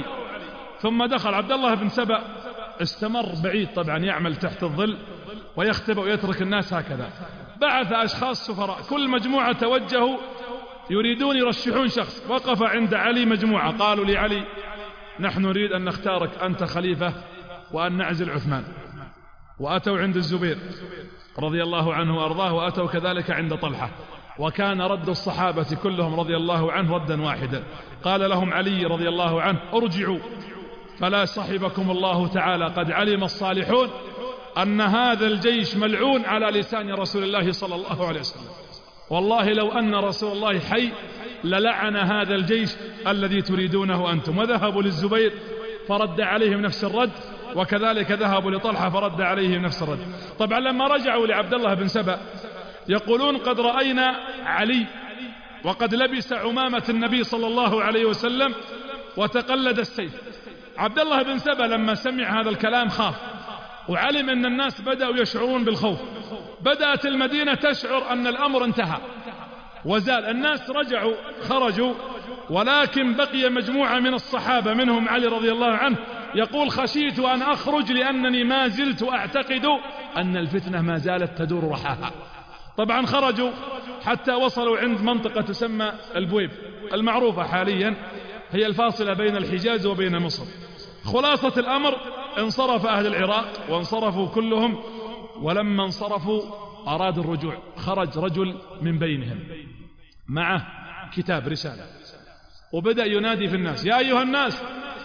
ثم دخل عبد الله بن سبأ، استمر بعيد طبعا يعمل تحت الظل ويختبئ ويترك الناس هكذا. بعث أشخاص سفراء، كل مجموعة توجهوا يريدون يرشحون شخص. وقف عند علي مجموعة، قالوا لعلي: نحن نريد أن نختارك أنت خليفة وأن نعزل عثمان. وأتوا عند الزبير رضي الله عنه وأرضاه، وأتوا كذلك عند طلحة. وكان رد الصحابة كلهم رضي الله عنه ردا واحدا. قال لهم علي رضي الله عنه: ارجعوا فلا صحبكم الله تعالى، قد علم الصالحون أن هذا الجيش ملعون على لسان رسول الله صلى الله عليه وسلم. والله لو أن رسول الله حي للعن هذا الجيش الذي تريدونه أنتم. وذهبوا للزبير فرد عليهم نفس الرد، وكذلك ذهبوا لطلحة فرد عليهم نفس الرد. طبعا لما رجعوا لعبد الله بن سبأ يقولون: قد رأينا علي وقد لبس عمامة النبي صلى الله عليه وسلم وتقلد السيف. عبد الله بن سبأ لما سمع هذا الكلام خاف، وعلم أن الناس بدأوا يشعرون بالخوف. بدأت المدينة تشعر أن الأمر انتهى وزال. الناس رجعوا خرجوا، ولكن بقي مجموعة من الصحابة منهم علي رضي الله عنه يقول: خشيت أن أخرج لأنني ما زلت أعتقد أن الفتنة ما زالت تدور رحاها. طبعا خرجوا حتى وصلوا عند منطقة تسمى البويب المعروفة حاليا، هي الفاصلة بين الحجاز وبين مصر. خلاصة الأمر: انصرف أهل العراق وانصرفوا كلهم، ولما انصرفوا أرادوا الرجوع. خرج رجل من بينهم معه كتاب رسالة، وبدأ ينادي في الناس: يا أيها الناس،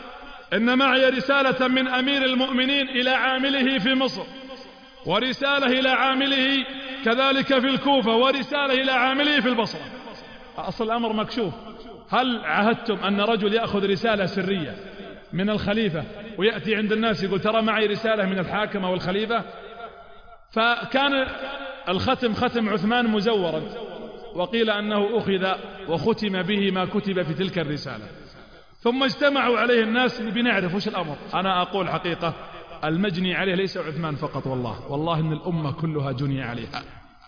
إن معي رسالة من أمير المؤمنين إلى عامله في مصر، ورسالة إلى عامله كذلك في الكوفة، ورسالة إلى عامله في البصرة. أصل الأمر مكشوف. هل عهدتم أن رجل يأخذ رسالة سرية من الخليفة ويأتي عند الناس يقول: ترى معي رسالة من الحاكم أو الخليفة؟ فكان الختم ختم عثمان مزورا، وقيل أنه أخذ وختم به ما كتب في تلك الرسالة. ثم اجتمعوا عليه الناس بنعرف وش الأمر. أنا أقول حقيقة المجني عليه ليس عثمان فقط، والله والله إن الأمة كلها جني عليها.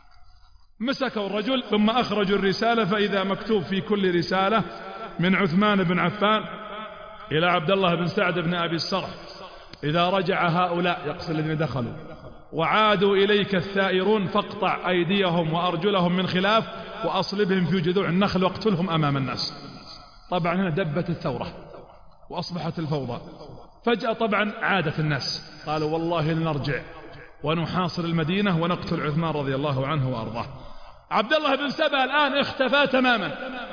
مسكوا الرجل ثم أخرجوا الرسالة، فإذا مكتوب في كل رسالة من عثمان بن عفان إلى عبد الله بن سعد بن أبي الصرح: إذا رجع هؤلاء، يقصد الذين دخلوا، وعادوا إليك الثائرون فاقطع أيديهم وأرجلهم من خلاف وأصلبهم في جذوع النخل واقتلهم أمام الناس. طبعا هنا دبت الثورة وأصبحت الفوضى. فجأة طبعا عادت الناس، قالوا والله لنرجع ونحاصر المدينة ونقتل عثمان رضي الله عنه وأرضاه. عبد الله بن سبأ الآن اختفى تماما،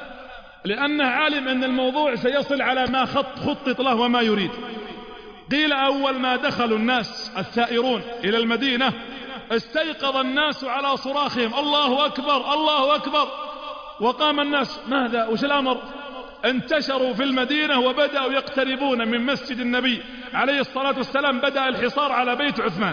لأنه عالم أن الموضوع سيصل على ما خط خطط له وما يريد. قيل أول ما دخلوا الناس الثائرون إلى المدينة استيقظ الناس على صراخهم: الله أكبر الله أكبر. وقام الناس: ماذا وش الأمر؟ انتشروا في المدينة وبدأوا يقتربون من مسجد النبي عليه الصلاة والسلام. بدأ الحصار على بيت عثمان.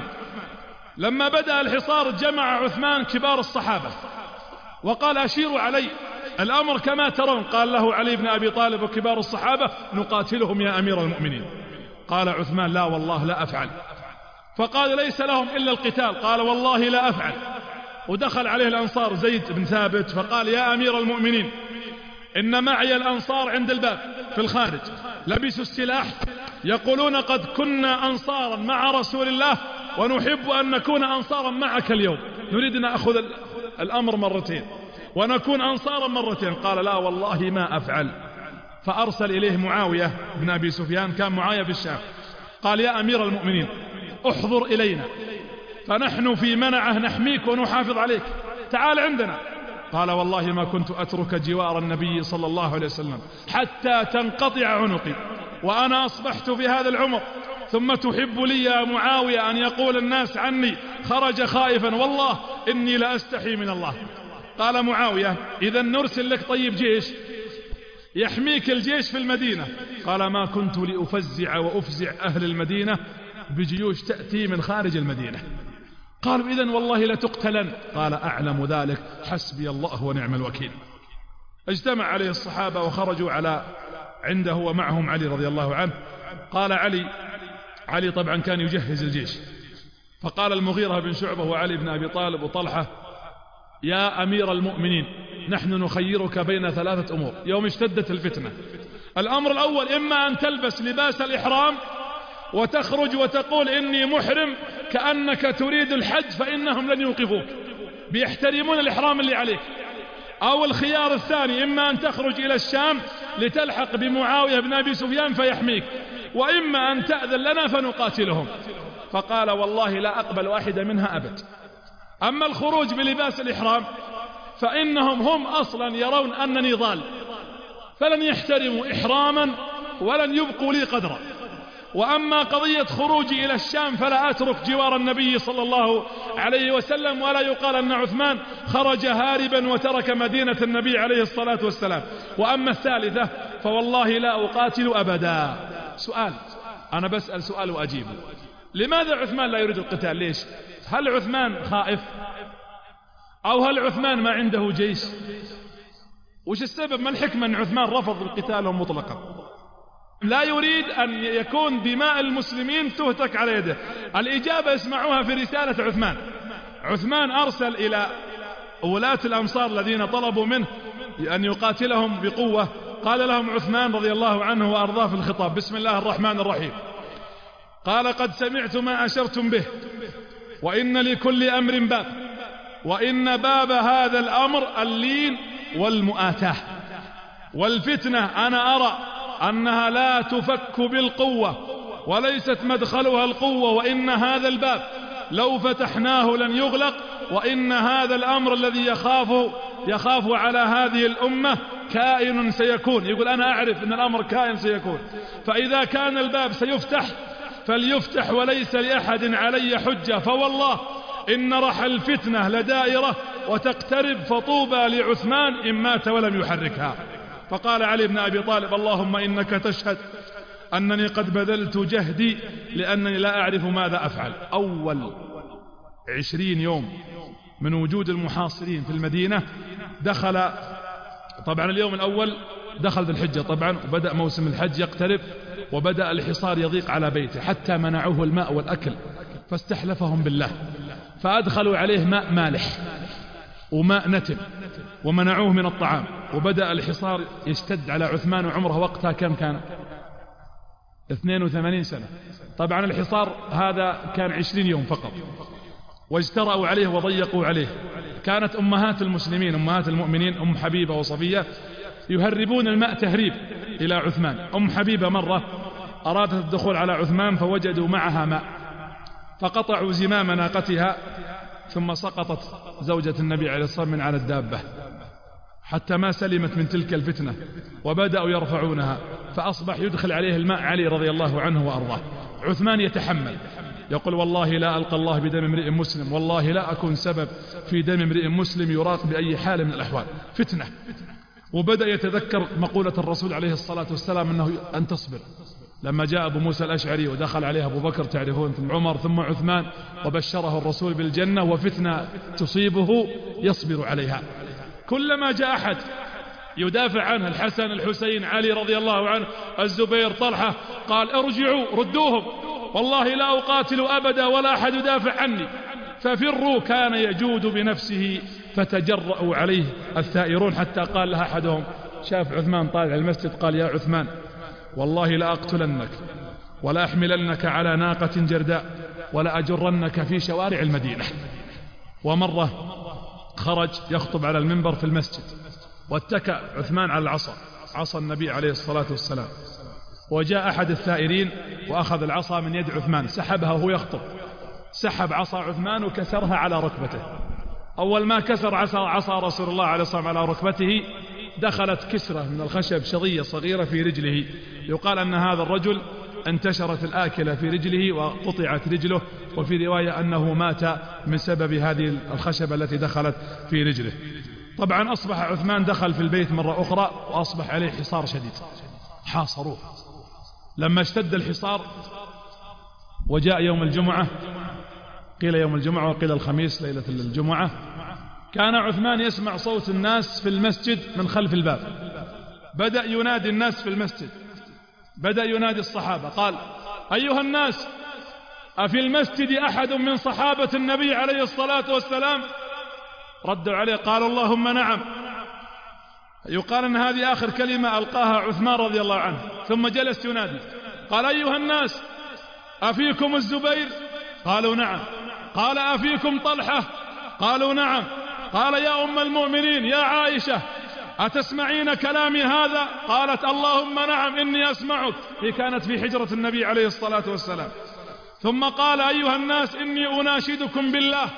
لما بدأ الحصار جمع عثمان كبار الصحابة وقال: أشيروا علي، الأمر كما ترون. قال له علي بن أبي طالب وكبار الصحابة: نقاتلهم يا أمير المؤمنين. قال عثمان: لا والله لا أفعل. فقال: ليس لهم إلا القتال. قال: والله لا أفعل. ودخل عليه الأنصار زيد بن ثابت فقال: يا أمير المؤمنين، إن معي الأنصار عند الباب في الخارج لبسوا السلاح، يقولون قد كنا أنصارا مع رسول الله ونحب أن نكون أنصارا معك اليوم، نريد أن نأخذ الأمر مرتين ونكون أنصارا مرتين. قال: لا والله ما أفعل. فأرسل إليه معاوية بن أبي سفيان، كان معاوية في الشام، قال: يا أمير المؤمنين احضر إلينا فنحن في منعه نحميك ونحافظ عليك، تعال عندنا. قال: والله ما كنت أترك جوار النبي صلى الله عليه وسلم حتى تنقطع عنقي، وأنا أصبحت في هذا العمر، ثم تحب لي يا معاوية أن يقول الناس عني خرج خائفا، والله إني لأستحي من الله. قال معاوية: إذا نرسل لك طيب جيش يحميك الجيش في المدينة. قال: ما كنت لأفزع وأفزع أهل المدينة بجيوش تأتي من خارج المدينة. قالوا: إذن والله لتقتلن. قال: أعلم ذلك، حسبي الله ونعم الوكيل. اجتمع عليه الصحابة وخرجوا على عنده ومعهم علي رضي الله عنه. قال علي علي طبعا كان يجهز الجيش، فقال المغيرة بن شعبة وعلي بن أبي طالب وطلحة: يا أمير المؤمنين، نحن نخيرك بين ثلاثة أمور يوم اشتدت الفتنة. الأمر الأول: إما أن تلبس لباس الإحرام وتخرج وتقول إني محرم كأنك تريد الحج، فإنهم لن يوقفوك، بيحترمون الإحرام اللي عليك. أو الخيار الثاني: إما أن تخرج إلى الشام لتلحق بمعاوية بن أبي سفيان فيحميك، وإما أن تأذن لنا فنقاتلهم. فقال: والله لا أقبل واحدة منها أبد. أما الخروج بلباس الإحرام فإنهم هم أصلا يرون أنني ضال، فلن يحترموا إحراما ولن يبقوا لي قدرا. وأما قضية خروجي إلى الشام فلا أترك جوار النبي صلى الله عليه وسلم، ولا يقال أن عثمان خرج هاربا وترك مدينة النبي عليه الصلاة والسلام. وأما الثالثة فوالله لا أقاتل أبدا. سؤال، أنا بسأل سؤال وأجيبه: لماذا عثمان لا يريد القتال؟ ليش؟ هل عثمان خائف؟ أو هل عثمان ما عنده جيش؟ وش السبب؟ ما الحكمة أن عثمان رفض القتال مطلقا؟ لا يريد أن يكون دماء المسلمين تهتك على يده. الإجابة اسمعوها في رسالة عثمان. عثمان أرسل إلى ولاة الأمصار الذين طلبوا منه أن يقاتلهم بقوة، قال لهم عثمان رضي الله عنه وأرضاه في الخطاب: بسم الله الرحمن الرحيم. قال: قد سمعت ما أشرتم به، وإن لكل أمر باب، وإن باب هذا الأمر اللين والمؤاتاة، والفتنة أنا أرى أنها لا تفك بالقوة وليست مدخلها القوة، وإن هذا الباب لو فتحناه لن يغلق، وإن هذا الأمر الذي يخاف يخاف على هذه الأمة كائن سيكون. يقول: أنا أعرف أن الأمر كائن سيكون، فإذا كان الباب سيفتح فليفتح وليس لأحد علي حجة، فوالله إن رحى الفتنة لدائرة وتقترب، فطوبى لعثمان إن مات ولم يحركها. فقال علي بن أبي طالب: اللهم إنك تشهد أنني قد بذلت جهدي لأنني لا أعرف ماذا أفعل. أول عشرين يوم من وجود المحاصرين في المدينة دخل طبعا اليوم الأول دخل ذي الحجة طبعا، وبدأ موسم الحج يقترب، وبدأ الحصار يضيق على بيته حتى منعوه الماء والأكل، فاستحلفهم بالله فأدخلوا عليه ماء مالح وماء نتن ومنعوه من الطعام، وبدأ الحصار يشتد على عثمان، وعمره وقتها كم كان؟ اثنين وثمانين سنة. طبعا الحصار هذا كان عشرين يوم فقط، واجترأوا عليه وضيقوا عليه. كانت أمهات المسلمين أمهات المؤمنين أم حبيبة وصفية يهربون الماء تهريب إلى عثمان. أم حبيبة مرة أرادت الدخول على عثمان فوجدوا معها ماء، فقطعوا زمام ناقتها، ثم سقطت زوجة النبي عليه الصلاة والسلام من على الدابة حتى ما سلمت من تلك الفتنة، وبدأوا يرفعونها، فأصبح يدخل عليه الماء علي رضي الله عنه وأرضاه. عثمان يتحمل، يقول والله لا ألقى الله بدم امرئ مسلم، والله لا أكون سبب في دم امرئ مسلم يراق بأي حال من الأحوال، فتنة. وبدأ يتذكر مقولة الرسول عليه الصلاة والسلام أنه أن تصبر، لما جاء أبو موسى الأشعري ودخل عليه أبو بكر تعرفون، ثم عمر ثم عثمان، وبشره الرسول بالجنة، وفتنة تصيبه يصبر عليها. كلما جاء أحد يدافع عنه، الحسن الحسين علي رضي الله عنه الزبير طلحة، قال ارجعوا ردوهم، والله لا أقاتل أبدا ولا أحد يدافع عني، ففروا. كان يجود بنفسه فتجرأوا عليه الثائرون، حتى قال لها أحدهم شاف عثمان طالع المسجد قال يا عثمان والله لا أقتلنك ولا أحملنك على ناقة جرداء ولا أجرنك في شوارع المدينة. ومرة خرج يخطب على المنبر في المسجد، واتكأ عثمان على العصا، عصا النبي عليه الصلاة والسلام، وجاء أحد الثائرين وأخذ العصا من يد عثمان، سحبها وهو يخطب، سحب عصا عثمان وكسرها على ركبته. أول ما كسر عصا, عصا رسول الله عليه الصلاة والسلام على ركبته دخلت كسرة من الخشب شظية صغيرة في رجله، يقال أن هذا الرجل انتشرت الآكلة في رجله وقطعت رجله، وفي رواية أنه مات من سبب هذه الخشبة التي دخلت في رجله. طبعا أصبح عثمان دخل في البيت مرة أخرى، وأصبح عليه حصار شديد، حاصروه. لما اشتد الحصار وجاء يوم الجمعة، قيل يوم الجمعة وقيل الخميس ليلة الجمعة، كان عثمان يسمع صوت الناس في المسجد من خلف الباب، بدأ ينادي الناس في المسجد، بدأ ينادي الصحابة، قال أيها الناس أفي المسجد أحد من صحابة النبي عليه الصلاة والسلام؟ ردوا عليه قالوا اللهم نعم. يقال أن هذه آخر كلمة ألقاها عثمان رضي الله عنه، ثم جلس ينادي، قال أيها الناس أفيكم الزبير؟ قالوا نعم. قال أفيكم طلحة؟ قالوا نعم. قال يا أم المؤمنين يا عائشة أتسمعين كلامي هذا؟ قالت اللهم نعم إني أسمعك. هي كانت في حجرة النبي عليه الصلاة والسلام. ثم قال أيها الناس إني أناشدكم بالله،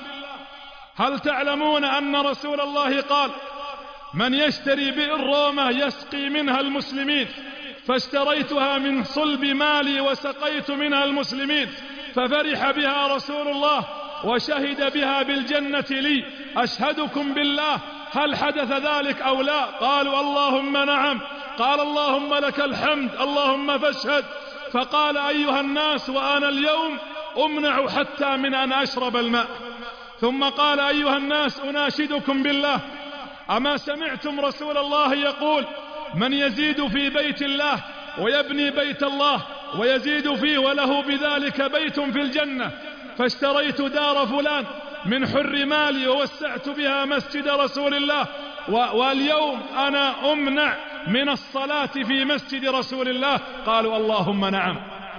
هل تعلمون أن رسول الله قال من يشتري بئر رومة يسقي منها المسلمين، فاشتريتها من صلب مالي وسقيت منها المسلمين، ففرح بها رسول الله وشهد بها بالجنة لي، أشهدكم بالله هل حدث ذلك أو لا؟ قالوا اللهم نعم. قال اللهم لك الحمد اللهم فاشهد. فقال أيها الناس وأنا اليوم أمنع حتى من أن أشرب الماء. ثم قال أيها الناس أناشدكم بالله، أما سمعتم رسول الله يقول من يزيد في بيت الله ويبني بيت الله ويزيد فيه وله بذلك بيت في الجنة، فاشتريت دار فلان من حر مالي ووسعت بها مسجد رسول الله، واليوم أنا أمنع من الصلاة في مسجد رسول الله. قالوا اللهم نعم.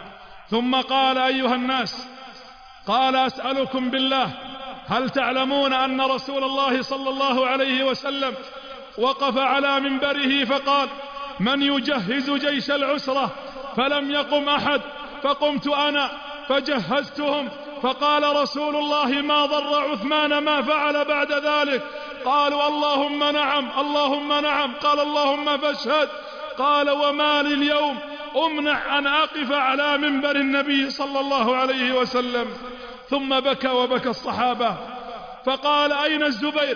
ثم قال أيها الناس، قال أسألكم بالله هل تعلمون أن رسول الله صلى الله عليه وسلم وقف على منبره فقال من يجهز جيش العسرة؟ فلم يقم أحد، فقمت أنا فجهزتهم، فقال رسول الله ما ضر عثمان ما فعل بعد ذلك. قالوا اللهم نعم اللهم نعم. قال اللهم فاشهد. قال وما لي اليوم أمنع أن أقف على منبر النبي صلى الله عليه وسلم. ثم بكى وبكى الصحابة، فقال أين الزبير؟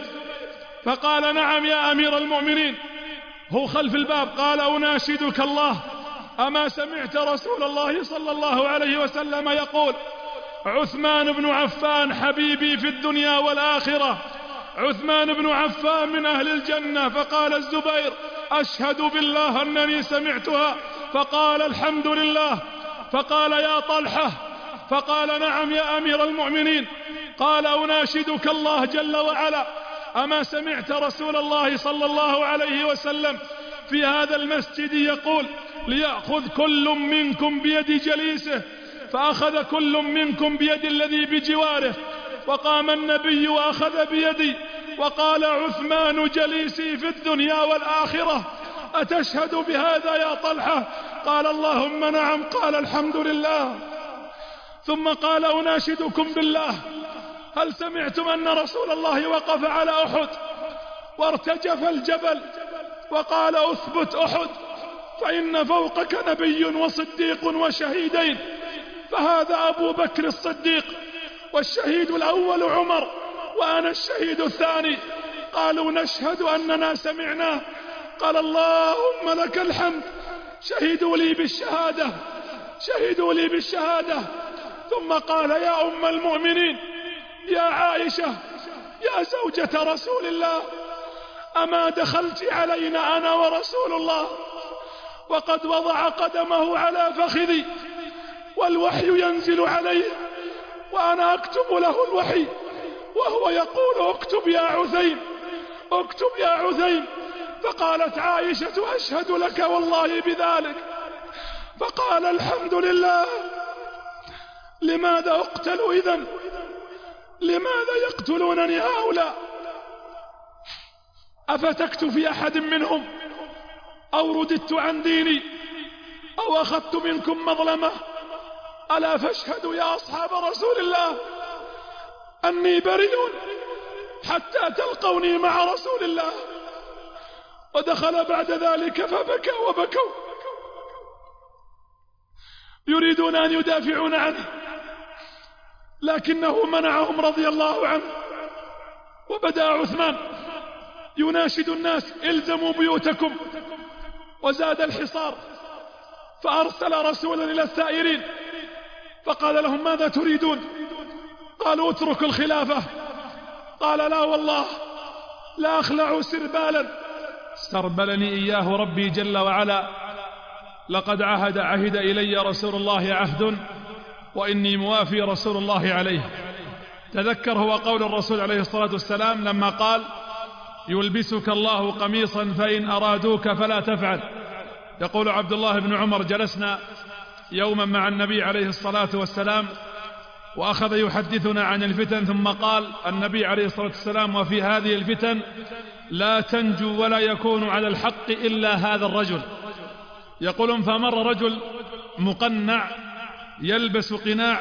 فقال نعم يا أمير المؤمنين، هو خلف الباب. قال أناشدك الله، أما سمعت رسول الله صلى الله عليه وسلم يقول عثمان بن عفان حبيبي في الدنيا والآخرة، عثمان بن عفان من أهل الجنة. فقال الزبير أشهد بالله أنني سمعتها، فقال الحمد لله. فقال يا طلحة، فقال نعم يا أمير المؤمنين. قال أناشدك الله جل وعلا، أما سمعت رسول الله صلى الله عليه وسلم في هذا المسجد يقول ليأخذ كل منكم بيد جليسه، فأخذ كل منكم بيد الذي بجواره، وقام النبي وأخذ بيدي وقال عثمان جليسي في الدنيا والآخرة، أتشهد بهذا يا طلحة؟ قال اللهم نعم. قال الحمد لله. ثم قال أناشدكم بالله، هل سمعتم أن رسول الله وقف على أحد وارتجف الجبل وقال أثبت أحد فإن فوقك نبي وصديق وشهيدين، فهذا أبو بكر الصديق، والشهيد الأول عمر، وأنا الشهيد الثاني. قالوا نشهد أننا سمعنا. قال اللهم لك الحمد، شهدوا لي بالشهادة، شهدوا لي بالشهادة. ثم قال يا أم المؤمنين يا عائشة يا زوجة رسول الله، أما دخلت علينا أنا ورسول الله وقد وضع قدمه على فخذي والوحي ينزل عليه وأنا أكتب له الوحي وهو يقول اكتب يا عثيم، اكتب يا عثيم. فقالت عائشة أشهد لك والله بذلك. فقال الحمد لله. لماذا أقتل إذن؟ لماذا يقتلونني هؤلاء؟ أفتكت في أحد منهم أو رددت عن ديني أو أخذت منكم مظلمة؟ ألا فاشهدوا يا أصحاب رسول الله أني بريء حتى تلقوني مع رسول الله. ودخل بعد ذلك فبكى وبكوا يريدون أن يدافعون عنه، لكنه منعهم رضي الله عنه. وبدأ عثمان يناشد الناس الزموا بيوتكم، وزاد الحصار، فأرسل رسولا إلى الثائرين فقال لهم ماذا تريدون؟ قالوا اتركوا الخلافة. قال لا والله لا أخلع سربالا استربلني إياه ربي جل وعلا، لقد عهد عهد إلي رسول الله عهد وإني موافي رسول الله عليه. تذكر هو قول الرسول عليه الصلاة والسلام لما قال يلبسك الله قميصا فإن أرادوك فلا تفعل. يقول عبد الله بن عمر جلسنا يوما مع النبي عليه الصلاة والسلام وأخذ يحدثنا عن الفتن، ثم قال النبي عليه الصلاة والسلام وفي هذه الفتن لا تنجو ولا يكون على الحق إلا هذا الرجل. يقولون فمر رجل مقنع يلبس قناع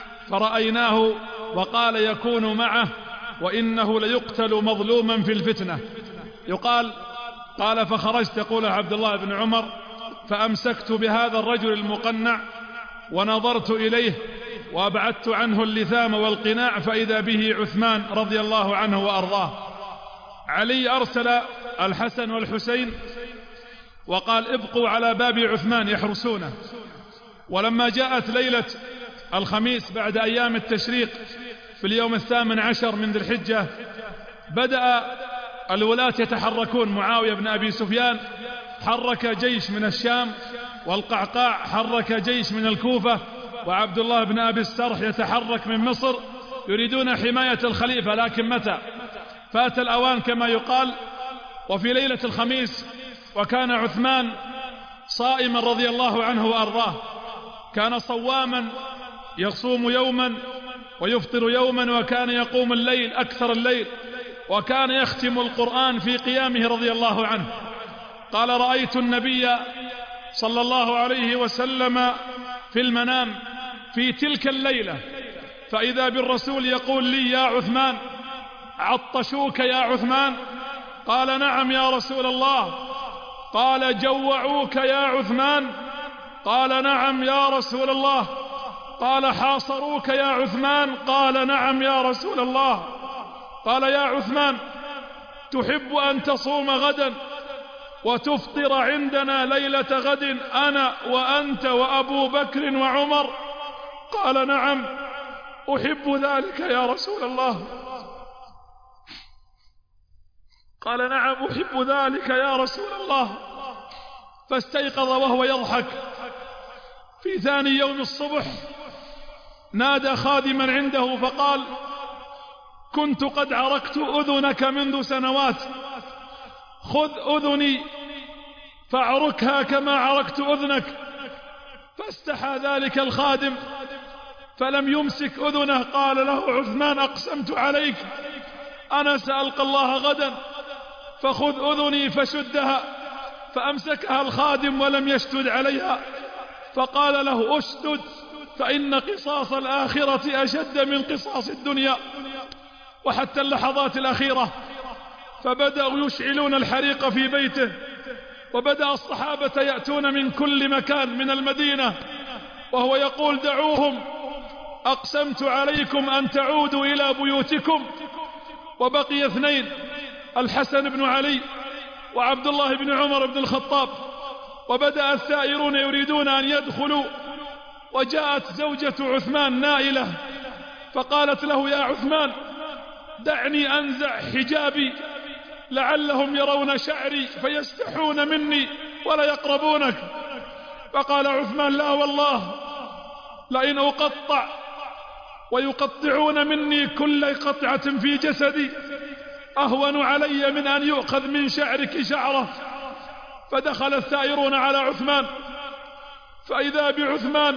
فرأيناه وقال يكون معه وإنه ليقتل مظلوما في الفتنة. يقال قال فخرجت، يقول عبد الله بن عمر، فأمسكت بهذا الرجل المقنع ونظرت إليه وأبعدت عنه اللثام والقناع فإذا به عثمان رضي الله عنه وأرضاه. علي أرسل الحسن والحسين وقال ابقوا على باب عثمان يحرسونه. ولما جاءت ليلة الخميس بعد أيام التشريق في اليوم الثامن عشر من ذي الحجة بدأ الولاة يتحركون. معاوية بن أبي سفيان حرك جيش من الشام، والقعقاع حرك جيش من الكوفة، وعبد الله بن أبي السرح يتحرك من مصر يريدون حماية الخليفة. لكن متى فات الأوان كما يقال. وفي ليلة الخميس وكان عثمان صائما رضي الله عنه وأرضاه، كان صواما يصوم يوما ويفطر يوما، وكان يقوم الليل أكثر الليل، وكان يختم القرآن في قيامه رضي الله عنه. قال رأيت النبي صلى الله عليه وسلم في المنام في تلك الليلة فإذا بالرسول يقول لي يا عثمان عطشوك يا عثمان؟ قال نعم يا رسول الله. قال جوعوك يا عثمان؟ قال نعم يا رسول الله. قال حاصروك يا عثمان؟ قال نعم يا رسول الله. قال يا عثمان تحب أن تصوم غدا وتفطر عندنا ليلة غد أنا وأنت وأبو بكر وعمر؟ قال نعم. أحب ذلك يا رسول الله. قال نعم أحب ذلك يا رسول الله. فاستيقظ وهو يضحك. في ثاني يوم الصبح نادى خادما عنده فقال كنت قد عرقت أذنك منذ سنوات، خذ أذني فاعركها كما عرقت أذنك. فاستحى ذلك الخادم فلم يمسك أذنه. قال له عثمان أقسمت عليك أنا سألقى الله غدا، فخذ أذني فشدها. فأمسكها الخادم ولم يشدد عليها، فقال له أشدد فإن قصاص الآخرة أشد من قصاص الدنيا. وحتى اللحظات الأخيرة فبدأوا يشعلون الحريق في بيته، وبدأ الصحابة يأتون من كل مكان من المدينة وهو يقول دعوهم أقسمت عليكم أن تعودوا إلى بيوتكم. وبقي اثنين، الحسن بن علي وعبد الله بن عمر بن الخطاب. وبدأ الثائرون يريدون أن يدخلوا، وجاءت زوجة عثمان نائلة فقالت له يا عثمان دعني أنزع حجابي لعلهم يرون شعري فيستحون مني ولا يقربونك. فقال عثمان لا والله لئن أقطع ويقطعون مني كل قطعة في جسدي أهون علي من أن يؤخذ من شعرك شعره. فدخل الثائرون على عثمان فإذا بعثمان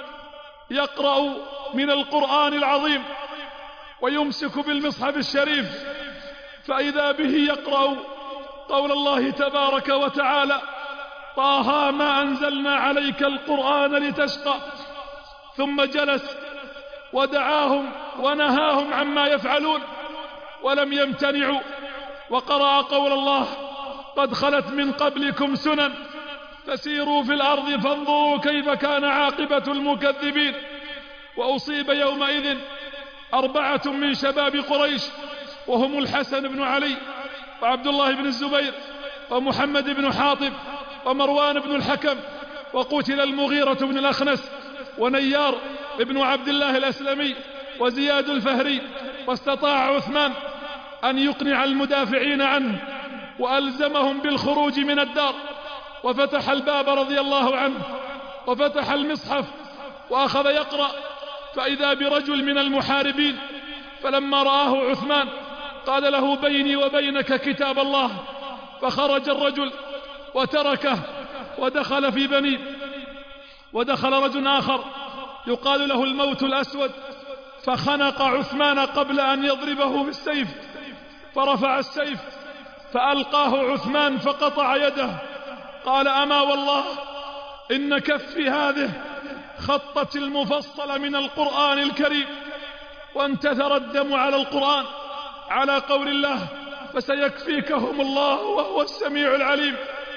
يقرأ من القرآن العظيم ويمسك بالمصحف الشريف، فإذا به يقرأ قول الله تبارك وتعالى طه ما أنزلنا عليك القرآن لتشقى. ثم جلس ودعاهم ونهاهم عما يفعلون ولم يمتنعوا، وقرأ قول الله قد خلت من قبلكم سنن فسيروا في الأرض فانظروا كيف كان عاقبة المكذبين. وأصيب يومئذ أربعة من شباب قريش وهم الحسن بن علي وعبد الله بن الزبير ومحمد بن حاطب ومروان بن الحكم، وقتل المغيرة بن الأخنس ونيار ابن عبد الله الأسلمي وزياد الفهري. واستطاع عثمان أن يقنع المدافعين عنه وألزمهم بالخروج من الدار، وفتح الباب رضي الله عنه وفتح المصحف وأخذ يقرأ، فإذا برجل من المحاربين فلما رآه عثمان قال له بيني وبينك كتاب الله. فخرج الرجل وتركه ودخل في بني. ودخل رجل آخر يقال له الموت الأسود فخنق عثمان قبل أن يضربه بالسيف، فرفع السيف فألقاه عثمان فقطع يده. قال أما والله إن كفي هذه خطت المفصل من القرآن الكريم، وانتثر الدم على القرآن على قول الله فسيكفيكهم الله وهو السميع العليم.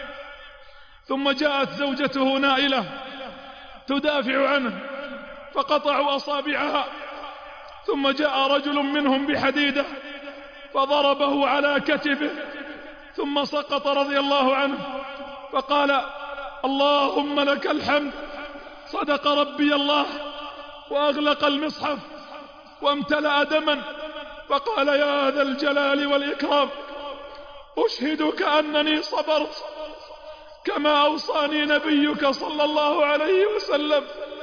ثم جاءت زوجته نائلة تدافع عنه فقطعوا أصابعها، ثم جاء رجل منهم بحديدة فضربه على كتفه ثم سقط رضي الله عنه، فقال اللهم لك الحمد صدق ربي الله، وأغلق المصحف وامتلأ دما. فقال يا ذا الجلال والإكرام أشهدك أنني صبرت كما أوصاني نبيك صلى الله عليه وسلم.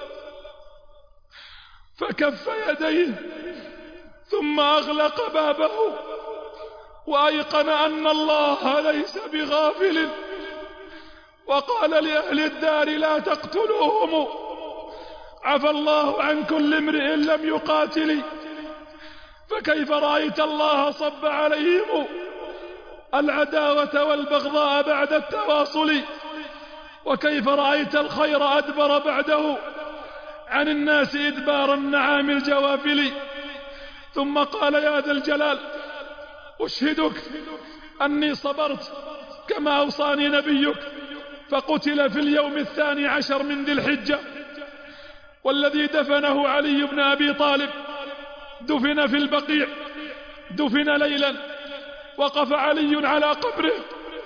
فكف يديه ثم أغلق بابه وأيقن أن الله ليس بغافل، وقال لأهل الدار لا تقتلوهم عفى الله عن كل امرئ لم يقاتل. فكيف رأيت الله صب عليهم العداوة والبغضاء بعد التواصل، وكيف رأيت الخير أدبر بعده عن الناس إدبار النعام الجوافل. ثم قال يا ذا الجلال أشهدك أني صبرت كما أوصاني نبيك. فقتل في اليوم الثاني عشر من ذي الحجة، والذي دفنه علي بن أبي طالب دفن في البقيع، دفن ليلا. وقف علي على قبره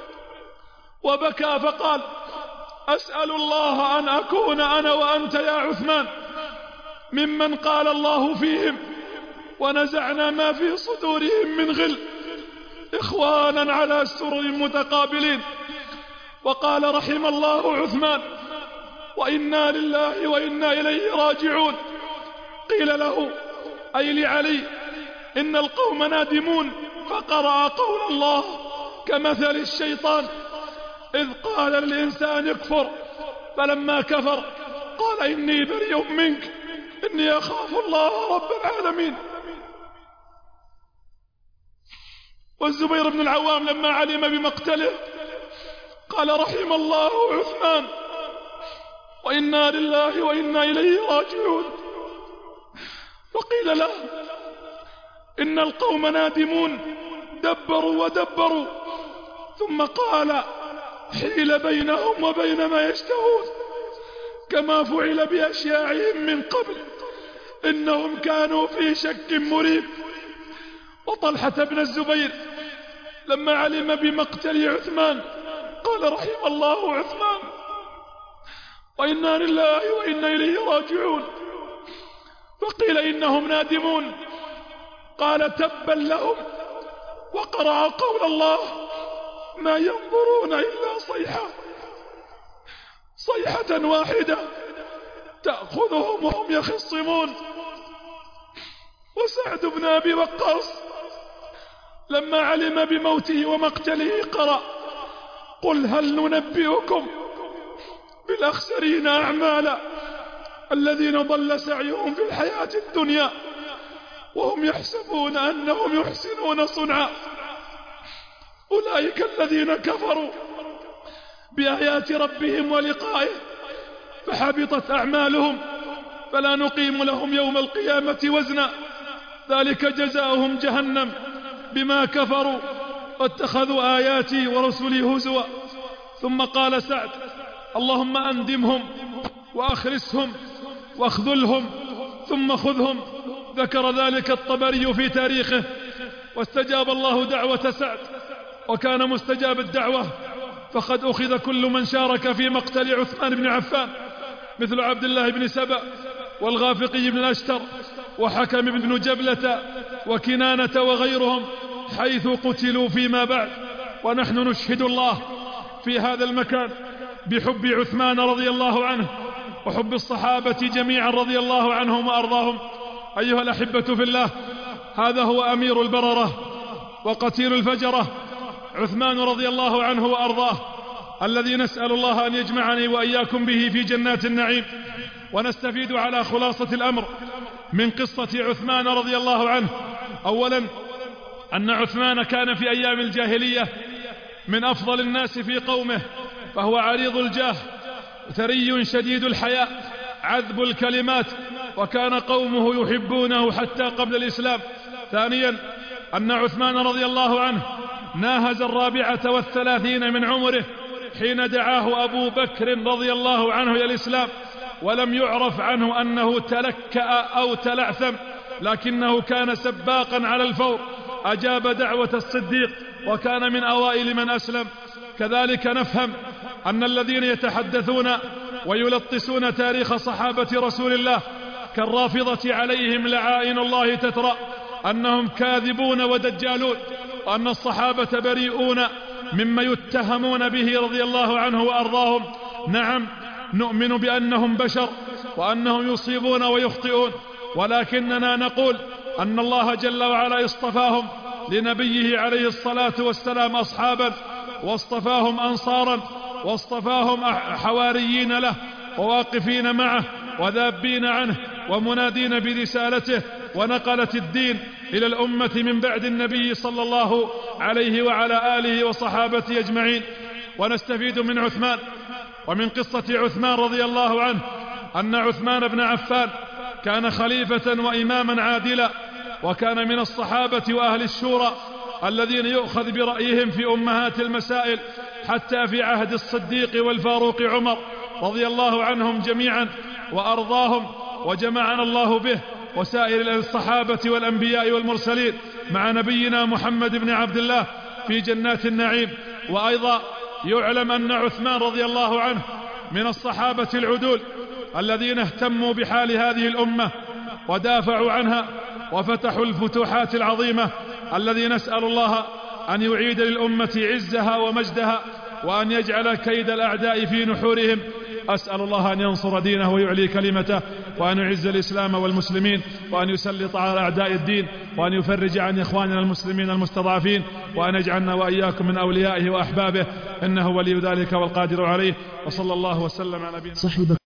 وبكى فقال أسأل الله أن أكون أنا وأنت يا عثمان ممن قال الله فيهم ونزعنا ما في صدورهم من غل إخوانا على سرر متقابلين. وقال رحم الله عثمان وإنا لله وإنا إليه راجعون. قيل له أي لعلي إن القوم نادمون، فقرأ قول الله كمثل الشيطان إذ قال للإنسان اكفر فلما كفر قال إني بريء منك إني أخاف الله رب العالمين. والزبير بن العوام لما علم بمقتله قال رحم الله عثمان وإنا لله وإنا إليه راجعون. وقيل له إن القوم نادمون دبروا ودبروا، ثم قال حيل بينهم وبين ما يشتهون كما فعل بأشياعهم من قبل إنهم كانوا في شك مريب. وطلحة بن الزبير لما علم بمقتل عثمان قال رحم الله عثمان وإنا لله وإنا إليه راجعون. فقيل إنهم نادمون قال تبا لهم، وقرأ قول الله ما ينظرون إلا صيحة صيحة واحدة تأخذهم وهم يخصمون. وسعد بن أبي وقاص لما علم بموته ومقتله قرأ قل هل ننبئكم بالأخسرين أعمالا الذين ضل سعيهم في الحياة الدنيا وهم يحسبون أنهم يحسنون صنعا أولئك الذين كفروا بآيات ربهم ولقائه فحبطت أعمالهم فلا نقيم لهم يوم القيامة وزنا ذلك جزاؤهم جهنم بما كفروا واتخذوا آياتي ورسلي هزوا. ثم قال سعد اللهم أندمهم وأخرسهم واخذلهم ثم خذهم. ذكر ذلك الطبري في تاريخه. واستجاب الله دعوة سعد وكان مستجاب الدعوة، فقد أخذ كل من شارك في مقتل عثمان بن عفان مثل عبد الله بن سبأ والغافقي بن الأشتر وحكم بن جبلة وكنانة وغيرهم حيث قتلوا فيما بعد. ونحن نشهد الله في هذا المكان بحب عثمان رضي الله عنه وحب الصحابة جميعا رضي الله عنهم وأرضاهم. أيها الأحبة في الله، هذا هو أمير البررة وقتيل الفجرة عثمان رضي الله عنه وأرضاه، الذي نسأل الله أن يجمعني وإياكم به في جنات النعيم. ونستفيد على خلاصة الأمر من قصة عثمان رضي الله عنه. أولا أن عثمان كان في أيام الجاهلية من أفضل الناس في قومه، فهو عريض الجاه ثري شديد الحياء عذب الكلمات، وكان قومه يحبونه حتى قبل الإسلام. ثانيا أن عثمان رضي الله عنه ناهز الرابعة والثلاثين من عمره حين دعاه أبو بكر رضي الله عنه إلى الإسلام، ولم يعرف عنه أنه تلكأ أو تلعثم، لكنه كان سباقا على الفور، أجاب دعوة الصديق وكان من أوائل من أسلم. كذلك نفهم أن الذين يتحدثون ويلطسون تاريخ صحابة رسول الله كالرافضة عليهم لعائن الله تترى أنهم كاذبون ودجالون، وأن الصحابة بريئون مما يتهمون به رضي الله عنه وأرضاهم. نعم، نؤمن بأنهم بشر وأنهم يصيبون ويخطئون، ولكننا نقول أن الله جل وعلا اصطفاهم لنبيه عليه الصلاة والسلام أصحابا، واصطفاهم أنصارا، واصطفاهم حواريين له وواقفين معه وذابين عنه ومنادين برسالته، ونقلت الدين إلى الأمة من بعد النبي صلى الله عليه وعلى آله وصحابته أجمعين. ونستفيد من عثمان ومن قصة عثمان رضي الله عنه أن عثمان بن عفان كان خليفة وإماما عادلا، وكان من الصحابة وأهل الشورى الذين يؤخذ برأيهم في أمهات المسائل، حتى في عهد الصديق والفاروق عمر رضي الله عنهم جميعا وأرضاهم، وجمعنا الله به وسائر الصحابة والأنبياء والمرسلين مع نبينا محمد بن عبد الله في جنات النعيم. وأيضا يعلم أن عثمان رضي الله عنه من الصحابة العدول الذين اهتموا بحال هذه الأمة ودافعوا عنها وفتحوا الفتوحات العظيمة، الذي نسأل الله أن يعيد للأمة عزها ومجدها، وأن يجعل كيد الأعداء في نحورهم. أسأل الله أن ينصر دينه ويعلي كلمته، وأن يعز الإسلام والمسلمين، وأن يسلط على أعداء الدين، وأن يفرج عن إخواننا المسلمين المستضعفين، وأن يجعلنا وإياكم من أوليائه وأحبابه، إنه ولي ذلك والقادر عليه. وصلى الله وسلم على نبينا.